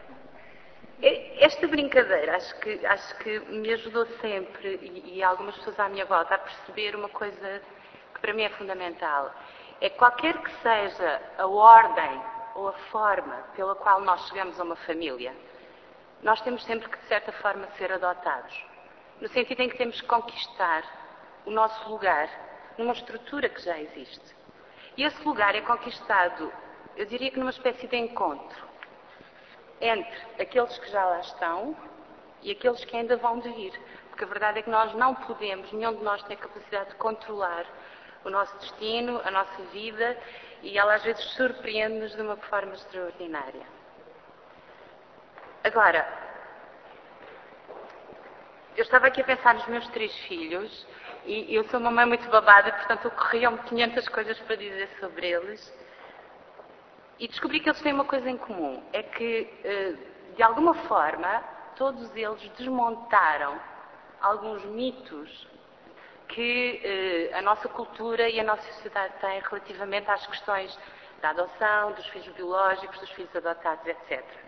Esta brincadeira acho que, acho que me ajudou sempre, e, e algumas pessoas à minha volta, a perceber uma coisa que para mim é fundamental. É que qualquer que seja a ordem ou a forma pela qual nós chegamos a uma família, nós temos sempre que, de certa forma, ser adotados. No sentido em que temos que conquistar o nosso lugar numa estrutura que já existe. E esse lugar é conquistado, eu diria que numa espécie de encontro entre aqueles que já lá estão e aqueles que ainda vão de vir. Porque a verdade é que nós não podemos, nenhum de nós tem a capacidade de controlar o nosso destino, a nossa vida, e ela às vezes surpreende-nos de uma forma extraordinária. Agora, eu estava aqui a pensar nos meus três filhos, e eu sou uma mãe muito babada, portanto ocorriam-me quinhentas coisas para dizer sobre eles. E descobri que eles têm uma coisa em comum, é que, de alguma forma, todos eles desmontaram alguns mitos que a nossa cultura e a nossa sociedade têm relativamente às questões da adoção, dos filhos biológicos, dos filhos adotados, etcétera.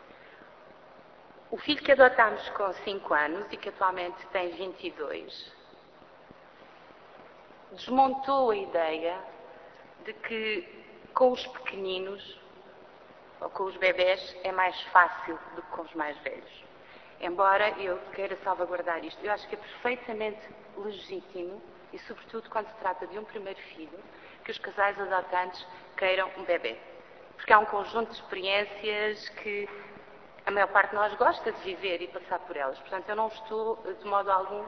O filho que adotámos com cinco anos e que atualmente tem vinte e dois, desmontou a ideia de que com os pequeninos, ou com os bebés, é mais fácil do que com os mais velhos. Embora eu queira salvaguardar isto, eu acho que é perfeitamente legítimo, e sobretudo quando se trata de um primeiro filho, que os casais adotantes queiram um bebê. Porque há um conjunto de experiências que a maior parte de nós gosta de viver e passar por elas. Portanto, eu não estou, de modo algum,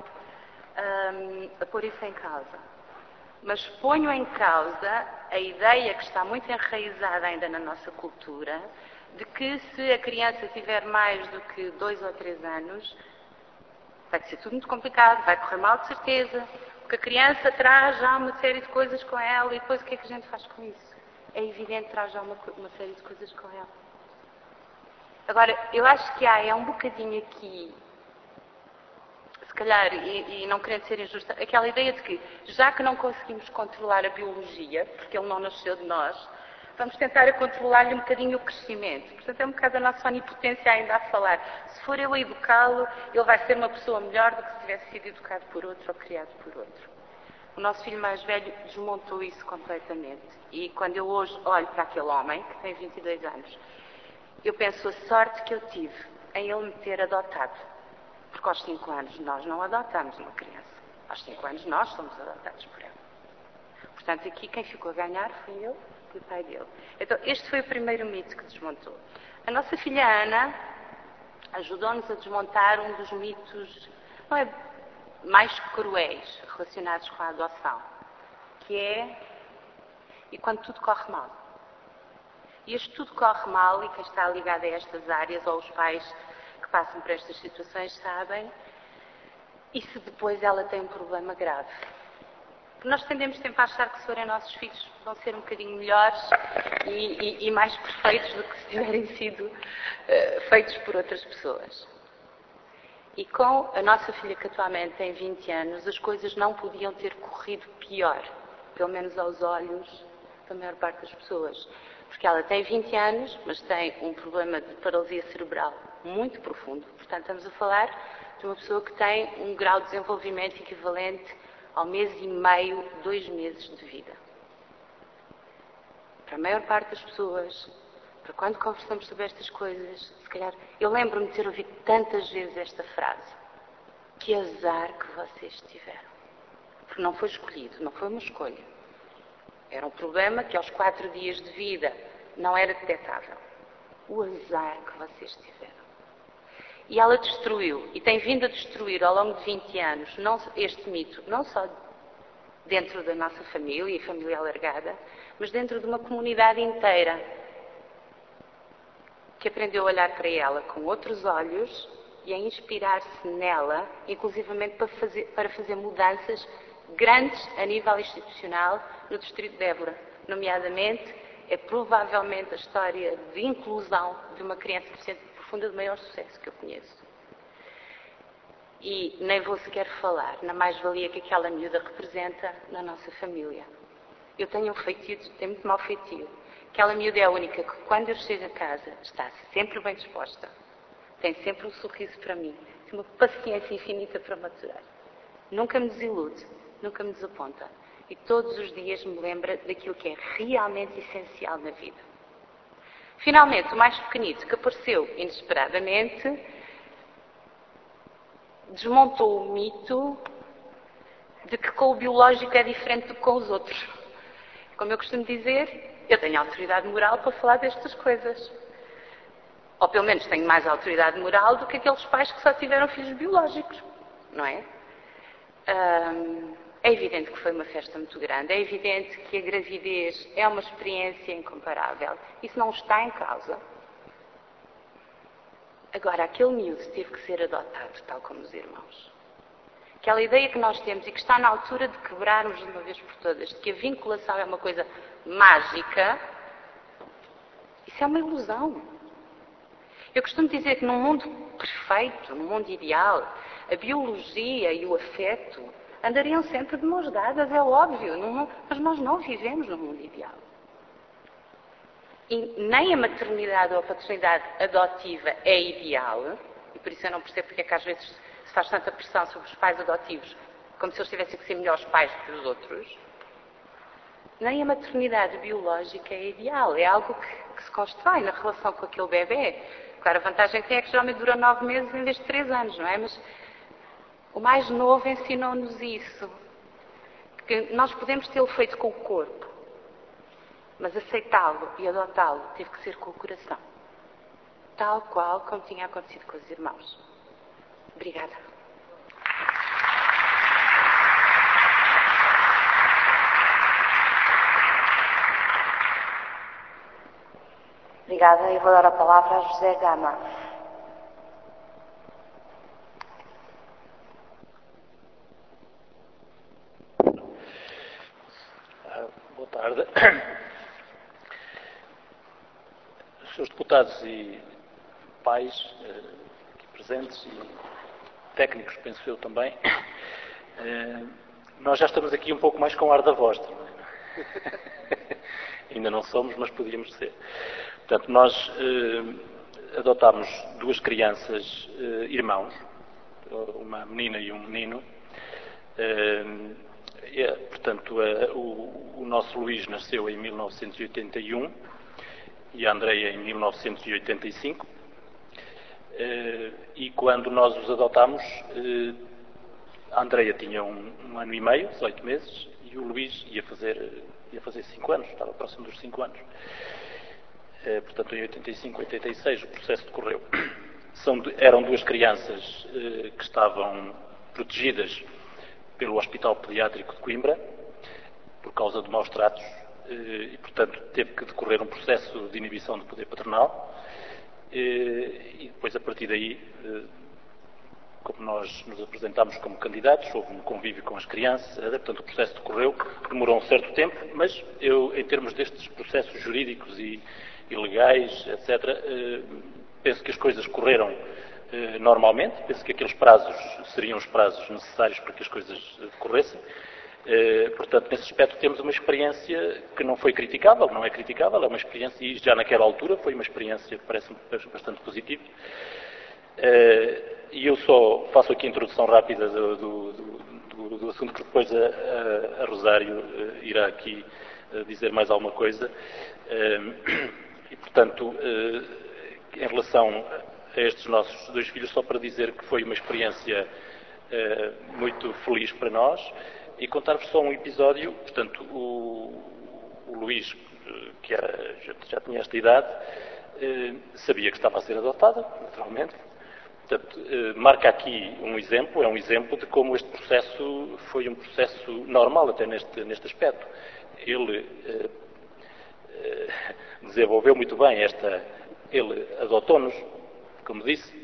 um, a pôr isso em causa. Mas ponho em causa a ideia que está muito enraizada ainda na nossa cultura, de que se a criança tiver mais do que dois ou três anos, vai ser tudo muito complicado, vai correr mal de certeza, porque a criança traz já uma série de coisas com ela e depois o que é que a gente faz com isso? É evidente que traz já uma, uma série de coisas com ela. Agora, eu acho que há é um bocadinho aqui, se calhar, e, e não querendo ser injusta, aquela ideia de que, já que não conseguimos controlar a biologia, porque ele não nasceu de nós, vamos tentar a controlar-lhe um bocadinho o crescimento. Portanto, é um bocado a nossa onipotência ainda a falar. Se for eu a educá-lo, ele vai ser uma pessoa melhor do que se tivesse sido educado por outro ou criado por outro. O nosso filho mais velho desmontou isso completamente. E quando eu hoje olho para aquele homem, que tem vinte e dois anos, eu penso a sorte que eu tive em ele me ter adotado. Porque aos cinco anos nós não adotamos uma criança. Aos cinco anos nós somos adotados por ela. Portanto, aqui quem ficou a ganhar foi eu e o pai dele. Então, este foi o primeiro mito que desmontou. A nossa filha Ana ajudou-nos a desmontar um dos mitos, não é, mais cruéis relacionados com a adoção, que é e quando tudo corre mal. E este tudo corre mal, e quem está ligado a estas áreas, ou os pais que passam por estas situações sabem, e se depois ela tem um problema grave. Nós tendemos sempre a achar que se forem nossos filhos vão ser um bocadinho melhores e, e, e mais perfeitos do que se tiverem sido uh, feitos por outras pessoas. E com a nossa filha, que atualmente tem vinte anos, as coisas não podiam ter corrido pior, pelo menos aos olhos da maior parte das pessoas. Porque ela tem vinte anos, mas tem um problema de paralisia cerebral muito profundo. Portanto, estamos a falar de uma pessoa que tem um grau de desenvolvimento equivalente ao mês e meio, dois meses de vida. Para a maior parte das pessoas, para quando conversamos sobre estas coisas, se calhar, eu lembro-me de ter ouvido tantas vezes esta frase: que azar que vocês tiveram. Porque não foi escolhido, não foi uma escolha. Era um problema que aos quatro dias de vida não era detectável. O azar que vocês tiveram. E ela destruiu, e tem vindo a destruir ao longo de vinte anos, não, este mito, não só dentro da nossa família e família alargada, mas dentro de uma comunidade inteira que aprendeu a olhar para ela com outros olhos e a inspirar-se nela, inclusivamente para fazer, para fazer mudanças grandes a nível institucional no Distrito de Évora. Nomeadamente, é provavelmente a história de inclusão de uma criança deficiente profunda de maior sucesso que eu conheço. E nem vou sequer falar na mais-valia que aquela miúda representa na nossa família. Eu tenho um feitio, tenho muito mau feitio. Aquela miúda é a única que, quando eu chego a casa, está sempre bem disposta. Tem sempre um sorriso para mim. Tem uma paciência infinita para maturar. Nunca me desilude, nunca me desaponta. E todos os dias me lembra daquilo que é realmente essencial na vida. Finalmente, o mais pequenito, que apareceu inesperadamente, desmontou o mito de que com o biológico é diferente do que com os outros. Como eu costumo dizer, eu tenho autoridade moral para falar destas coisas. Ou pelo menos tenho mais autoridade moral do que aqueles pais que só tiveram filhos biológicos, não é? Hum, é evidente que foi uma festa muito grande, é evidente que a gravidez é uma experiência incomparável. Isso não está em causa. Agora, aquele miúdo teve que ser adotado, tal como os irmãos. Aquela ideia que nós temos e que está na altura de quebrarmos de uma vez por todas, de que a vinculação é uma coisa mágica, isso é uma ilusão. Eu costumo dizer que num mundo perfeito, num mundo ideal, a biologia e o afeto andariam sempre de mãos dadas, é óbvio, não, mas nós não vivemos num mundo ideal. E nem a maternidade ou a paternidade adotiva é ideal, e por isso eu não percebo porque é que às vezes se faz tanta pressão sobre os pais adotivos, como se eles tivessem que ser melhores pais do que os outros. Nem a maternidade biológica é ideal, é algo que, que se constrói na relação com aquele bebê. Claro, a vantagem que tem é que geralmente dura nove meses em vez de três anos, não é? Mas o mais novo ensinou-nos isso. Que nós podemos tê-lo feito com o corpo, mas aceitá-lo e adotá-lo teve que ser com o coração. Tal qual como tinha acontecido com os irmãos. Obrigada. Obrigada. E vou dar a palavra a José Gama. Ah, boa tarde. Senhores deputados e pais eh, aqui presentes e técnicos, penso eu também, eh, nós já estamos aqui um pouco mais com ar da voz também. Ainda não somos, mas podíamos ser. Portanto, nós eh, adotámos duas crianças eh, irmãos, uma menina e um menino. Eh, e, portanto, eh, o, o nosso Luís nasceu em mil novecentos e oitenta e um e a Andreia em mil novecentos e oitenta e cinco. Eh, e quando nós os adotámos, eh, a Andreia tinha um, um ano e meio, dezoito meses, e o Luís ia fazer, ia fazer cinco anos, estava próximo dos cinco anos. Eh, portanto, em oitenta e cinco, oitenta e seis o processo decorreu. São, eram duas crianças eh, que estavam protegidas pelo Hospital Pediátrico de Coimbra, por causa de maus tratos, eh, e, portanto, teve que decorrer um processo de inibição do poder paternal. E depois, a partir daí, como nós nos apresentámos como candidatos, houve um convívio com as crianças, portanto o processo decorreu, demorou um certo tempo, mas eu, em termos destes processos jurídicos e, e legais, etcétera, penso que as coisas correram normalmente, penso que aqueles prazos seriam os prazos necessários para que as coisas decorressem. Uh, portanto, nesse aspecto temos uma experiência que não foi criticável, não é criticável, é uma experiência, e já naquela altura foi uma experiência que parece-me bastante positiva. Uh, e eu só faço aqui a introdução rápida do, do, do, do assunto, que depois a, a, a Rosário uh, irá aqui uh, dizer mais alguma coisa. Uh, e, portanto, uh, em relação a estes nossos dois filhos, só para dizer que foi uma experiência uh, muito feliz para nós. E contar-vos só um episódio. Portanto, o, o Luís, que era, já, já tinha esta idade, eh, sabia que estava a ser adotado, naturalmente. Portanto, eh, marca aqui um exemplo, é um exemplo de como este processo foi um processo normal, até neste, neste aspecto. Ele eh, eh, desenvolveu muito bem esta... Ele adotou-nos, como disse.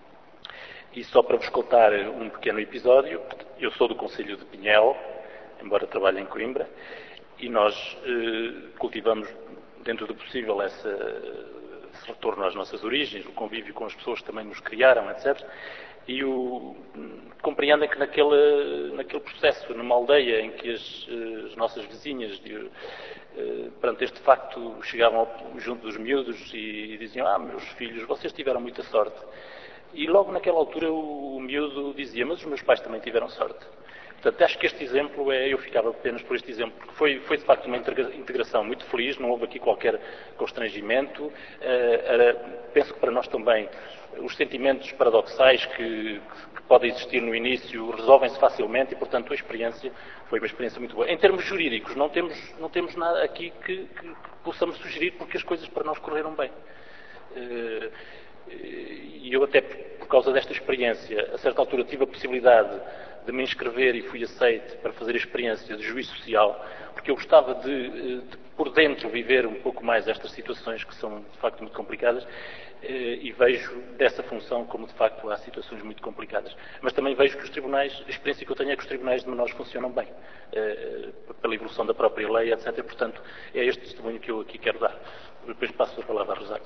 E só para vos contar um pequeno episódio, eu sou do Concelho de Pinhel, embora trabalhe em Coimbra, e nós eh, cultivamos, dentro do possível, essa, esse retorno às nossas origens, o convívio com as pessoas que também nos criaram, etcétera. E o, compreendem que naquele, naquele processo, numa aldeia em que as, as nossas vizinhas, de, eh, perante este facto, chegavam ao, junto dos miúdos e, e diziam: ah, meus filhos, vocês tiveram muita sorte. E logo naquela altura o, o miúdo dizia: mas os meus pais também tiveram sorte. Portanto, acho que este exemplo, é, eu ficava apenas por este exemplo, porque foi, foi de facto uma integração muito feliz, não houve aqui qualquer constrangimento. Uh, era, penso que para nós também os sentimentos paradoxais que, que podem existir no início resolvem-se facilmente e, portanto, a experiência foi uma experiência muito boa. Em termos jurídicos, não temos, não temos nada aqui que, que, que possamos sugerir, porque as coisas para nós correram bem. Uh, E eu até, por causa desta experiência, a certa altura tive a possibilidade de me inscrever e fui aceite para fazer a experiência de juiz social, porque eu gostava de, de por dentro, viver um pouco mais estas situações que são, de facto, muito complicadas, e vejo dessa função como, de facto, há situações muito complicadas. Mas também vejo que os tribunais, a experiência que eu tenho é que os tribunais de menores funcionam bem, pela evolução da própria lei, etcétera. Portanto, é este testemunho que eu aqui quero dar. Depois passo a palavra a Rosário.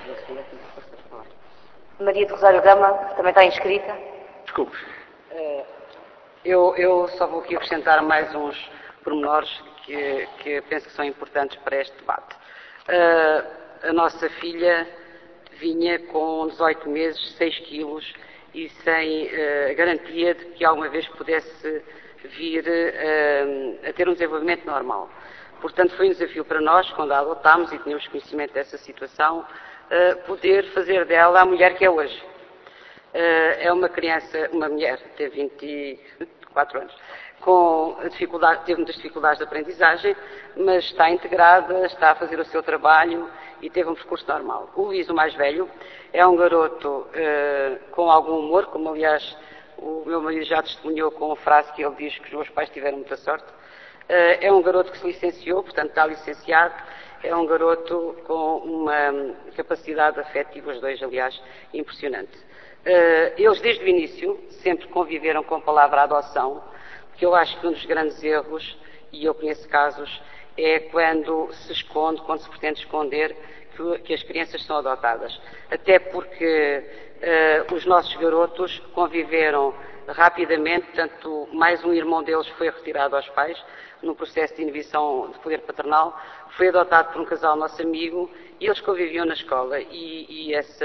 Maria do Rosário Gama, também está inscrita. Desculpe. Eu, eu só vou aqui acrescentar mais uns pormenores que, que penso que são importantes para este debate. Uh, a nossa filha vinha com dezoito meses, seis quilos e sem uh, garantia de que alguma vez pudesse vir uh, a ter um desenvolvimento normal. Portanto, foi um desafio para nós, quando a adotámos e tínhamos conhecimento dessa situação, uh, poder fazer dela a mulher que é hoje. Uh, é uma criança, uma mulher, tem vinte e quatro anos, com dificuldade, teve muitas dificuldades de aprendizagem, mas está integrada, está a fazer o seu trabalho e teve um percurso normal. O Luís, o mais velho, é um garoto uh, com algum humor, como aliás o meu marido já testemunhou com a frase que ele diz que os meus pais tiveram muita sorte. Uh, é um garoto que se licenciou, portanto está licenciado, é um garoto com uma capacidade afetiva, os dois aliás, impressionante. Uh, eles desde o início sempre conviveram com a palavra adoção, porque eu acho que um dos grandes erros, e eu conheço casos, é quando se esconde, quando se pretende esconder que, que as crianças são adotadas. Até porque uh, os nossos garotos conviveram rapidamente, portanto, mais um irmão deles foi retirado aos pais, num processo de inibição de poder paternal, foi adotado por um casal nosso amigo, e eles conviviam na escola, e, e essa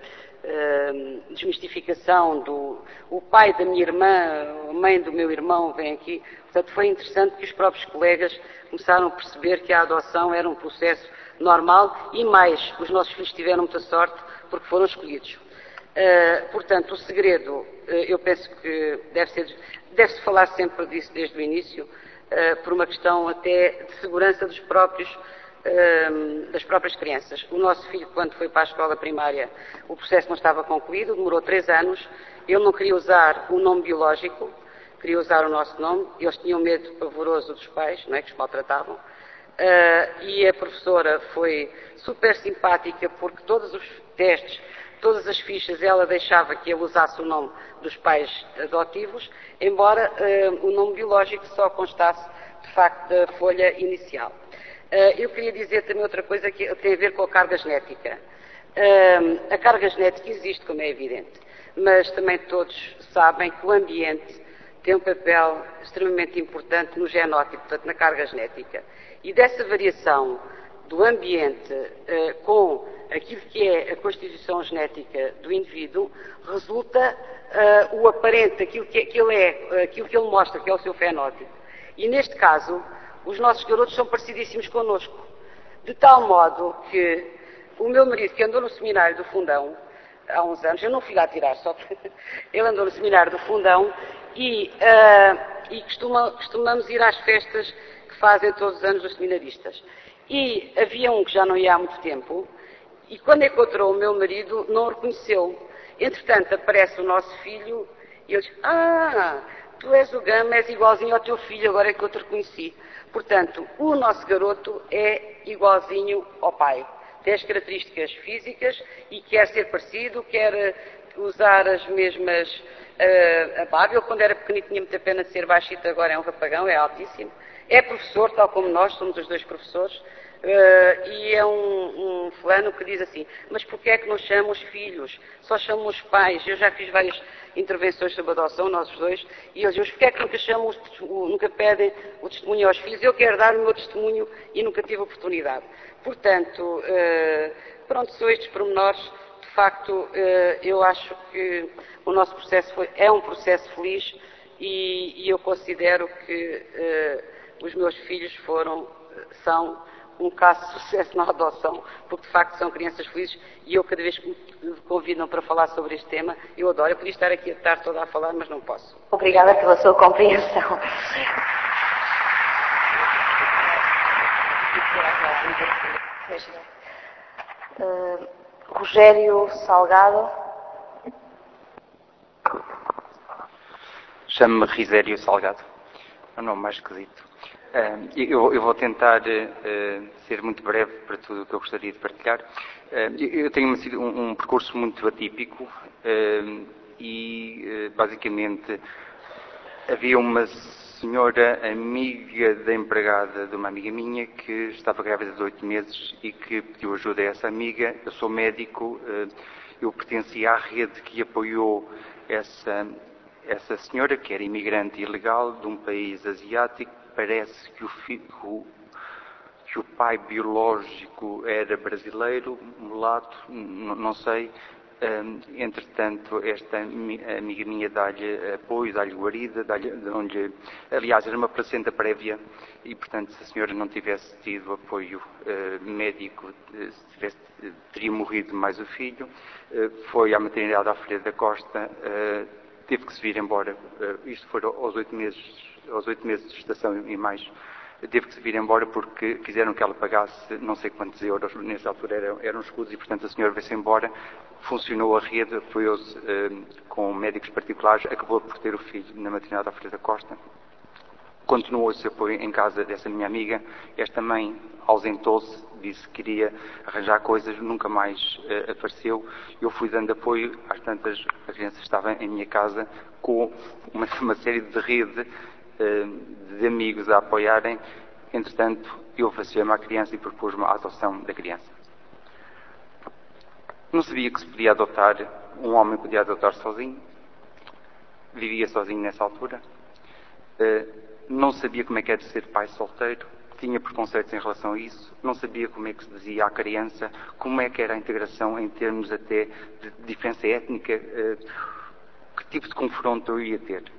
uh, desmistificação do o pai da minha irmã, a mãe do meu irmão vem aqui, portanto, foi interessante que os próprios colegas começaram a perceber que a adoção era um processo normal, e mais, os nossos filhos tiveram muita sorte porque foram escolhidos. Uh, portanto, o segredo, uh, eu penso que deve ser, deve-se falar sempre disso desde o início, uh, por uma questão até de segurança dos próprios, uh, das próprias crianças. O nosso filho, quando foi para a escola primária, o processo não estava concluído, demorou três anos, ele não queria usar o nome biológico, queria usar o nosso nome, eles tinham medo pavoroso dos pais, não é, que os maltratavam, uh, e a professora foi super simpática porque todos os testes, todas as fichas, ela deixava que ele usasse o nome dos pais adotivos, embora uh, o nome biológico só constasse, de facto, da folha inicial. Uh, eu queria dizer também outra coisa que tem a ver com a carga genética. Uh, a carga genética existe, como é evidente, mas também todos sabem que o ambiente tem um papel extremamente importante no genótipo, portanto, na carga genética. E dessa variação do ambiente uh, com aquilo que é a constituição genética do indivíduo, resulta uh, o aparente, aquilo que, que ele é, aquilo que ele mostra, que é o seu fenótipo. E neste caso, os nossos garotos são parecidíssimos connosco. De tal modo que o meu marido, que andou no seminário do Fundão, há uns anos, eu não fui lá tirar, só porque ele andou no seminário do Fundão, e, uh, e costuma, costumamos ir às festas que fazem todos os anos os seminaristas. E havia um que já não ia há muito tempo, e quando encontrou o meu marido, não o reconheceu. Entretanto, aparece o nosso filho, e ele diz, ah, tu és o Gama, és igualzinho ao teu filho, agora é que eu te reconheci. Portanto, o nosso garoto é igualzinho ao pai. Tem as características físicas e quer ser parecido, quer usar as mesmas... Uh, a Bábel, quando era pequenito, tinha muita pena de ser baixito, agora é um rapagão, é altíssimo. É professor, tal como nós, somos os dois professores, uh, e é um, um fulano que diz assim, mas porquê é que não chamam os filhos? Só chamam os pais. Eu já fiz várias intervenções sobre adoção, nós os dois, e eles dizem, mas porquê é que nunca chamam, o, nunca pedem o testemunho aos filhos? Eu quero dar o meu testemunho e nunca tive oportunidade. Portanto, uh, pronto, são estes pormenores. De facto, eu acho que o nosso processo foi, é um processo feliz e, e eu considero que uh, os meus filhos foram, são um caso de sucesso na adoção, porque de facto são crianças felizes e eu cada vez que me convidam para falar sobre este tema, eu adoro. Eu podia estar aqui a tarde toda a falar, mas não posso. Obrigada pela sua compreensão. Uh, Rogério Salgado. Chamo-me Risério Salgado. É um nome mais esquisito. Uh, eu, eu vou tentar uh, ser muito breve para tudo o que eu gostaria de partilhar. Uh, eu tenho um, um percurso muito atípico uh, e, uh, basicamente, havia uma senhora amiga da empregada de uma amiga minha que estava grávida de oito meses e que pediu ajuda a essa amiga. Eu sou médico, eu pertencia à rede que apoiou essa, essa senhora, que era imigrante ilegal de um país asiático. Parece que o, filho, que o pai biológico era brasileiro, mulato, não sei. Um, entretanto, esta amiga minha dá-lhe apoio, dá-lhe guarida, dá-lhe, dá-lhe, aliás, era uma placenta prévia e, portanto, se a senhora não tivesse tido apoio uh, médico, uh, se tivesse, uh, teria morrido mais o filho. Uh, foi à maternidade à Folha da Costa, uh, teve que se vir embora, uh, isto foi aos oito meses, aos oito meses de gestação e mais. Teve que se vir embora porque quiseram que ela pagasse não sei quantos euros, nessa altura eram, eram escudos, e portanto a senhora veio-se embora, funcionou a rede, apoiou-se eh, com médicos particulares, acabou por ter o filho na maternidade à Folha da Costa. Continuou esse apoio em casa dessa minha amiga. Esta mãe ausentou-se, disse que queria arranjar coisas, nunca mais eh, apareceu. Eu fui dando apoio, às tantas a criança estava em minha casa com uma, uma série de rede de amigos a apoiarem. Entretanto, eu afastei-me à criança e propus-me a adoção da criança. Não sabia que se podia adotar, um homem podia adotar sozinho. Vivia sozinho nessa altura. Não sabia como é que era ser pai solteiro. Tinha preconceitos em relação a isso. Não sabia como é que se dizia à criança, como é que era a integração em termos até de diferença étnica, que tipo de confronto eu ia ter.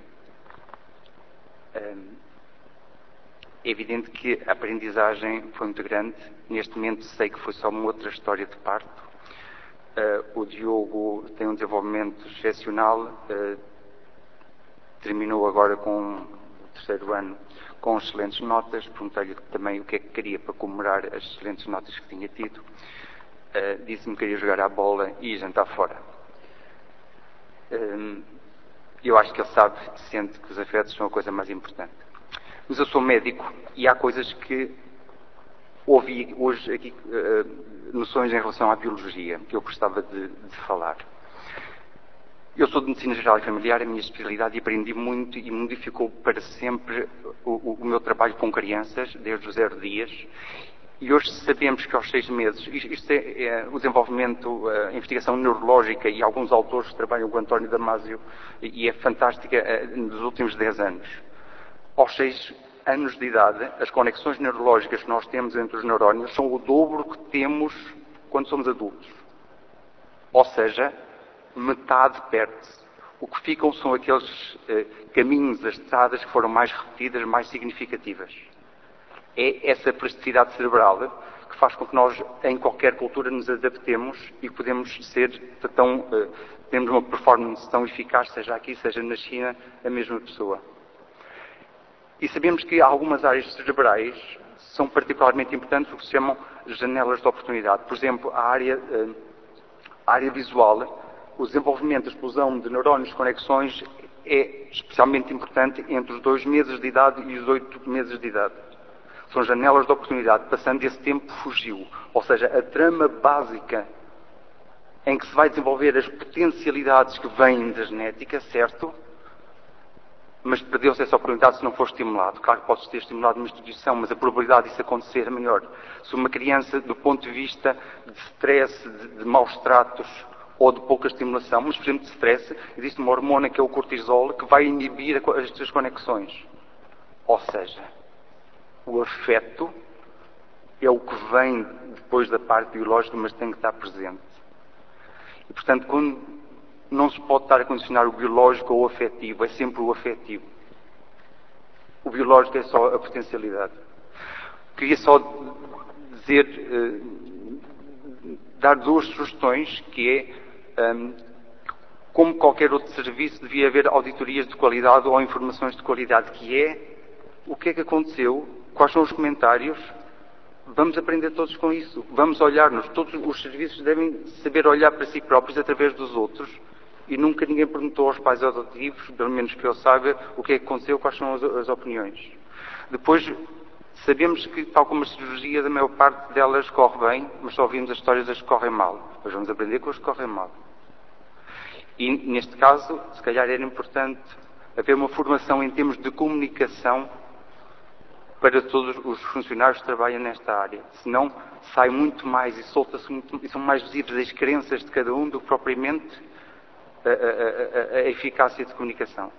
É evidente que a aprendizagem foi muito grande. Neste momento sei que foi só uma outra história de parto. O Diogo tem um desenvolvimento excepcional. Terminou agora com o terceiro ano com excelentes notas. Perguntei-lhe também o que é que queria para comemorar as excelentes notas que tinha tido. Disse-me que queria jogar à bola e jantar fora. Eu acho que ele sabe, sente que os afetos são a coisa mais importante. Mas eu sou médico e há coisas que ouvi hoje aqui, uh, noções em relação à biologia, que eu gostava de, de falar. Eu sou de Medicina Geral e Familiar, a minha especialidade, e aprendi muito e modificou para sempre o, o meu trabalho com crianças, desde os zero dias. E hoje sabemos que aos seis meses, isto é, é o desenvolvimento, a investigação neurológica, e alguns autores trabalham com o António Damasio, e é fantástica é, nos últimos dez anos. Aos seis anos de idade, as conexões neurológicas que nós temos entre os neurónios são o dobro que temos quando somos adultos. Ou seja, metade perde-se. O que ficam são aqueles eh, caminhos, as estradas que foram mais repetidas, mais significativas. É essa plasticidade cerebral que faz com que nós, em qualquer cultura, nos adaptemos e podemos ser tão, uh, temos uma performance tão eficaz, seja aqui, seja na China, a mesma pessoa. E sabemos que algumas áreas cerebrais são particularmente importantes, o que se chamam janelas de oportunidade. Por exemplo, a área, uh, a área visual, o desenvolvimento, a explosão de neurónios, conexões, é especialmente importante entre os dois meses de idade e os oito meses de idade. São janelas de oportunidade. Passando esse tempo, fugiu. Ou seja, a trama básica em que se vai desenvolver as potencialidades que vêm da genética, certo? Mas perdeu-se essa oportunidade se não for estimulado. Claro que pode ser estimulado numa instituição, mas a probabilidade disso acontecer é maior. Se uma criança, do ponto de vista de stress, de, de maus tratos ou de pouca estimulação, mas por exemplo de stress, existe uma hormona que é o cortisol que vai inibir estas conexões. Ou seja, o afeto é o que vem depois da parte biológica, mas tem que estar presente. E, portanto, quando não se pode estar a condicionar o biológico ou o afetivo, é sempre o afetivo. O biológico é só a potencialidade. Queria só dizer, uh, dar duas sugestões, que é, um, como qualquer outro serviço, devia haver auditorias de qualidade ou informações de qualidade, que é o que é que aconteceu, quais são os comentários. Vamos aprender todos com isso. Vamos olhar-nos. Todos os serviços devem saber olhar para si próprios através dos outros. E nunca ninguém perguntou aos pais adotivos, pelo menos que eu saiba, o que é que aconteceu, quais são as, as opiniões. Depois, sabemos que, tal como a cirurgia, a maior parte delas corre bem, mas só ouvimos as histórias das que correm mal. Depois vamos aprender com as que correm mal. E, neste caso, se calhar era importante haver uma formação em termos de comunicação para todos os funcionários que trabalham nesta área. Senão, sai muito mais e solta-se muito, e são mais visíveis as crenças de cada um do que propriamente a, a, a, a eficácia de comunicação.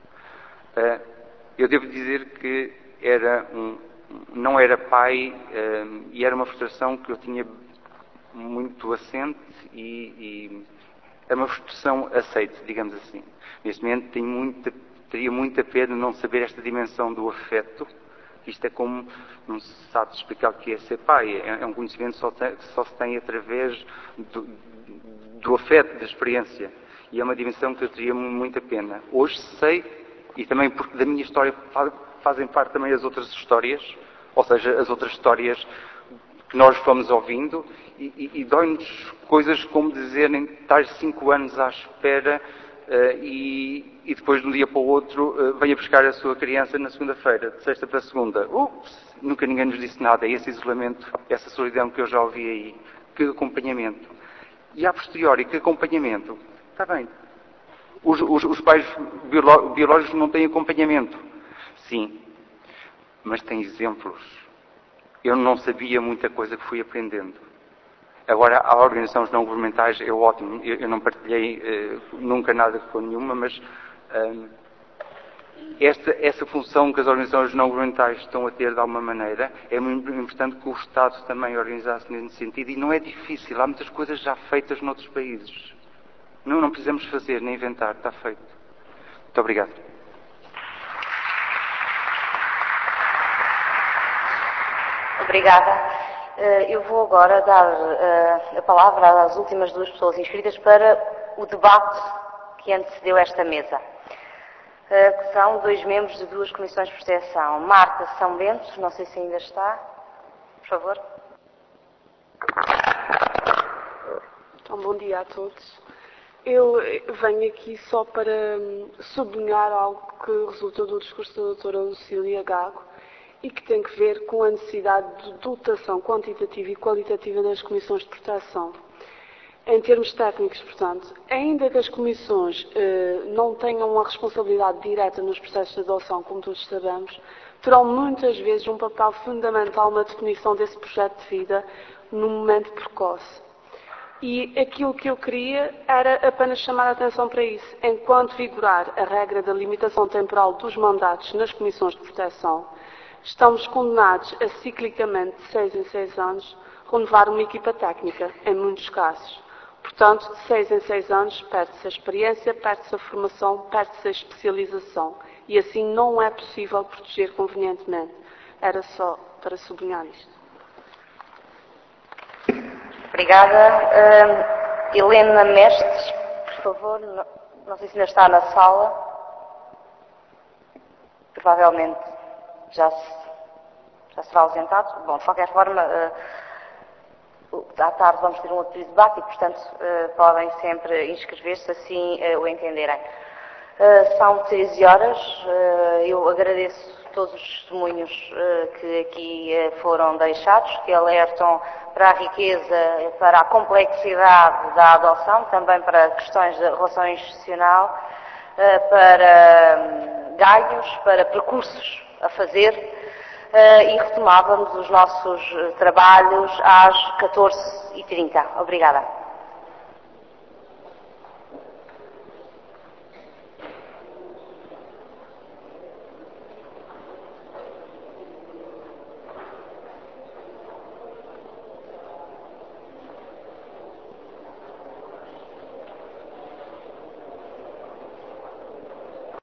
Eu devo dizer que era um, não era pai e era uma frustração que eu tinha muito assente e, e é uma frustração aceite, digamos assim. Neste momento tenho muita, teria muita pena não saber esta dimensão do afeto. Isto é como, não se sabe explicar o que é ser pai, é, é um conhecimento que só, só se tem através do, do afeto, da experiência. E é uma dimensão que eu teria muita pena. Hoje sei, e também porque da minha história fazem parte também as outras histórias, ou seja, as outras histórias que nós fomos ouvindo, e, e, e dói-nos coisas como dizerem estar cinco anos à espera uh, e, e depois de um dia para o outro uh, venha buscar a sua criança na segunda-feira, de sexta para segunda. Ups, nunca ninguém nos disse nada. Esse isolamento, essa solidão que eu já ouvi aí. Que acompanhamento. E a posteriori, que acompanhamento. Está bem. Os, os, os pais biolo- biológicos não têm acompanhamento. Sim. Mas têm exemplos. Eu não sabia muita coisa que fui aprendendo. Agora, a organizações não governamentais é ótimo. Eu, eu não partilhei uh, nunca nada com nenhuma, mas uh, esta, essa função que as organizações não governamentais estão a ter de alguma maneira, é muito importante que o Estado também organizasse nesse sentido. E não é difícil. Há muitas coisas já feitas noutros países. Não, não precisamos fazer, nem inventar. Está feito. Muito obrigado. Obrigada. Eu vou agora dar a palavra às últimas duas pessoas inscritas para o debate que antecedeu esta mesa, que são dois membros de duas comissões de proteção. Marta São Bento, não sei se ainda está, por favor. Então, bom dia a todos. Eu venho aqui só para sublinhar algo que resultou do discurso da doutora Lucília Gago, e que tem que ver com a necessidade de dotação quantitativa e qualitativa das comissões de proteção. Em termos técnicos, portanto, ainda que as comissões eh, não tenham uma responsabilidade direta nos processos de adoção, como todos sabemos, terão muitas vezes um papel fundamental na definição desse projeto de vida no momento precoce. E aquilo que eu queria era apenas chamar a atenção para isso. Enquanto vigorar a regra da limitação temporal dos mandatos nas comissões de proteção, estamos condenados a, ciclicamente, de seis em seis anos, renovar uma equipa técnica, em muitos casos. Portanto, de seis em seis anos, perde-se a experiência, perde-se a formação, perde-se a especialização. E assim não é possível proteger convenientemente. Era só para sublinhar isto. Obrigada. Uh, Helena Mestres, por favor. Não, não sei se ainda está na sala. Provavelmente já, se, já será ausentado. Bom, de qualquer forma, uh, à tarde vamos ter um outro debate e, portanto, uh, podem sempre inscrever-se assim uh, o entenderem. Uh, são treze horas. Uh, eu agradeço todos os testemunhos uh, que aqui uh, foram deixados, que alertam para a riqueza, para a complexidade da adoção, também para questões de relação institucional, uh, para um, ganhos, para percursos a fazer, uh, e retomávamos os nossos trabalhos às catorze e trinta. Obrigada.